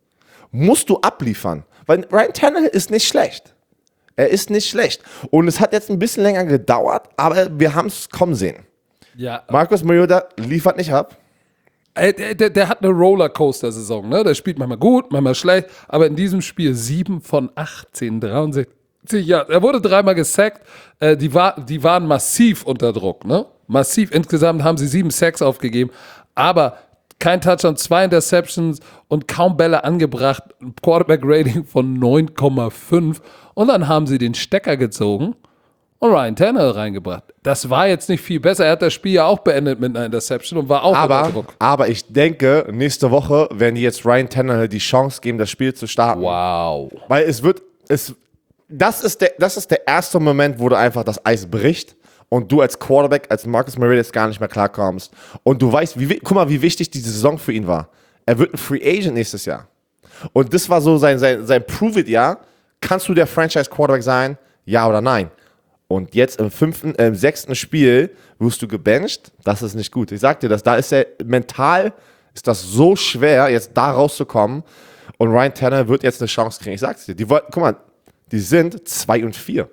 S2: musst du abliefern. Weil Ryan Tannehill ist nicht schlecht. Er ist nicht schlecht. Und es hat jetzt ein bisschen länger gedauert, aber wir haben es kommen sehen.
S1: Ja,
S2: Marcus Mariota liefert nicht ab.
S1: äh, der, der, der hat eine Rollercoaster-Saison, ne? Der spielt manchmal gut, manchmal schlecht, aber in diesem Spiel sieben von achtzehn, dreiundsechzig. Ja, er wurde dreimal gesackt. Äh, die, war, die waren massiv unter Druck, ne? Massiv. Insgesamt haben sie sieben Sacks aufgegeben, aber kein Touchdown, zwei Interceptions und kaum Bälle angebracht. Ein Quarterback-Rating von neun Komma fünf. Und dann haben sie den Stecker gezogen und Ryan Tannehill reingebracht. Das war jetzt nicht viel besser. Er hat das Spiel ja auch beendet mit einer Interception und war auch unter
S2: Aber,
S1: Druck.
S2: aber ich denke, nächste Woche werden die jetzt Ryan Tannehill die Chance geben, das Spiel zu starten.
S1: Wow.
S2: Weil es wird, es, das ist der, das ist der erste Moment, wo du einfach das Eis bricht und du als Quarterback, als Marcus Mariota jetzt gar nicht mehr klarkommst. Und du weißt, wie, guck mal, wie wichtig diese Saison für ihn war. Er wird ein Free Agent nächstes Jahr. Und das war so sein, sein, sein Prove-It-Jahr. Kannst du der Franchise-Quarterback sein? Ja oder nein? Und jetzt im fünften, äh, im sechsten Spiel wirst du gebencht. Das ist nicht gut. Ich sag dir das, da ist er mental, ist das so schwer, jetzt da rauszukommen. Und Ryan Tannehill wird jetzt eine Chance kriegen. Ich sag's dir. Die wollten, guck mal, die sind zwei und vier.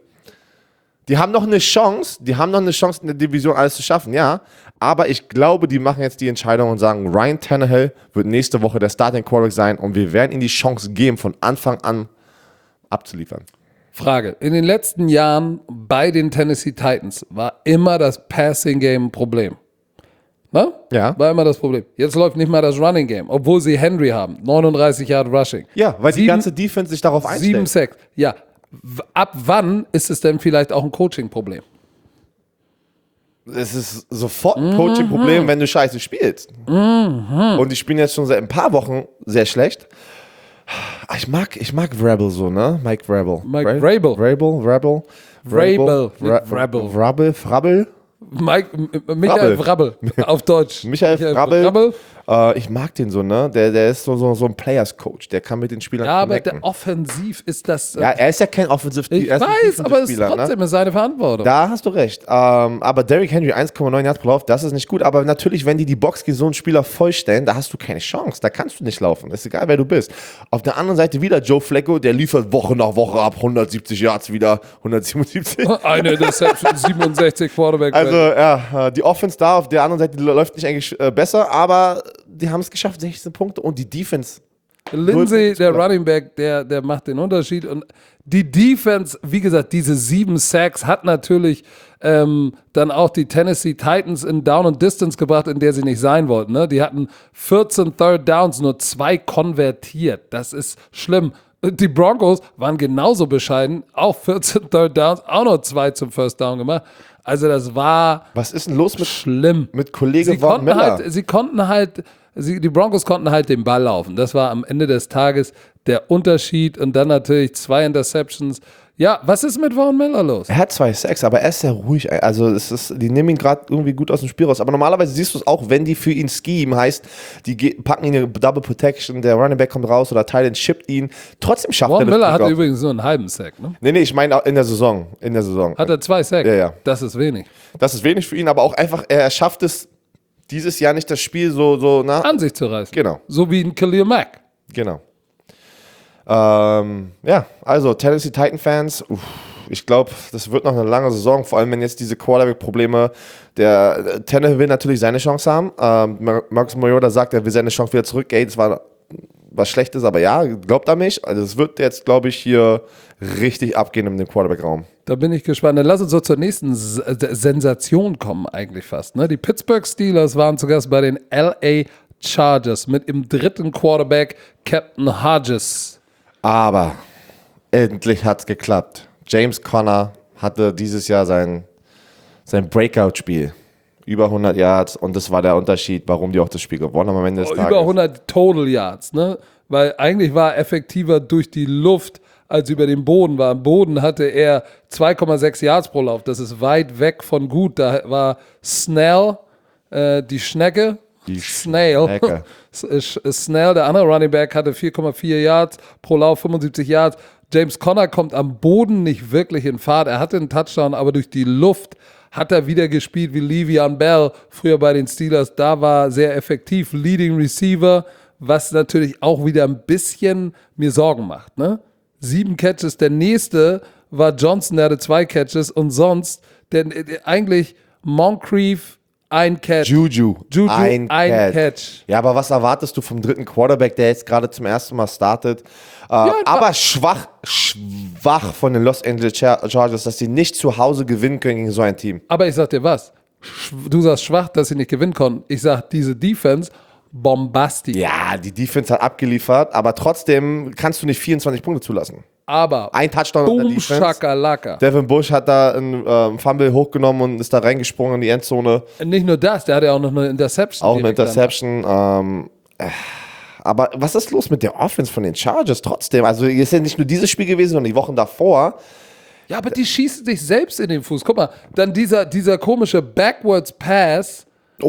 S2: Die haben noch eine Chance, die haben noch eine Chance, in der Division alles zu schaffen, ja. Aber ich glaube, die machen jetzt die Entscheidung und sagen, Ryan Tannehill wird nächste Woche der Starting Quarterback sein und wir werden ihm die Chance geben, von Anfang an abzuliefern.
S1: Frage. In den letzten Jahren bei den Tennessee Titans war immer das Passing Game ein Problem. Ne?
S2: Ja.
S1: War immer das Problem. Jetzt läuft nicht mal das Running Game, obwohl sie Henry haben. neununddreißig Yard Rushing.
S2: Ja, weil die
S1: Sieben-
S2: ganze Defense sich darauf
S1: Sieben
S2: einstellt.
S1: Sacks. Ja. W- Ab wann ist es denn vielleicht auch ein Coaching-Problem?
S2: es ist sofort ein Coaching-Problem, wenn du scheiße spielst. Mhm. Und die spielen jetzt schon seit ein paar Wochen sehr schlecht. Ich mag, ich mag Vrabel so, ne? Mike Vrabel.
S1: Mike Vrabel.
S2: Vrabel, Vrabel.
S1: Vrabel.
S2: Vrabel. Vrabel. Vrabel.
S1: Mike, Michael Vrabel, auf Deutsch.
S2: Michael Vrabel. Äh, ich mag den so, ne? Der, der ist so, so, so ein Players-Coach. Der kann mit den Spielern
S1: Ja,
S2: connecten.
S1: aber der offensiv ist das. Äh,
S2: ja, er ist ja kein offensiv
S1: Ich weiß, aber es ist trotzdem ne? seine Verantwortung.
S2: Da hast du recht. Ähm, aber Derrick Henry eins Komma neun Yards pro Lauf, das ist nicht gut. Aber natürlich, wenn die die Box gegen so einen Spieler vollstellen, da hast du keine Chance. Da kannst du nicht laufen. Ist egal, wer du bist. Auf der anderen Seite wieder Joe Flacco, der liefert Woche nach Woche ab. hundertsiebzig Yards wieder, hundertsiebenundsiebzig.
S1: Eine Interception, siebenundsechzig Quarterback.
S2: Also, ja, die Offense da auf der anderen Seite läuft nicht eigentlich äh, besser, aber die haben es geschafft, sechzehn Punkte und die Defense.
S1: Lindsay, der Running Back, der, der macht den Unterschied und die Defense, wie gesagt, diese sieben Sacks hat natürlich ähm, dann auch die Tennessee Titans in Down and Distance gebracht, in der sie nicht sein wollten. Ne? Die hatten vierzehn Third Downs, nur zwei konvertiert. Das ist schlimm. Die Broncos waren genauso bescheiden, auch vierzehn Third Downs, auch noch zwei zum First Down gemacht. Also das war
S2: Was ist denn los mit,
S1: schlimm.
S2: mit Kollege
S1: sie
S2: Von
S1: konnten
S2: Miller?
S1: halt, Sie konnten halt, sie, die Broncos konnten halt den Ball laufen. Das war am Ende des Tages der Unterschied und dann natürlich zwei Interceptions. Ja, was ist mit Von Miller los?
S2: Er hat zwei Sacks, aber er ist sehr ruhig. Also es ist, die nehmen ihn gerade irgendwie gut aus dem Spiel raus. Aber normalerweise siehst du es auch, wenn die für ihn scheme, heißt, die ge- packen ihn in eine Double Protection, der Running Back kommt raus oder Tylen chippt ihn. Trotzdem schafft
S1: Von
S2: er das.
S1: Miller hat
S2: auf.
S1: übrigens nur einen halben Sack, ne?
S2: Nee, nee, ich meine in der Saison. In der Saison.
S1: Hat er zwei Sacks?
S2: Ja, ja.
S1: Das ist wenig.
S2: Das ist wenig für ihn, aber auch einfach, er schafft es dieses Jahr nicht, das Spiel so, so na,
S1: An sich zu reißen.
S2: Genau.
S1: So wie ein Khalil Mack.
S2: Genau. Ähm, ja, also Tennessee Titan-Fans, uff, ich glaube, das wird noch eine lange Saison, vor allem wenn jetzt diese Quarterback-Probleme, der äh, Tannehill will natürlich seine Chance haben. Ähm, Mar- Marcus Mariota sagt, er will seine Chance wieder zurück. Ey, das war was Schlechtes, aber ja, glaubt an mich. Also es wird jetzt, glaube ich, hier richtig abgehen in dem Quarterback-Raum.
S1: Da bin ich gespannt. Dann lass uns so zur nächsten S- Sensation kommen eigentlich fast. Ne? Die Pittsburgh Steelers waren zu Gast bei den L A Chargers mit im dritten Quarterback Captain Hodges.
S2: Aber endlich hat es geklappt. James Conner hatte dieses Jahr sein, sein Breakout-Spiel. Über hundert Yards und das war der Unterschied, warum die auch das Spiel gewonnen haben am Ende des
S1: Oh,
S2: Tages.
S1: über hundert Total Yards, ne? Weil eigentlich war er effektiver durch die Luft als über den Boden war. Am Boden hatte er zwei Komma sechs Yards pro Lauf. Das ist weit weg von gut. Da war Snell, äh, die Schnecke,
S2: Die
S1: Snail,
S2: Schnecke.
S1: Snell, der andere Running Back, hatte vier Komma vier Yards pro Lauf, fünfundsiebzig Yards. James Conner kommt am Boden nicht wirklich in Fahrt. Er hatte einen Touchdown, aber durch die Luft hat er wieder gespielt wie Le'Veon Bell, früher bei den Steelers. Da war sehr effektiv, Leading Receiver, was natürlich auch wieder ein bisschen mir Sorgen macht. Ne? Sieben Catches, der nächste war Johnson, der hatte zwei Catches und sonst der, der, eigentlich Moncrief ein Catch.
S2: Juju,
S1: Juju
S2: ein,
S1: ein
S2: Catch.
S1: Catch.
S2: Ja, aber was erwartest du vom dritten Quarterback, der jetzt gerade zum ersten Mal startet? Äh,
S1: Ja,
S2: aber schwach, schwach von den Los Angeles Char- Chargers, dass sie nicht zu Hause gewinnen können gegen so ein Team.
S1: Aber ich sag dir was, Sch- du sagst schwach, dass sie nicht gewinnen konnten. Ich sag, diese Defense, bombastisch.
S2: Ja, die Defense hat abgeliefert, aber trotzdem kannst du nicht vierundzwanzig Punkte zulassen.
S1: Aber
S2: Ein Touchdown in der
S1: boom,
S2: Defense.
S1: Schakalaka.
S2: Devin Bush hat da einen ähm, Fumble hochgenommen und ist da reingesprungen in die Endzone.
S1: Nicht nur das, der hatte ja auch noch eine Interception.
S2: Auch eine
S1: direkt danach.
S2: Interception. Ähm, äh, aber was ist los mit der Offense von den Chargers trotzdem? Also, es ist ja nicht nur dieses Spiel gewesen, sondern die Wochen davor.
S1: Ja, aber die schießen sich selbst in den Fuß. Guck mal, dann dieser, dieser komische Backwards Pass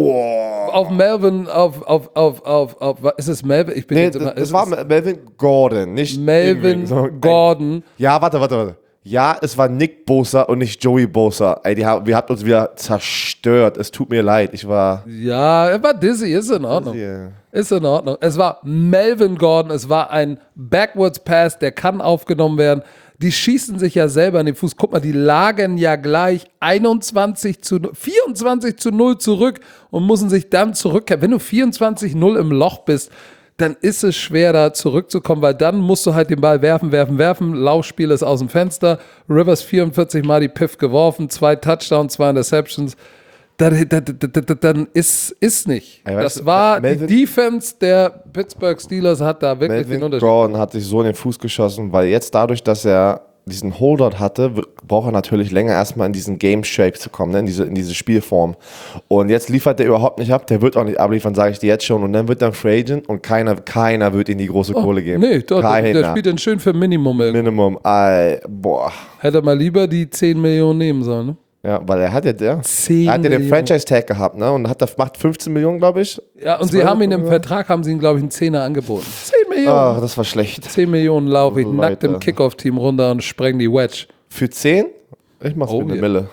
S2: Oh.
S1: auf Melvin, auf, auf, auf, auf, auf, ist es Melvin? Ich bin
S2: Nee,
S1: jetzt immer,
S2: das, das
S1: ist
S2: war
S1: es
S2: Melvin Gordon, nicht
S1: Melvin
S2: irgendwie, sondern-
S1: Gordon.
S2: Ja, warte, warte, warte. Ja, es war Nick Bosa und nicht Joey Bosa. Ey, die haben, wir habt uns wieder zerstört. Es tut mir leid. Ich war.
S1: Ja, er war dizzy, ist in Ordnung.
S2: Dizzy, ja.
S1: Ist in Ordnung. Es war Melvin Gordon, es war ein Backwards Pass, der kann aufgenommen werden. Die schießen sich ja selber in den Fuß. Guck mal, die lagen ja gleich einundzwanzig zu vierundzwanzig zu null zurück und müssen sich dann zurückkehren. Wenn du vierundzwanzig null im Loch bist, dann ist es schwer, da zurückzukommen, weil dann musst du halt den Ball werfen, werfen, werfen. Laufspiel ist aus dem Fenster. Rivers vierundvierzig Mal die Piff geworfen, zwei Touchdowns, zwei Interceptions. Dann, dann, dann, dann ist, ist nicht.
S2: Ey, weißt
S1: Das
S2: du,
S1: war
S2: Melvin-
S1: die Defense der Pittsburgh Steelers hat da wirklich den
S2: Melvin
S1: Unterschied.
S2: Gordon hat sich so in den Fuß geschossen, weil jetzt dadurch, dass er diesen Holdout hatte, w- braucht er natürlich länger erstmal in diesen Game-Shape zu kommen, ne? in, diese, in diese Spielform. Und jetzt liefert er überhaupt nicht ab, der wird auch nicht abliefern, sage ich dir jetzt schon. Und dann wird er Free Agent und keiner, keiner wird ihm die große Kohle geben.
S1: Nee, doch, der,
S2: keiner.
S1: der spielt dann schön für Minimum. irgendwie.
S2: Minimum, Ay, boah.
S1: Hätte er mal lieber die zehn Millionen nehmen sollen, ne?
S2: Ja, weil er hat ja, der,
S1: zehn
S2: er hat ja den
S1: Millionen.
S2: Franchise-Tag gehabt, ne? Und hat da, macht fünfzehn Millionen, glaube ich.
S1: Ja, und sie
S2: zwölf
S1: haben ihn im
S2: oder?
S1: Vertrag, haben sie ihn, glaube ich, einen Zehner angeboten. zehn Millionen.
S2: Ach, das war schlecht.
S1: zehn Millionen laufe ich
S2: Leute.
S1: nackt im Kickoff-Team runter und spreng die Wedge.
S2: Für zehn? Ich mach's
S1: Oh,
S2: für eine
S1: ja.
S2: Mille.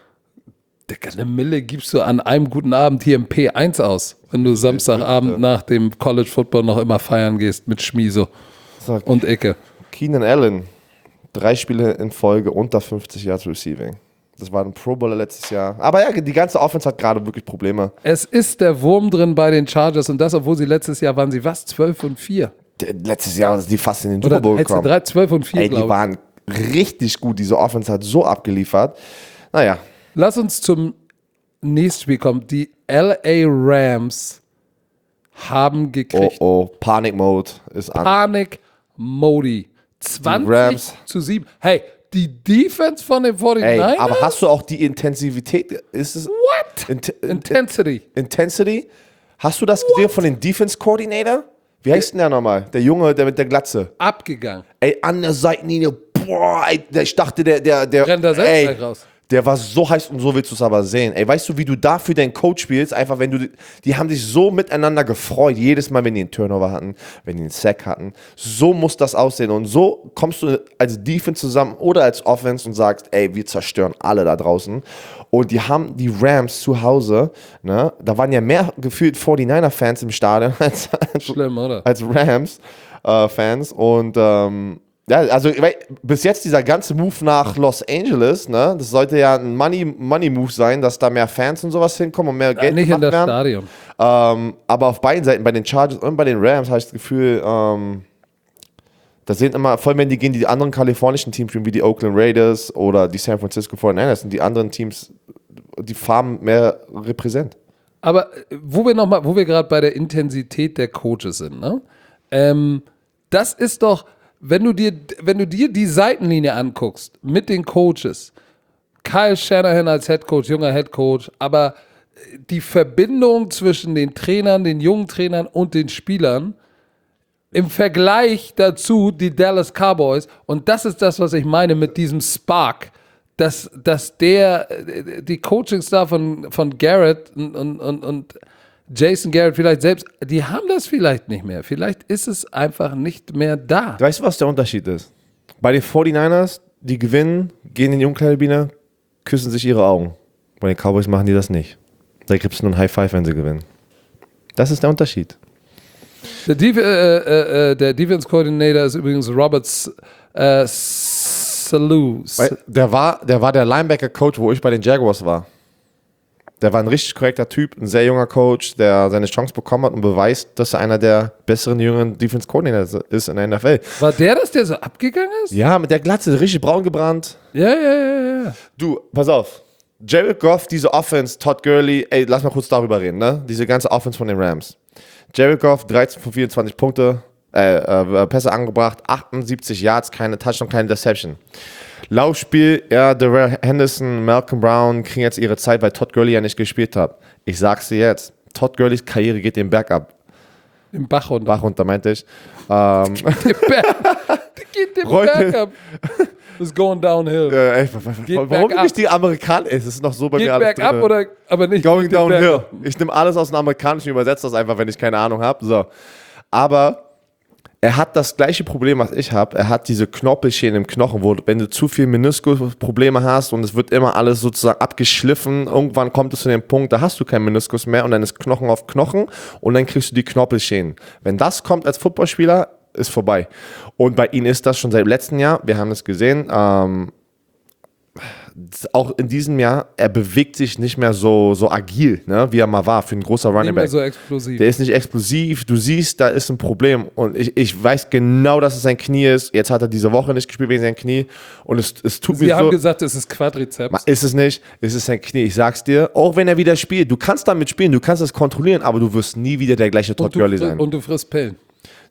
S1: Digga, eine Mille gibst du an einem guten Abend hier im P eins aus, wenn du Samstagabend nach dem College Football noch immer feiern gehst mit Schmieso
S2: Sag,
S1: und Ecke.
S2: Keenan Allen, drei Spiele in Folge unter fünfzig Yards Receiving. Das war ein Pro Bowler letztes Jahr. Aber ja, die ganze Offense hat gerade wirklich Probleme.
S1: Es ist der Wurm drin bei den Chargers und das, obwohl sie letztes Jahr waren sie was? zwölf und vier.
S2: Der, letztes Jahr sind die fast in den
S1: Oder
S2: Super Bowl
S1: hättest du
S2: gekommen.
S1: drei, zwölf und vier,
S2: Ey, die
S1: glaube ich.
S2: waren richtig gut. Diese Offense hat so abgeliefert. Naja,
S1: Lass uns zum nächsten Spiel kommen. Die L A Rams haben
S2: oh
S1: gekriegt
S2: oh, Panic Mode ist an.
S1: Panik Modi. zwanzig
S2: Rams.
S1: zu sieben. Hey, die Defense von den
S2: Ey,
S1: forty-niners?
S2: aber hast du auch die Intensivität? Ist es
S1: What?
S2: Int
S1: Intensity.
S2: Intensity? Hast du das gesehen von den Defense Coordinator? Wie heißt denn der nochmal? Der Junge, der mit der Glatze.
S1: Abgegangen.
S2: Ey, an der Seitenlinie, boah, ey, der, ich dachte, der, der, der,
S1: Rennt da selbst
S2: ey,
S1: gleich raus.
S2: der war so heiß und so willst du es aber sehen. Ey, weißt du, wie du dafür deinen Coach spielst? Einfach, wenn du, die haben sich so miteinander gefreut, jedes Mal, wenn die einen Turnover hatten, wenn die einen Sack hatten. So muss das aussehen und so kommst du als Defense zusammen oder als Offense und sagst, ey, wir zerstören alle da draußen. Und die haben die Rams zu Hause, ne, da waren ja mehr gefühlt forty-niner-Fans im Stadion als,
S1: Schlimm, oder?
S2: als Rams-Fans. und ähm, ja, also weil, bis jetzt dieser ganze Move nach Los Angeles, ne, das sollte ja ein Money, Money Move sein, dass da mehr Fans und sowas hinkommen und mehr Geld
S1: Nicht in
S2: gemacht
S1: das
S2: werden.
S1: Stadion.
S2: Ähm, aber auf beiden Seiten, bei den Chargers und bei den Rams, habe ich das Gefühl, ähm, da sind immer, vor allem wenn die gegen die anderen kalifornischen Teams spielen, wie die Oakland Raiders oder die San Francisco forty-niners, sind die anderen Teams, die Farben mehr repräsent.
S1: Aber äh, wo wir noch mal, wo wir gerade bei der Intensität der Coaches sind, ne? Ähm, das ist doch, wenn du dir, wenn du dir die Seitenlinie anguckst mit den Coaches, Kyle Shanahan als Headcoach, junger Headcoach, aber die Verbindung zwischen den Trainern, den jungen Trainern und den Spielern im Vergleich dazu die Dallas Cowboys, und das ist das, was ich meine mit diesem Spark, dass, dass der, die Coaching-Star von, von Garrett und, und, und, und Jason Garrett vielleicht selbst, die haben das vielleicht nicht mehr. Vielleicht ist es einfach nicht mehr da.
S2: Weißt du, was der Unterschied ist? Bei den forty-niners, die gewinnen, gehen in die Umkleidekabine, küssen sich ihre Augen. Bei den Cowboys machen die das nicht. Da gibt es nur ein High Five, wenn sie gewinnen. Das ist der Unterschied.
S1: Der, Def äh, äh, der Defense Coordinator ist übrigens Robert äh, Salou.
S2: Weil Der war, der war der Linebacker-Coach, wo ich bei den Jaguars war. Der war ein richtig korrekter Typ, ein sehr junger Coach, der seine Chance bekommen hat und beweist, dass er einer der besseren jungen Defense Coordinator ist in der N F L.
S1: War der das, der so abgegangen ist?
S2: Ja, mit der Glatze, richtig braun gebrannt.
S1: Ja, ja, ja, ja.
S2: Du, pass auf. Jared Goff, diese Offense, Todd Gurley, ey, lass mal kurz darüber reden, ne? Diese ganze Offense von den Rams. Jared Goff, dreizehn von vierundzwanzig Punkte, äh, äh, Pässe angebracht, achtundsiebzig Yards, keine Touchdown, keine Interception. Laufspiel, ja, Darrell Henderson, Malcolm Brown kriegen jetzt ihre Zeit, weil Todd Gurley ja nicht gespielt hat. Ich sag's dir jetzt, Todd Gurleys Karriere geht den Berg ab.
S1: Im Bach runter.
S2: Bach runter, meinte ich. Ähm,
S1: Der geht den
S2: Leute.
S1: Berg ab. It's going downhill.
S2: äh, ey,
S1: Geht
S2: warum
S1: bergab.
S2: bin ich die Amerikaner? Ey, es ist noch so bei
S1: Geht
S2: mir alles
S1: bergab
S2: drin.
S1: oder, aber nicht.
S2: Going
S1: geht den Berg
S2: downhill.
S1: ab.
S2: Ich nehme alles aus dem Amerikanischen, übersetze das einfach, wenn ich keine Ahnung habe. So. Aber er hat das gleiche Problem, was ich habe. Er hat diese Knorpelschäden im Knochen, wo wenn du zu viel Meniskusprobleme hast und es wird immer alles sozusagen abgeschliffen, irgendwann kommt es zu dem Punkt, da hast du keinen Meniskus mehr und dann ist Knochen auf Knochen und dann kriegst du die Knorpelschäden. Wenn das kommt als Footballspieler, ist vorbei. Und bei ihm ist das schon seit letztem Jahr, wir haben es gesehen, ähm, auch in diesem Jahr, er bewegt sich nicht mehr so, so agil, ne, wie er mal war für ein großer Running
S1: Nicht mehr
S2: Back.
S1: so explosiv.
S2: Der ist nicht explosiv, du siehst, da ist ein Problem und ich, ich weiß genau, dass es sein Knie ist. Jetzt hat er diese Woche nicht gespielt wegen seinem Knie und es, es tut
S1: Sie
S2: mir
S1: haben
S2: so...
S1: gesagt, es ist Quadrizeps.
S2: Ist es nicht, es ist sein Knie, ich sag's dir. Auch wenn er wieder spielt, du kannst damit spielen, du kannst es kontrollieren, aber du wirst nie wieder der gleiche Todd
S1: Und du,
S2: Gurley
S1: fri-
S2: sein.
S1: und du frisst Pillen.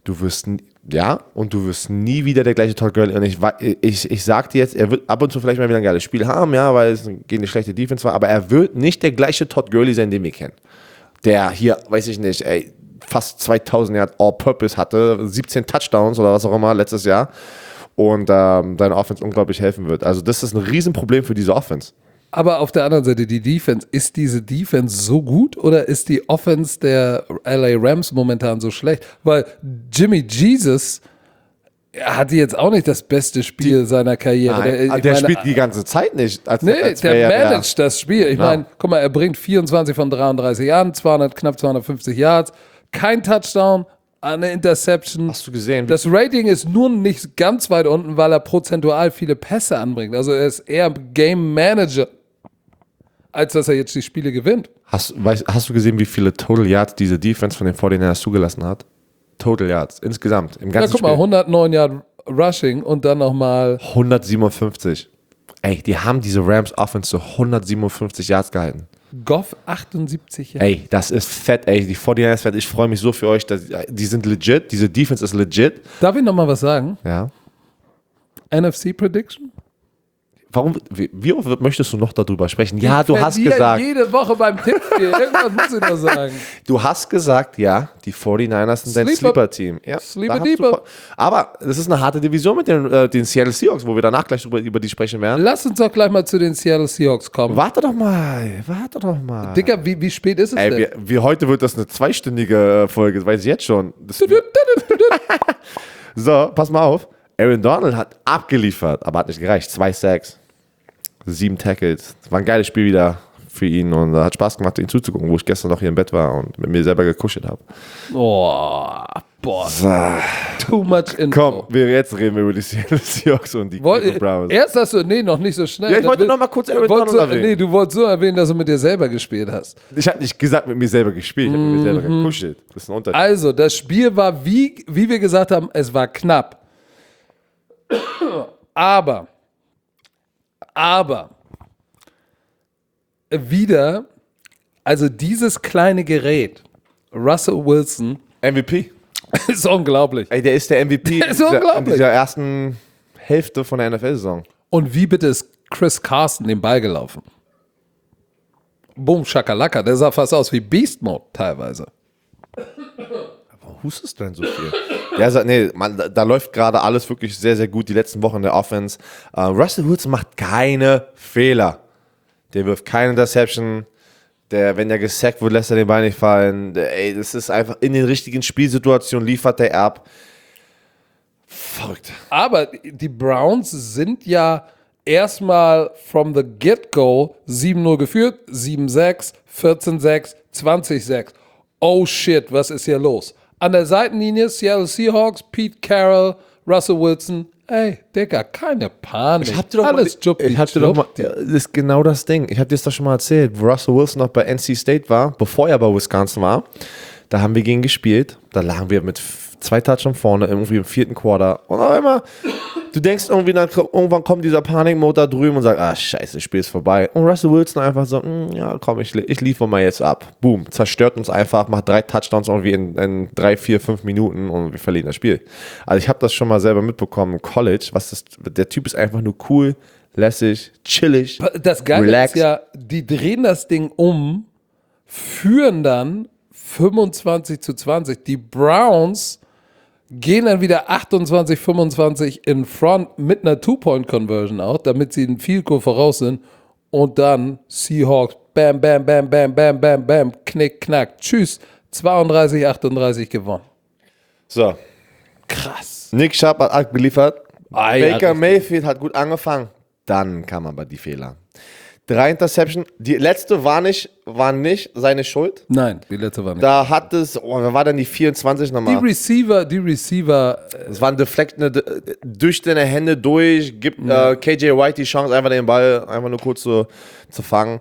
S2: Du wirst, n- ja, und du wirst nie wieder der gleiche Todd Gurley. Und ich, wa- ich, ich sag dir jetzt, er wird ab und zu vielleicht mal wieder ein geiles Spiel haben, ja, weil es gegen eine schlechte Defense war, aber er wird nicht der gleiche Todd Gurley sein, den wir kennen. Der hier, weiß ich nicht, ey, fast zweitausend Yards All-Purpose hatte, siebzehn Touchdowns oder was auch immer letztes Jahr und ähm, deine Offense unglaublich helfen wird. Also das ist ein Riesenproblem für diese Offense.
S1: Aber auf der anderen Seite, die Defense, ist diese Defense so gut oder ist die Offense der L A Rams momentan so schlecht? Weil Jimmy Jesus er hatte jetzt auch nicht das beste Spiel die, seiner Karriere.
S2: Nein,
S1: der
S2: der, der meine, spielt die ganze Zeit nicht. Als,
S1: nee,
S2: als
S1: der
S2: er,
S1: managt ja. das Spiel. Ich ja. meine, guck mal, er bringt vierundzwanzig von dreiunddreißig Jahren, zweihundert, knapp zweihundertfünfzig Yards, kein Touchdown, eine Interception.
S2: Hast du gesehen?
S1: Das Rating ist nur nicht ganz weit unten, weil er prozentual viele Pässe anbringt. Also er ist eher Game Manager, als dass er jetzt die Spiele gewinnt.
S2: Hast, weißt, hast du gesehen, wie viele Total Yards diese Defense von den forty-niners zugelassen hat? Total Yards, insgesamt, im ganzen
S1: Ja, guck mal,
S2: Spiel.
S1: hundertneun Yard Rushing und dann nochmal
S2: hundertsiebenundfünfzig. Ey, die haben diese Rams Offense zu hundertsiebenundfünfzig Yards gehalten.
S1: Goff achtundsiebzig Yards.
S2: Ey, das ist fett, ey. Die forty-niners fett. Ich freue mich so für euch. Dass, die sind legit. Diese Defense ist legit.
S1: Darf ich nochmal was sagen?
S2: Ja.
S1: N F C Prediction?
S2: Warum, wie, wie oft möchtest du noch darüber sprechen? Ja,
S1: ich
S2: du hast gesagt.
S1: jede Woche beim Tippspiel. Irgendwas muss ich noch sagen.
S2: Du hast gesagt, ja, die forty-niners sind dein Sleeper-Team. Ja,
S1: Sleeper Deeper.
S2: Aber das ist eine harte Division mit den, äh, den Seattle Seahawks, wo wir danach gleich über, über die sprechen werden.
S1: Lass uns doch gleich mal zu den Seattle Seahawks kommen.
S2: Warte doch mal, warte doch mal.
S1: Dicker, wie, wie spät ist es
S2: Ey,
S1: denn?
S2: wir, wir, heute wird das eine zweistündige Folge, das weiß ich jetzt schon. Das so, pass mal auf. Aaron Donald hat abgeliefert, aber hat nicht gereicht. Zwei Sacks. Sieben Tackles. Das war ein geiles Spiel wieder für ihn und hat Spaß gemacht, ihn zuzugucken, wo ich gestern noch hier im Bett war und mit mir selber gekuschelt habe.
S1: Oh, boah.
S2: So.
S1: Too much info.
S2: Komm, wir jetzt reden wir über die Seattle Seahawks und die
S1: Woll,
S2: Browns.
S1: Erst hast du, nee, noch nicht so schnell.
S2: Ja, ich wollte noch mal kurz Aaron Donald
S1: so,
S2: erwähnen.
S1: Nee, du wolltest so erwähnen, dass du mit dir selber gespielt hast.
S2: Ich habe nicht gesagt, mit mir selber gespielt, ich habe mit mir selber gekuschelt. Das ist ein Unterschied.
S1: Also, das Spiel war, wie, wie wir gesagt haben, es war knapp. Aber, aber, wieder, also dieses kleine Gerät, Russell Wilson,
S2: M V P.
S1: ist unglaublich.
S2: Ey, der ist der M V P
S1: Der ist
S2: dieser,
S1: unglaublich.
S2: dieser ersten Hälfte von der N F L-Saison.
S1: Und wie bitte ist Chris Carson den Ball gelaufen? Boom, Schakalaka, der sah fast aus wie Beast Mode teilweise.
S2: Warum hustest du denn so viel? Ja, so, nee, man, da, da läuft gerade alles wirklich sehr, sehr gut, die letzten Wochen in der Offense. Uh, Russell Wilson macht keine Fehler. Der wirft keine Interception. Der, wenn der gesackt wird, lässt er den Ball nicht fallen. Der, ey, das ist einfach in den richtigen Spielsituationen liefert der ab. Verrückt.
S1: Aber die Browns sind ja erstmal from the get-go sieben null geführt, sieben sechs, vierzehn sechs, zwanzig sechs. Oh shit, was ist hier los? An der Seitenlinie Seattle Seahawks, Pete Carroll, Russell Wilson. Ey, Digga, keine Panik.
S2: Ich hab dir doch
S1: Alles
S2: mal,
S1: juppi,
S2: ich hab dir doch mal, das ist genau das Ding. Ich hab dir das doch schon mal erzählt, wo Russell Wilson noch bei N C State war, bevor er bei Wisconsin war. Da haben wir gegen gespielt. Da lagen wir mit zwei Touchdowns vorne, irgendwie im vierten Quarter. Und auf einmal, du denkst irgendwie, dann, irgendwann kommt dieser Panikmode da drüben und sagt, ah, scheiße, das Spiel ist vorbei. Und Russell Wilson einfach so, ja, komm, ich, ich liefere mal jetzt ab. Boom, zerstört uns einfach, macht drei Touchdowns irgendwie in, in drei, vier, fünf Minuten und wir verlieren das Spiel. Also ich habe das schon mal selber mitbekommen im College. Was das, der Typ ist einfach nur cool, lässig, chillig,
S1: Das Geile
S2: relaxed.
S1: ist ja, die drehen das Ding um, führen dann fünfundzwanzig zu zwanzig. Die Browns gehen dann wieder achtundzwanzig fünfundzwanzig in Front mit einer Two-Point-Conversion auch, damit sie einen Field Goal voraus sind. Und dann Seahawks, bam, bam, bam, bam, bam, bam, bam, knick, knack, tschüss, zweiunddreißig achtunddreißig gewonnen.
S2: So,
S1: Krass.
S2: Nick Chubb hat abgeliefert.
S1: Ah, ja,
S2: Baker
S1: richtig.
S2: Mayfield hat gut angefangen. Dann kamen aber die Fehler. Drei Interception. Die letzte war nicht, war nicht seine Schuld.
S1: Nein, die letzte war nicht.
S2: Da hat es, oh, wer war denn die vierundzwanzig
S1: Die
S2: nochmal?
S1: Receiver, die Receiver,
S2: Es war ein Deflekt ne, durch deine Hände durch, gibt äh, K J White die Chance, einfach den Ball einfach nur kurz zu, zu fangen.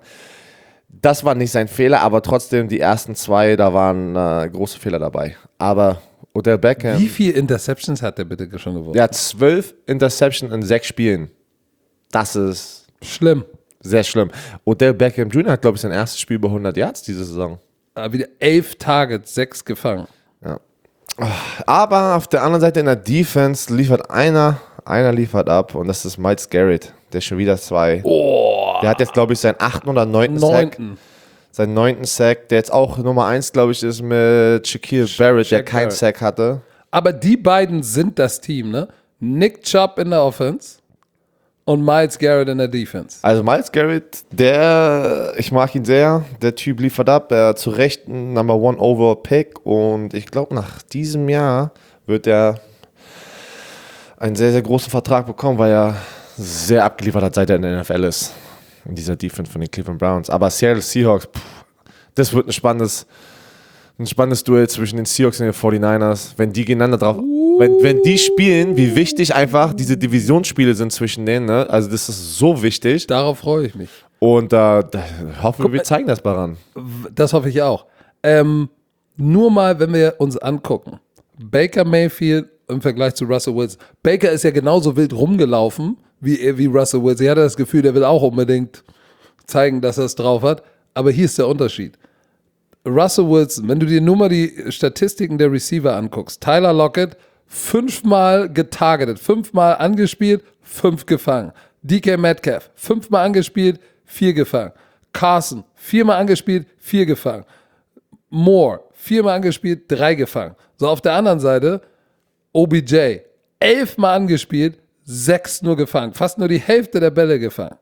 S2: Das war nicht sein Fehler, aber trotzdem die ersten zwei, da waren äh, große Fehler dabei. Aber Odell Beckham,
S1: wie viele Interceptions hat der bitte schon gewonnen?
S2: der hat zwölf Interception in sechs Spielen. Das ist
S1: Schlimm.
S2: sehr schlimm. Odell Beckham Junior hat, glaube ich, sein erstes Spiel über hundert Yards diese Saison.
S1: Aber wieder elf Targets, sechs gefangen.
S2: Ja. Aber auf der anderen Seite in der Defense liefert einer, einer liefert ab und das ist Myles Garrett, der schon wieder zwei.
S1: Oh,
S2: Der hat jetzt, glaube ich, seinen achten oder neunten Sack.
S1: neunten.
S2: Seinen neunten Sack, der jetzt auch Nummer eins, glaube ich, ist mit Shaquille Barrett, der
S1: Shaq
S2: keinen
S1: Barrett.
S2: Sack hatte.
S1: Aber die beiden sind das Team, ne? Nick Chubb in der Offense und Myles Garrett in der Defense.
S2: Also Myles Garrett, der, ich mag ihn sehr, der Typ liefert ab, er zu Recht ein Number One Overall Pick und ich glaube, nach diesem Jahr wird er einen sehr, sehr großen Vertrag bekommen, weil er sehr abgeliefert hat, seit er in der N F L ist, in dieser Defense von den Cleveland Browns. Aber Seattle Seahawks, pff, das wird ein spannendes, ein spannendes Duell zwischen den Seahawks und den forty-niners, wenn die gegeneinander drauf, wenn, wenn die spielen, wie wichtig einfach diese Divisionsspiele sind zwischen denen, ne? Also das ist so wichtig.
S1: Darauf freue ich mich.
S2: Und äh, da hoffen wir, wir zeigen das mal ran.
S1: Das hoffe ich auch. Ähm, nur mal, wenn wir uns angucken. Baker Mayfield im Vergleich zu Russell Wilson. Baker ist ja genauso wild rumgelaufen wie, wie Russell Wilson. Ich hatte das Gefühl, der will auch unbedingt zeigen, dass er es drauf hat. Aber hier ist der Unterschied. Russell Wilson, wenn du dir nur mal die Statistiken der Receiver anguckst. Tyler Lockett, fünfmal getargetet, fünfmal angespielt, fünf gefangen. D K Metcalf, fünfmal angespielt, vier gefangen. Carson, viermal angespielt, vier gefangen. Moore, viermal angespielt, drei gefangen. So, auf der anderen Seite, O B J, elfmal angespielt, sechs nur gefangen. Fast nur die Hälfte der Bälle gefangen.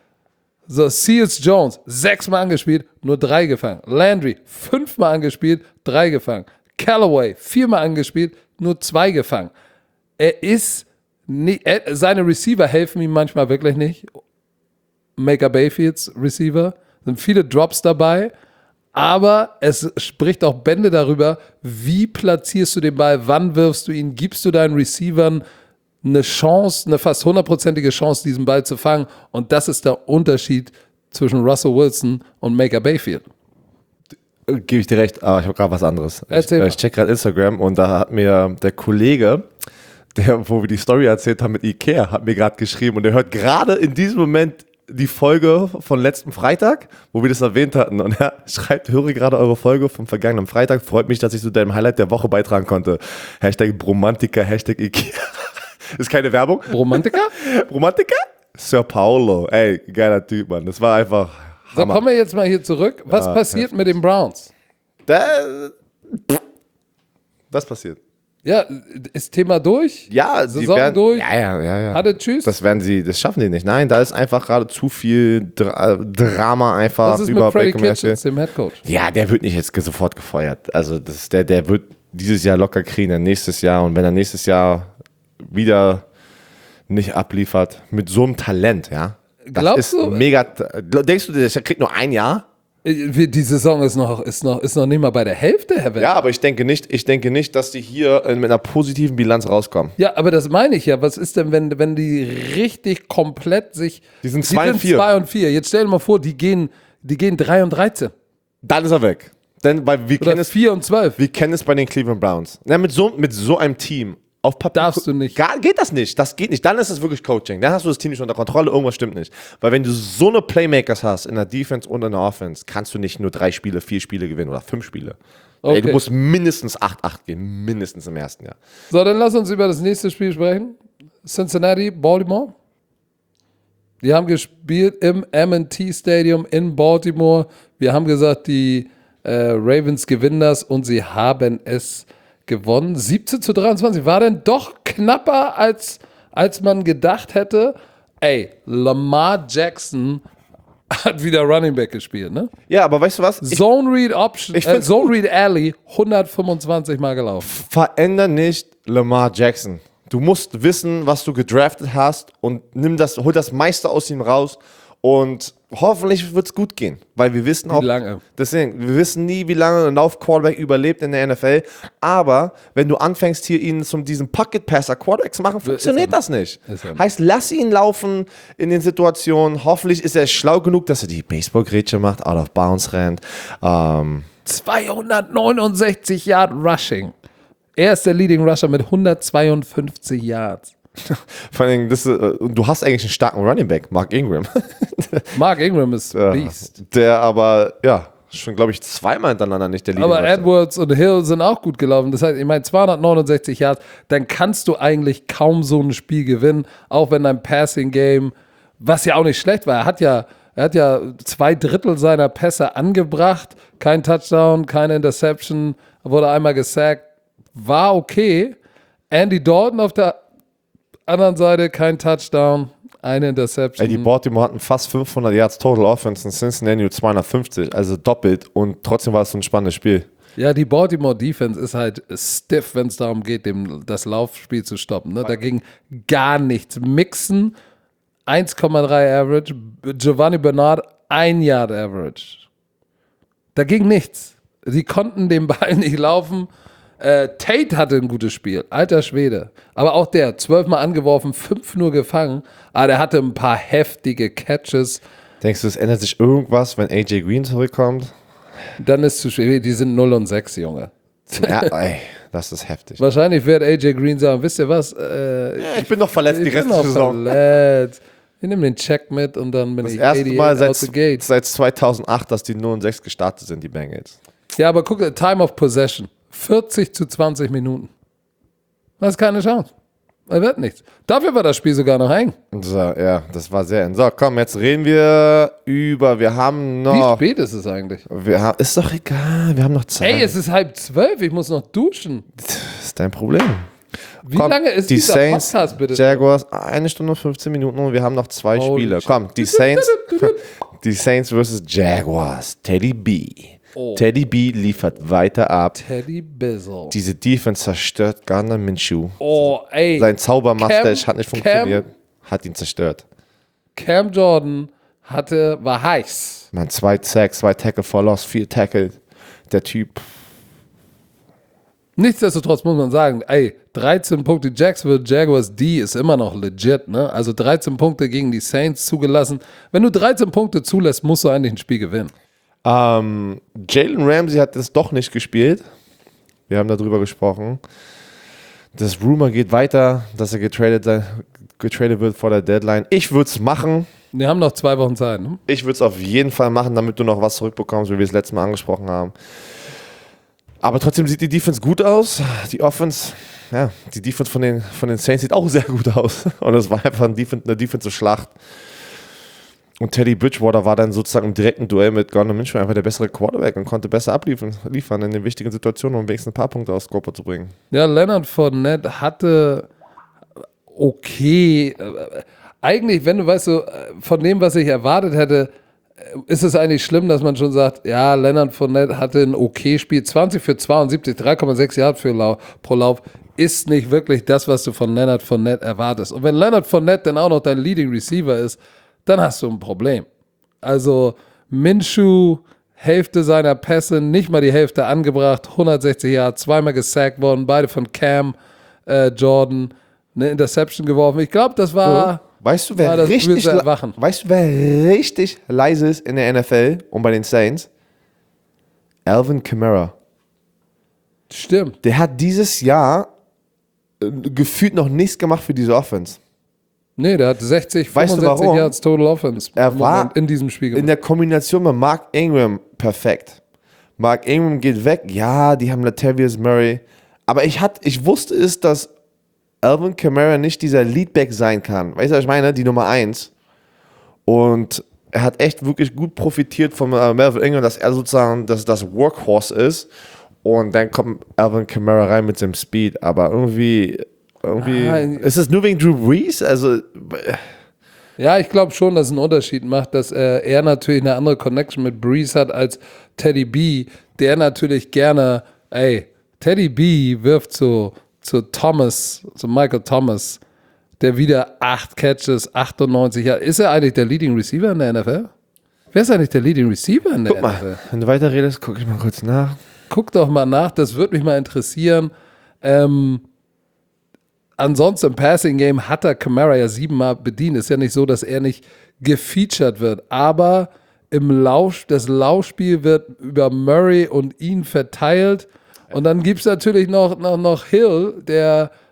S1: So, Seals Jones, sechsmal angespielt, nur drei gefangen. Landry, fünfmal angespielt, drei gefangen. Callaway, viermal angespielt, nur zwei gefangen. Er ist, nie, er, seine Receiver helfen ihm manchmal wirklich nicht. Baker Mayfields Receiver, sind viele Drops dabei, aber es spricht auch Bände darüber, wie platzierst du den Ball, wann wirfst du ihn, gibst du deinen Receivern eine Chance, eine fast hundertprozentige Chance, diesen Ball zu fangen. Und das ist der Unterschied zwischen Russell Wilson und Baker Mayfield.
S2: Gebe ich dir recht, aber ich habe gerade was anderes.
S1: Erzähl
S2: ich
S1: mal.
S2: ich check gerade Instagram und da hat mir der Kollege, der, wo wir die Story erzählt haben mit Ikea, hat mir gerade geschrieben und der hört gerade in diesem Moment die Folge von letzten Freitag, wo wir das erwähnt hatten. Und er schreibt, höre gerade eure Folge vom vergangenen Freitag. Freut mich, dass ich zu deinem Highlight der Woche beitragen konnte. Hashtag Bromantiker, Hashtag Ikea. Ist keine Werbung.
S1: Romantiker?
S2: Bromantiker? Sir Paulo. Ey, geiler Typ, Mann. Das war einfach
S1: So,
S2: Hammer.
S1: kommen wir jetzt mal hier zurück. Was
S2: Ja,
S1: passiert mit den Browns?
S2: Da, was passiert?
S1: Ja, ist Thema durch?
S2: Ja, sie
S1: Saison
S2: werden,
S1: durch?
S2: Ja, ja, ja, ja.
S1: Hatte tschüss?
S2: Das werden sie, das schaffen die nicht. Nein, da ist einfach gerade zu viel Dra Drama einfach
S1: Was ist
S2: über
S1: mit Freddie
S2: Baker Mayfield.
S1: Kitchens, dem Headcoach?
S2: Ja, der wird nicht jetzt sofort gefeuert. Also das, der, der wird dieses Jahr locker kriegen, dann nächstes Jahr. Und wenn er nächstes Jahr wieder nicht abliefert, mit so einem Talent, ja. Das
S1: Glaubst
S2: ist
S1: du?
S2: mega. Denkst du, der kriegt nur ein Jahr?
S1: Die Saison ist noch, ist noch, ist noch nicht mal bei der Hälfte, Herr Wendt.
S2: Ja, aber ich denke nicht, ich denke nicht, dass die hier mit einer positiven Bilanz rauskommen.
S1: Ja, aber das meine ich ja. Was ist denn, wenn, wenn die richtig komplett sich.
S2: Die sind zwei und vier.
S1: zwei und vier. Jetzt stell dir mal vor, die gehen, die gehen drei und dreizehn.
S2: Dann ist er weg. Denn weil wir
S1: Oder
S2: kennen es,
S1: vier und zwölf.
S2: wir kennen es bei den Cleveland Browns. Ja, mit so, mit so einem Team auf Papier
S1: Darfst du nicht.
S2: Gar, geht das nicht. Das geht nicht. Dann ist es wirklich Coaching. Dann hast du das Team nicht unter Kontrolle. Irgendwas stimmt nicht. Weil wenn du so eine Playmakers hast in der Defense und in der Offense, kannst du nicht nur drei Spiele, vier Spiele gewinnen oder fünf Spiele.
S1: Okay.
S2: Ey, du musst mindestens acht acht gehen. Mindestens im ersten Jahr.
S1: So, dann lass uns über das nächste Spiel sprechen. Cincinnati, Baltimore. Die haben gespielt im M und T Stadium in Baltimore. Wir haben gesagt, die äh, Ravens gewinnen das und sie haben es gewonnen. siebzehn zu dreiundzwanzig. War denn doch knapper, als, als man gedacht hätte. Ey, Lamar Jackson hat wieder Running Back gespielt, ne?
S2: Ja, aber weißt du was? Ich
S1: Zone Read Option,
S2: ich
S1: äh,
S2: find's
S1: Zone Read Alley, hundertfünfundzwanzig Mal gelaufen.
S2: veränder nicht Lamar Jackson. Du musst wissen, was du gedraftet hast und nimm das, hol das meiste aus ihm raus und hoffentlich wird es gut gehen, weil wir wissen auch,
S1: lange?
S2: deswegen, wir wissen nie, wie lange ein Lauf-Quarterback überlebt in der N F L, aber wenn du anfängst, hier ihn zum diesen Pocket-Passer-Quarterbacks machen, funktioniert
S1: er
S2: das nicht.
S1: Ist er
S2: Heißt, lass ihn laufen in den Situationen, hoffentlich ist er schlau genug, dass er die Baseball-Grätsche macht, out of bounds rennt, ähm,
S1: zweihundertneunundsechzig Yard Rushing. Er ist der Leading Rusher mit hundertzweiundfünfzig Yards.
S2: vor allem, das, äh, du hast eigentlich einen starken Running Back, Mark Ingram.
S1: Mark Ingram ist
S2: Ja,
S1: Beast.
S2: der aber, ja, Schon, glaube ich, zweimal hintereinander nicht der Leading
S1: Aber
S2: Rusher.
S1: Edwards und Hill sind auch gut gelaufen. Das heißt, ich meine, zweihundertneunundsechzig Yards, dann kannst du eigentlich kaum so ein Spiel gewinnen, auch wenn dein Passing-Game, was ja auch nicht schlecht war, er hat ja, er hat ja zwei Drittel seiner Pässe angebracht, kein Touchdown, keine Interception, wurde einmal gesackt, war okay. Andy Dalton auf der anderen Seite, kein Touchdown, eine Interception.
S2: Ey, die Baltimore hatten fast fünfhundert Yards Total Offense und Cincinnati nur zweihundertfünfzig, also doppelt und trotzdem war es so ein spannendes Spiel.
S1: Ja, die Baltimore Defense ist halt stiff, wenn es darum geht, dem, das Laufspiel zu stoppen. Ne? Da ging gar nichts. Mixon, eins Komma drei Average, Giovanni Bernard, ein Yard Average. Da ging nichts. Sie konnten den Ball nicht laufen. Äh, Tate hatte ein gutes Spiel, alter Schwede. Aber auch der, zwölfmal angeworfen, fünf nur gefangen. Aber der hatte ein paar heftige Catches.
S2: Denkst du, es ändert sich irgendwas, wenn A J Green zurückkommt?
S1: Dann ist es zu schwer. Die sind null und sechs, Junge.
S2: Ja, ey, das ist heftig.
S1: Wahrscheinlich wird A J Green sagen, wisst ihr was? Äh,
S2: Ja, ich bin noch verletzt die
S1: ich bin
S2: restliche
S1: noch
S2: Saison.
S1: verletzt. Ich nehme den Check mit und dann bin
S2: Das
S1: ich
S2: erste Mal
S1: out the
S2: seit,
S1: gate.
S2: seit zweitausendacht, dass die null und sechs gestartet sind, die Bengals.
S1: Ja, aber guck, Time of Possession. vierzig zu zwanzig Minuten. Das ist keine Chance. Er wird nichts. Dafür war das Spiel sogar noch eng.
S2: So, ja, das war sehr. So, komm, jetzt reden wir über. Wir haben
S1: Wie
S2: noch.
S1: spät ist es eigentlich?
S2: Wir haben, ist doch egal, wir haben noch Zeit.
S1: Ey, es ist halb zwölf, ich muss noch duschen.
S2: Das ist dein Problem.
S1: Wie
S2: Komm,
S1: lange ist
S2: die
S1: dieser
S2: Saints,
S1: Podcast bitte?
S2: Jaguars, eine Stunde und fünfzehn Minuten und wir haben noch zwei
S1: Holy
S2: Spiele.
S1: shit.
S2: Komm, die Saints, die Saints versus Jaguars. Teddy B.
S1: Oh.
S2: Teddy B liefert weiter ab.
S1: Teddy Bizzle.
S2: Diese Defense zerstört Gardner Minshew.
S1: Oh, ey.
S2: Sein Zaubermustache hat nicht
S1: Cam-
S2: funktioniert, hat ihn zerstört.
S1: Cam Jordan hatte, war heiß.
S2: Man, zwei Sacks, zwei Tackle for Loss, vier Tackle. Der Typ.
S1: Nichtsdestotrotz muss man sagen, ey, dreizehn Punkte, Jacksonville Jaguars D ist immer noch legit, ne? Also dreizehn Punkte gegen die Saints zugelassen. Wenn du dreizehn Punkte zulässt, musst du eigentlich ein Spiel gewinnen.
S2: Ähm, Jalen Ramsey hat das doch nicht gespielt. Wir haben darüber gesprochen. Das Rumor geht weiter, dass er getradet, sei- getradet wird vor der Deadline. Ich würde es machen.
S1: Wir haben noch zwei Wochen Zeit, ne?
S2: Ich würde es auf jeden Fall machen, damit du noch was zurückbekommst, wie wir es letztes Mal angesprochen haben. Aber trotzdem sieht die Defense gut aus. Die Offense, ja, die Defense von den, von den Saints sieht auch sehr gut aus. Und es war einfach ein Defense, eine Defensive-Schlacht. Und Teddy Bridgewater war dann sozusagen im direkten Duell mit Gardner Minshew einfach der bessere Quarterback und konnte besser abliefern liefern in den wichtigen Situationen, um wenigstens ein paar Punkte aus Scope zu bringen.
S1: Ja, Leonard Fournette hatte okay, äh, eigentlich, wenn du weißt, so, äh, von dem, was ich erwartet hätte, äh, ist es eigentlich schlimm, dass man schon sagt, ja, Leonard Fournette hatte ein okay Spiel, zwanzig für zweiundsiebzig, drei Komma sechs Yards für Lau- pro Lauf, ist nicht wirklich das, was du von Leonard Fournette erwartest. Und wenn Leonard Fournette dann auch noch dein Leading Receiver ist, dann hast du ein Problem. Also Minshew, Hälfte seiner Pässe, nicht mal die Hälfte angebracht, hundertsechzig Yards, zweimal gesackt worden, beide von Cam äh, Jordan, eine Interception geworfen. Ich glaube, das war,
S2: Weißt du,
S1: war
S2: wer
S1: das
S2: richtig,
S1: böse
S2: le-
S1: Erwachen.
S2: weißt du, wer richtig leise ist in der N F L und bei den Saints? Alvin Kamara.
S1: Stimmt.
S2: Der hat dieses Jahr äh, gefühlt noch nichts gemacht für diese Offense.
S1: Nee, der hat sechzig,
S2: Weißt du
S1: fünfundsechzig
S2: warum?
S1: Yards Total Offense
S2: Er war
S1: in diesem Spiel
S2: In
S1: gemacht.
S2: der Kombination mit Mark Ingram perfekt. Mark Ingram geht weg, ja, die haben Latavius Murray. Aber ich, hat, ich wusste es, dass Alvin Kamara nicht dieser Leadback sein kann. Weißt du, was ich meine? Die Nummer eins. Und er hat echt wirklich gut profitiert von äh, Melvin Ingram, dass er sozusagen das, das Workhorse ist. Und dann kommt Alvin Kamara rein mit seinem Speed. Aber irgendwie, irgendwie
S1: Ah,
S2: ist es nur wegen Drew Brees? Also, äh,
S1: Ja, ich glaube schon, dass es einen Unterschied macht, dass äh, er natürlich eine andere Connection mit Breeze hat als Teddy B, der natürlich gerne, ey, Teddy B wirft zu, zu Thomas, zu Michael Thomas, der wieder acht Catches, achtundneunzig Jahre. Ist er eigentlich der Leading Receiver in der N F L? Wer ist eigentlich der Leading Receiver in der
S2: guck
S1: N F L?
S2: mal, wenn du weiter redest, gucke ich mal kurz nach.
S1: Guck doch mal nach, das würde mich mal interessieren. Ähm, ansonsten im Passing Game hat er Kamara ja siebenmal bedient. Ist ja nicht so, dass er nicht gefeatured wird. Aber im Lauf, das Laufspiel wird über Murray und ihn verteilt. Und dann gibt es natürlich noch, noch, noch Hill, der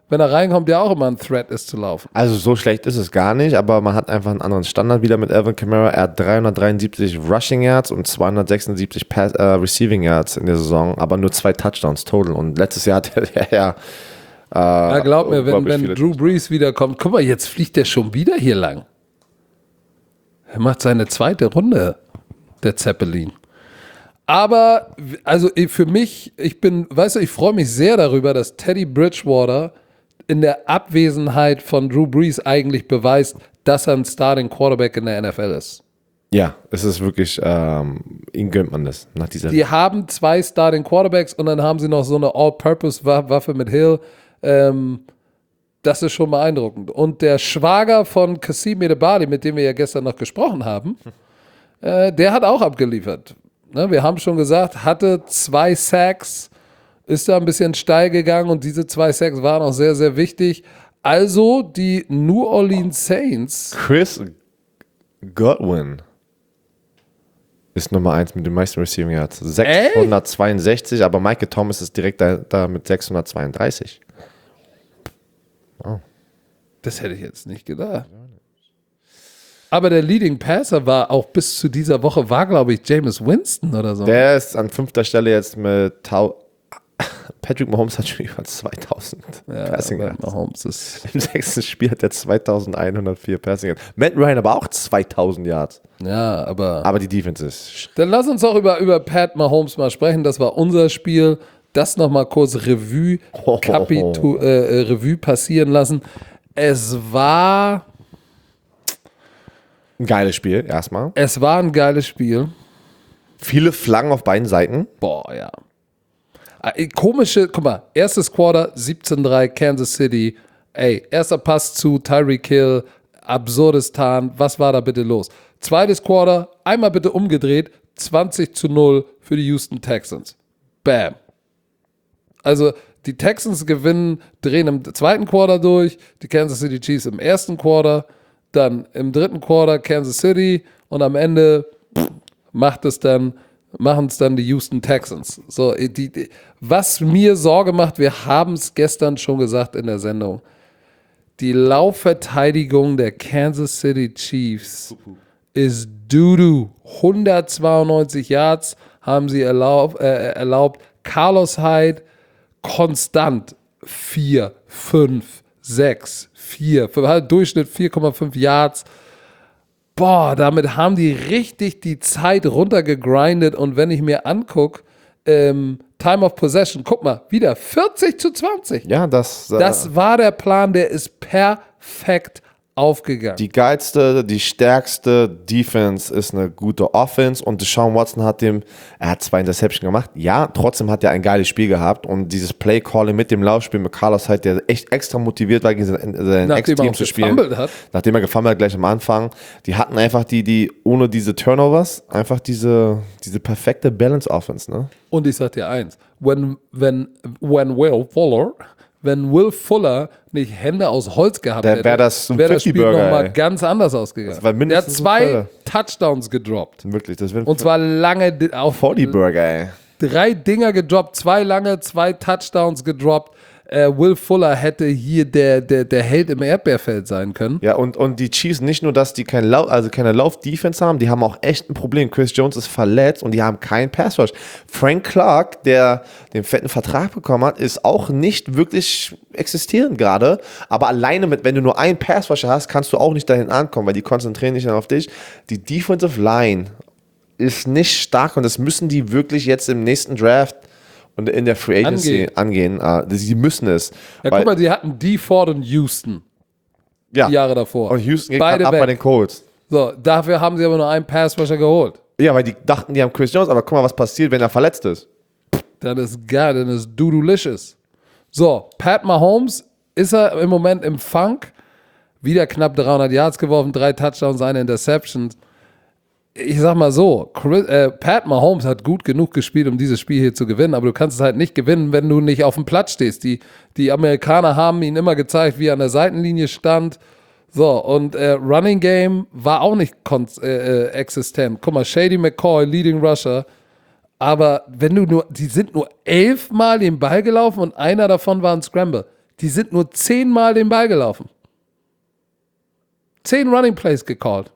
S1: wenn er reinkommt, der auch immer ein Threat ist zu laufen.
S2: Also so schlecht ist es gar nicht, aber man hat einfach einen anderen Standard wieder mit Alvin Kamara. Er hat dreihundertdreiundsiebzig Rushing Yards und zweihundertsechsundsiebzig Pass, äh, Receiving Yards in der Saison, aber nur zwei Touchdowns total. Und letztes Jahr hat er ja... Äh,
S1: ja, glaub mir, wenn, wenn Drew Brees wiederkommt, guck mal, jetzt fliegt der schon wieder hier lang. Er macht seine zweite Runde, der Zeppelin. Aber, also für mich, ich bin, weißt du, ich freue mich sehr darüber, dass Teddy Bridgewater in der Abwesenheit von Drew Brees eigentlich beweist, dass er ein Starting Quarterback in der N F L ist.
S2: Ja, es ist wirklich, ähm, ihm gönnt man das nach dieser.
S1: Die haben zwei Starting Quarterbacks und dann haben sie noch so eine All-Purpose-Waffe mit Hill. Ähm, das ist schon beeindruckend. Und der Schwager von Kassim Edebali, mit dem wir ja gestern noch gesprochen haben, äh, der hat auch abgeliefert. Ne, wir haben schon gesagt, hatte zwei Sacks, ist da ein bisschen steil gegangen und diese zwei Sacks waren auch sehr, sehr wichtig. Also die New Orleans Saints.
S2: Chris Godwin ist Nummer eins mit den meisten Receiving Yards. sechshundertzweiundsechzig, aber Michael Thomas ist direkt da, da mit sechshundertzweiunddreißig. Wow.
S1: Das hätte ich jetzt nicht gedacht. Aber der Leading Passer war auch bis zu dieser Woche, war glaube ich Jameis Winston oder so.
S2: Der ist an fünfter Stelle jetzt mit Tau Patrick Mahomes hat schon über zweitausend
S1: ja,
S2: Passing Yards.
S1: Mahomes ist
S2: Im sechsten Spiel hat er zweitausendeinhundertvier Passing Yards. Matt Ryan aber auch zweitausend Yards.
S1: Ja, aber
S2: Aber die Defense ist...
S1: Dann lass uns auch über, über Pat Mahomes mal sprechen. Das war unser Spiel. Das nochmal kurz Revue, Kapitu, äh, Revue passieren lassen. Es war...
S2: Ein geiles Spiel, erstmal.
S1: Es war ein geiles Spiel.
S2: Viele Flaggen auf beiden Seiten.
S1: Boah, ja. Komische, guck mal, erstes Quarter, siebzehn drei, Kansas City. Ey, erster Pass zu Tyreek Hill, Absurdistan. Was war da bitte los? Zweites Quarter, einmal bitte umgedreht, zwanzig zu null für die Houston Texans. Bam. Also, die Texans gewinnen, drehen im zweiten Quarter durch, die Kansas City Chiefs im ersten Quarter. Dann im dritten Quarter Kansas City und am Ende pff, macht es dann, machen es dann die Houston Texans. So, die, die, was mir Sorge macht, wir haben es gestern schon gesagt in der Sendung, die Laufverteidigung der Kansas City Chiefs ist Doo-Doo. hundertzweiundneunzig Yards haben sie erlaub, äh, erlaubt. Carlos Hyde konstant vier, fünf, sechs, vier, Durchschnitt vier Komma fünf Yards. Boah, damit haben die richtig die Zeit runtergegrindet und wenn ich mir angucke, ähm, Time of Possession, guck mal, wieder vierzig zu zwanzig.
S2: Ja, das... Äh,
S1: das war der Plan, der ist perfekt aufgegangen.
S2: Die geilste, die stärkste Defense ist eine gute Offense und Deshaun Watson hat dem, er hat zwei Interceptions gemacht, ja, trotzdem hat er ein geiles Spiel gehabt und dieses Play-Calling mit dem Laufspiel mit Carlos Hyde, der echt extra motiviert war, gegen sein, sein Ex-Team zu spielen.
S1: Hat.
S2: Nachdem er gefummelt hat, gleich am Anfang. Die hatten einfach die, die ohne diese Turnovers, einfach diese, diese perfekte Balance-Offense, ne?
S1: Und ich sag dir eins, when, when, when Will Fuller Wenn Will Fuller nicht Hände aus Holz gehabt
S2: wär
S1: hätte,
S2: wär das,
S1: wäre das Spiel nochmal ganz anders ausgegangen. Der hat zwei Touchdowns gedroppt.
S2: Wirklich, das
S1: Und zwar lange auf
S2: vierzig Burger, ey.
S1: Drei Dinger gedroppt, zwei lange, zwei Touchdowns gedroppt. Äh, Will Fuller hätte hier der, der, der Held im Erdbeerfeld sein können.
S2: Ja, und, und die Chiefs, nicht nur, dass die kein Lau- also keine Lauf-Defense haben, die haben auch echt ein Problem. Chris Jones ist verletzt und die haben keinen Pass-Rush. Frank Clark, der den fetten Vertrag bekommen hat, ist auch nicht wirklich existierend gerade. Aber alleine mit, wenn du nur einen Pass-Rusher hast, kannst du auch nicht dahin ankommen, weil die konzentrieren sich dann auf dich. Die Defensive Line ist nicht stark und das müssen die wirklich jetzt im nächsten Draft und in der Free Agency angehen. angehen. Sie müssen es.
S1: Ja, guck mal, die hatten D Ford und Houston
S2: ja.
S1: die Jahre davor.
S2: Und Houston geht
S1: Beide
S2: ab
S1: weg.
S2: bei den Colts.
S1: So, dafür haben sie aber nur einen Pass-Rusher geholt.
S2: Ja, weil die dachten, die haben Chris Jones, aber guck mal, was passiert, wenn er verletzt ist.
S1: Dann ist geil, dann ist Doodoo-licious. So, Pat Mahomes ist er im Moment im Funk. Wieder knapp dreihundert Yards geworfen, drei Touchdowns, eine Interception. Ich sag mal so, Chris, äh, Pat Mahomes hat gut genug gespielt, um dieses Spiel hier zu gewinnen, aber du kannst es halt nicht gewinnen, wenn du nicht auf dem Platz stehst. Die, die Amerikaner haben ihn immer gezeigt, wie er an der Seitenlinie stand. So, und äh, Running Game war auch nicht kon- äh, äh, existent. Guck mal, Shady McCoy, Leading Rusher. Aber wenn du nur, die sind nur elfmal den Ball gelaufen und einer davon war ein Scramble. Die sind nur zehnmal den Ball gelaufen. Zehn Running Plays gecallt.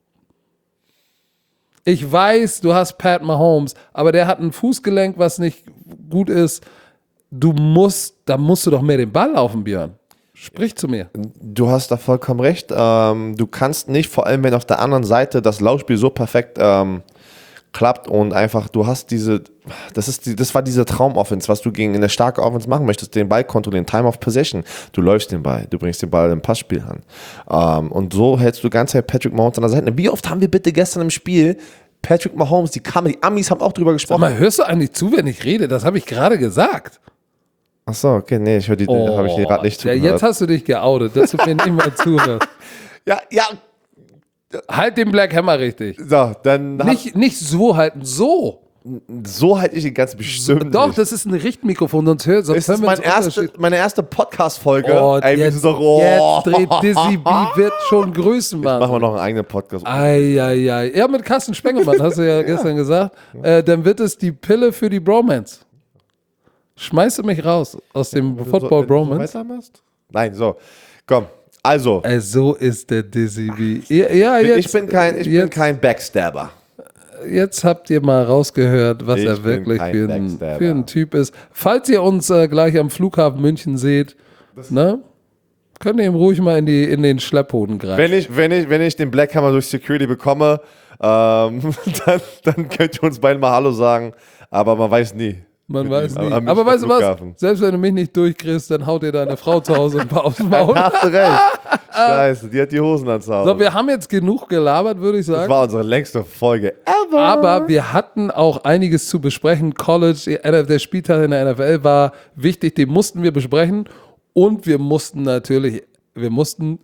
S1: Ich weiß, du hast Pat Mahomes, aber der hat ein Fußgelenk, was nicht gut ist. Du musst, da musst du doch mehr den Ball laufen, Björn. Sprich zu mir.
S2: Du hast da vollkommen recht. Ähm, du kannst nicht, vor allem wenn auf der anderen Seite das Laufspiel so perfekt ähm, klappt und einfach, du hast diese, das ist die, das war diese Traumoffense, was du gegen eine starke Offense machen möchtest, den Ball kontrollieren, Time of Possession. Du läufst den Ball, du bringst den Ball im Passspiel an. Ähm, und so hältst du die ganze Zeit Patrick Mahomes an der Seite. Wie oft haben wir bitte gestern im Spiel Patrick Mahomes, die Kamera, die Amis haben auch drüber gesprochen.
S1: Sag mal, hörst du eigentlich zu, wenn ich rede? Das habe ich gerade gesagt.
S2: Achso, okay, nee, ich höre die,
S1: Oh,
S2: habe ich dir gerade nicht
S1: ja,
S2: zugehört.
S1: jetzt hast du dich geoutet, dass du mir nicht mal zuhörst.
S2: Ja, ja,
S1: Halt den Black Hammer richtig.
S2: so, dann
S1: Nicht, nicht so halten, so.
S2: hab, so halte ich ihn ganz bestimmt
S1: Doch,
S2: nicht.
S1: das ist ein Richtmikrofon, sonst, hör, sonst
S2: Das ist
S1: hören wir
S2: mein
S1: uns
S2: erste,
S1: Unterschied.
S2: meine erste Podcast-Folge.
S1: Oh,
S2: Ey, wir
S1: jetzt,
S2: sind doch, oh.
S1: jetzt dreht Dizzy B, wird schon grüßen, Mann.
S2: Machen wir noch einen eigenen Podcast.
S1: Eieiei. Ja, mit Carsten Spengemann, hast du ja gestern gesagt. Äh, dann wird es die Pille für die Bromance. Schmeißt du mich raus aus dem Football Bromance?
S2: Nein, so. Komm, also.
S1: Ey, so ist der Dizzy B. Ja, ja, jetzt,
S2: ich bin kein, ich bin
S1: jetzt,
S2: kein Backstabber.
S1: jetzt habt ihr mal rausgehört, was
S2: Ich
S1: er
S2: bin
S1: wirklich
S2: kein
S1: für ein,
S2: Backstabber.
S1: für ein Typ ist. Falls ihr uns äh, gleich am Flughafen München seht, ne, könnt ihr ihm ruhig mal in, die, in den Schlepphoden greifen.
S2: Wenn ich, wenn ich, wenn ich den Black Hammer durch Security bekomme, ähm, dann, dann könnt ihr uns beiden mal Hallo sagen. Aber man weiß nie.
S1: Man
S2: Mit
S1: weiß
S2: ihm
S1: nie.
S2: am
S1: Aber weißt du was?
S2: Flughafen.
S1: Selbst wenn du mich nicht durchkriegst, dann haut dir deine Frau zu Hause ein paar aufs Maul.
S2: Hast du recht. Scheiße, die hat die Hosen ans Haus.
S1: So, wir haben jetzt genug gelabert, würde ich
S2: Das
S1: sagen.
S2: war unsere längste Folge ever.
S1: Aber wir hatten auch einiges zu besprechen. College, der Spieltag in der N F L war wichtig, den mussten wir besprechen. Und wir mussten natürlich, wir mussten.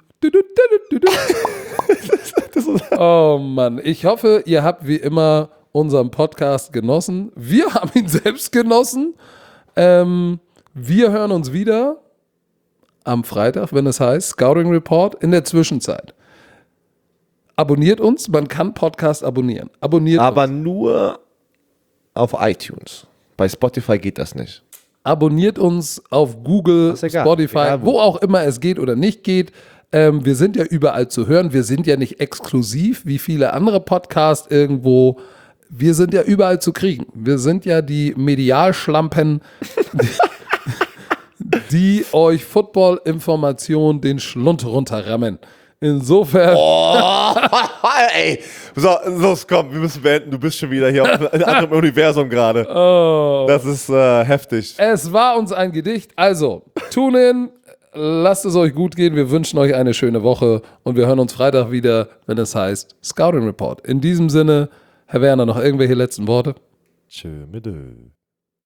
S1: Oh Mann, ich hoffe, ihr habt wie immer unseren Podcast genossen. Wir haben ihn selbst genossen. Ähm, wir hören uns wieder am Freitag, wenn es heißt Scouting Report. In der Zwischenzeit abonniert uns. Man kann Podcast abonnieren. Abonniert
S2: Aber
S1: uns.
S2: nur auf iTunes. Bei Spotify geht das nicht.
S1: Abonniert uns auf Google,
S2: Ist egal.
S1: Spotify,
S2: Egal wo.
S1: wo auch immer es geht oder nicht geht. Ähm, wir sind ja überall zu hören. Wir sind ja nicht exklusiv wie viele andere Podcasts irgendwo. Wir sind ja überall zu kriegen. Wir sind ja die Medialschlampen, die, die euch Football-Informationen den Schlund runterrammen. Insofern.
S2: Oh, ey. So, los, komm, wir müssen beenden. Du bist schon wieder hier auf einem anderen Universum gerade.
S1: Oh.
S2: Das ist äh, heftig.
S1: Es war uns ein Gedicht. Also, tune in, lasst es euch gut gehen. Wir wünschen euch eine schöne Woche und wir hören uns Freitag wieder, wenn es heißt Scouting Report. In diesem Sinne, Herr Werner, noch irgendwelche letzten Worte?
S2: Tschö mit Ö.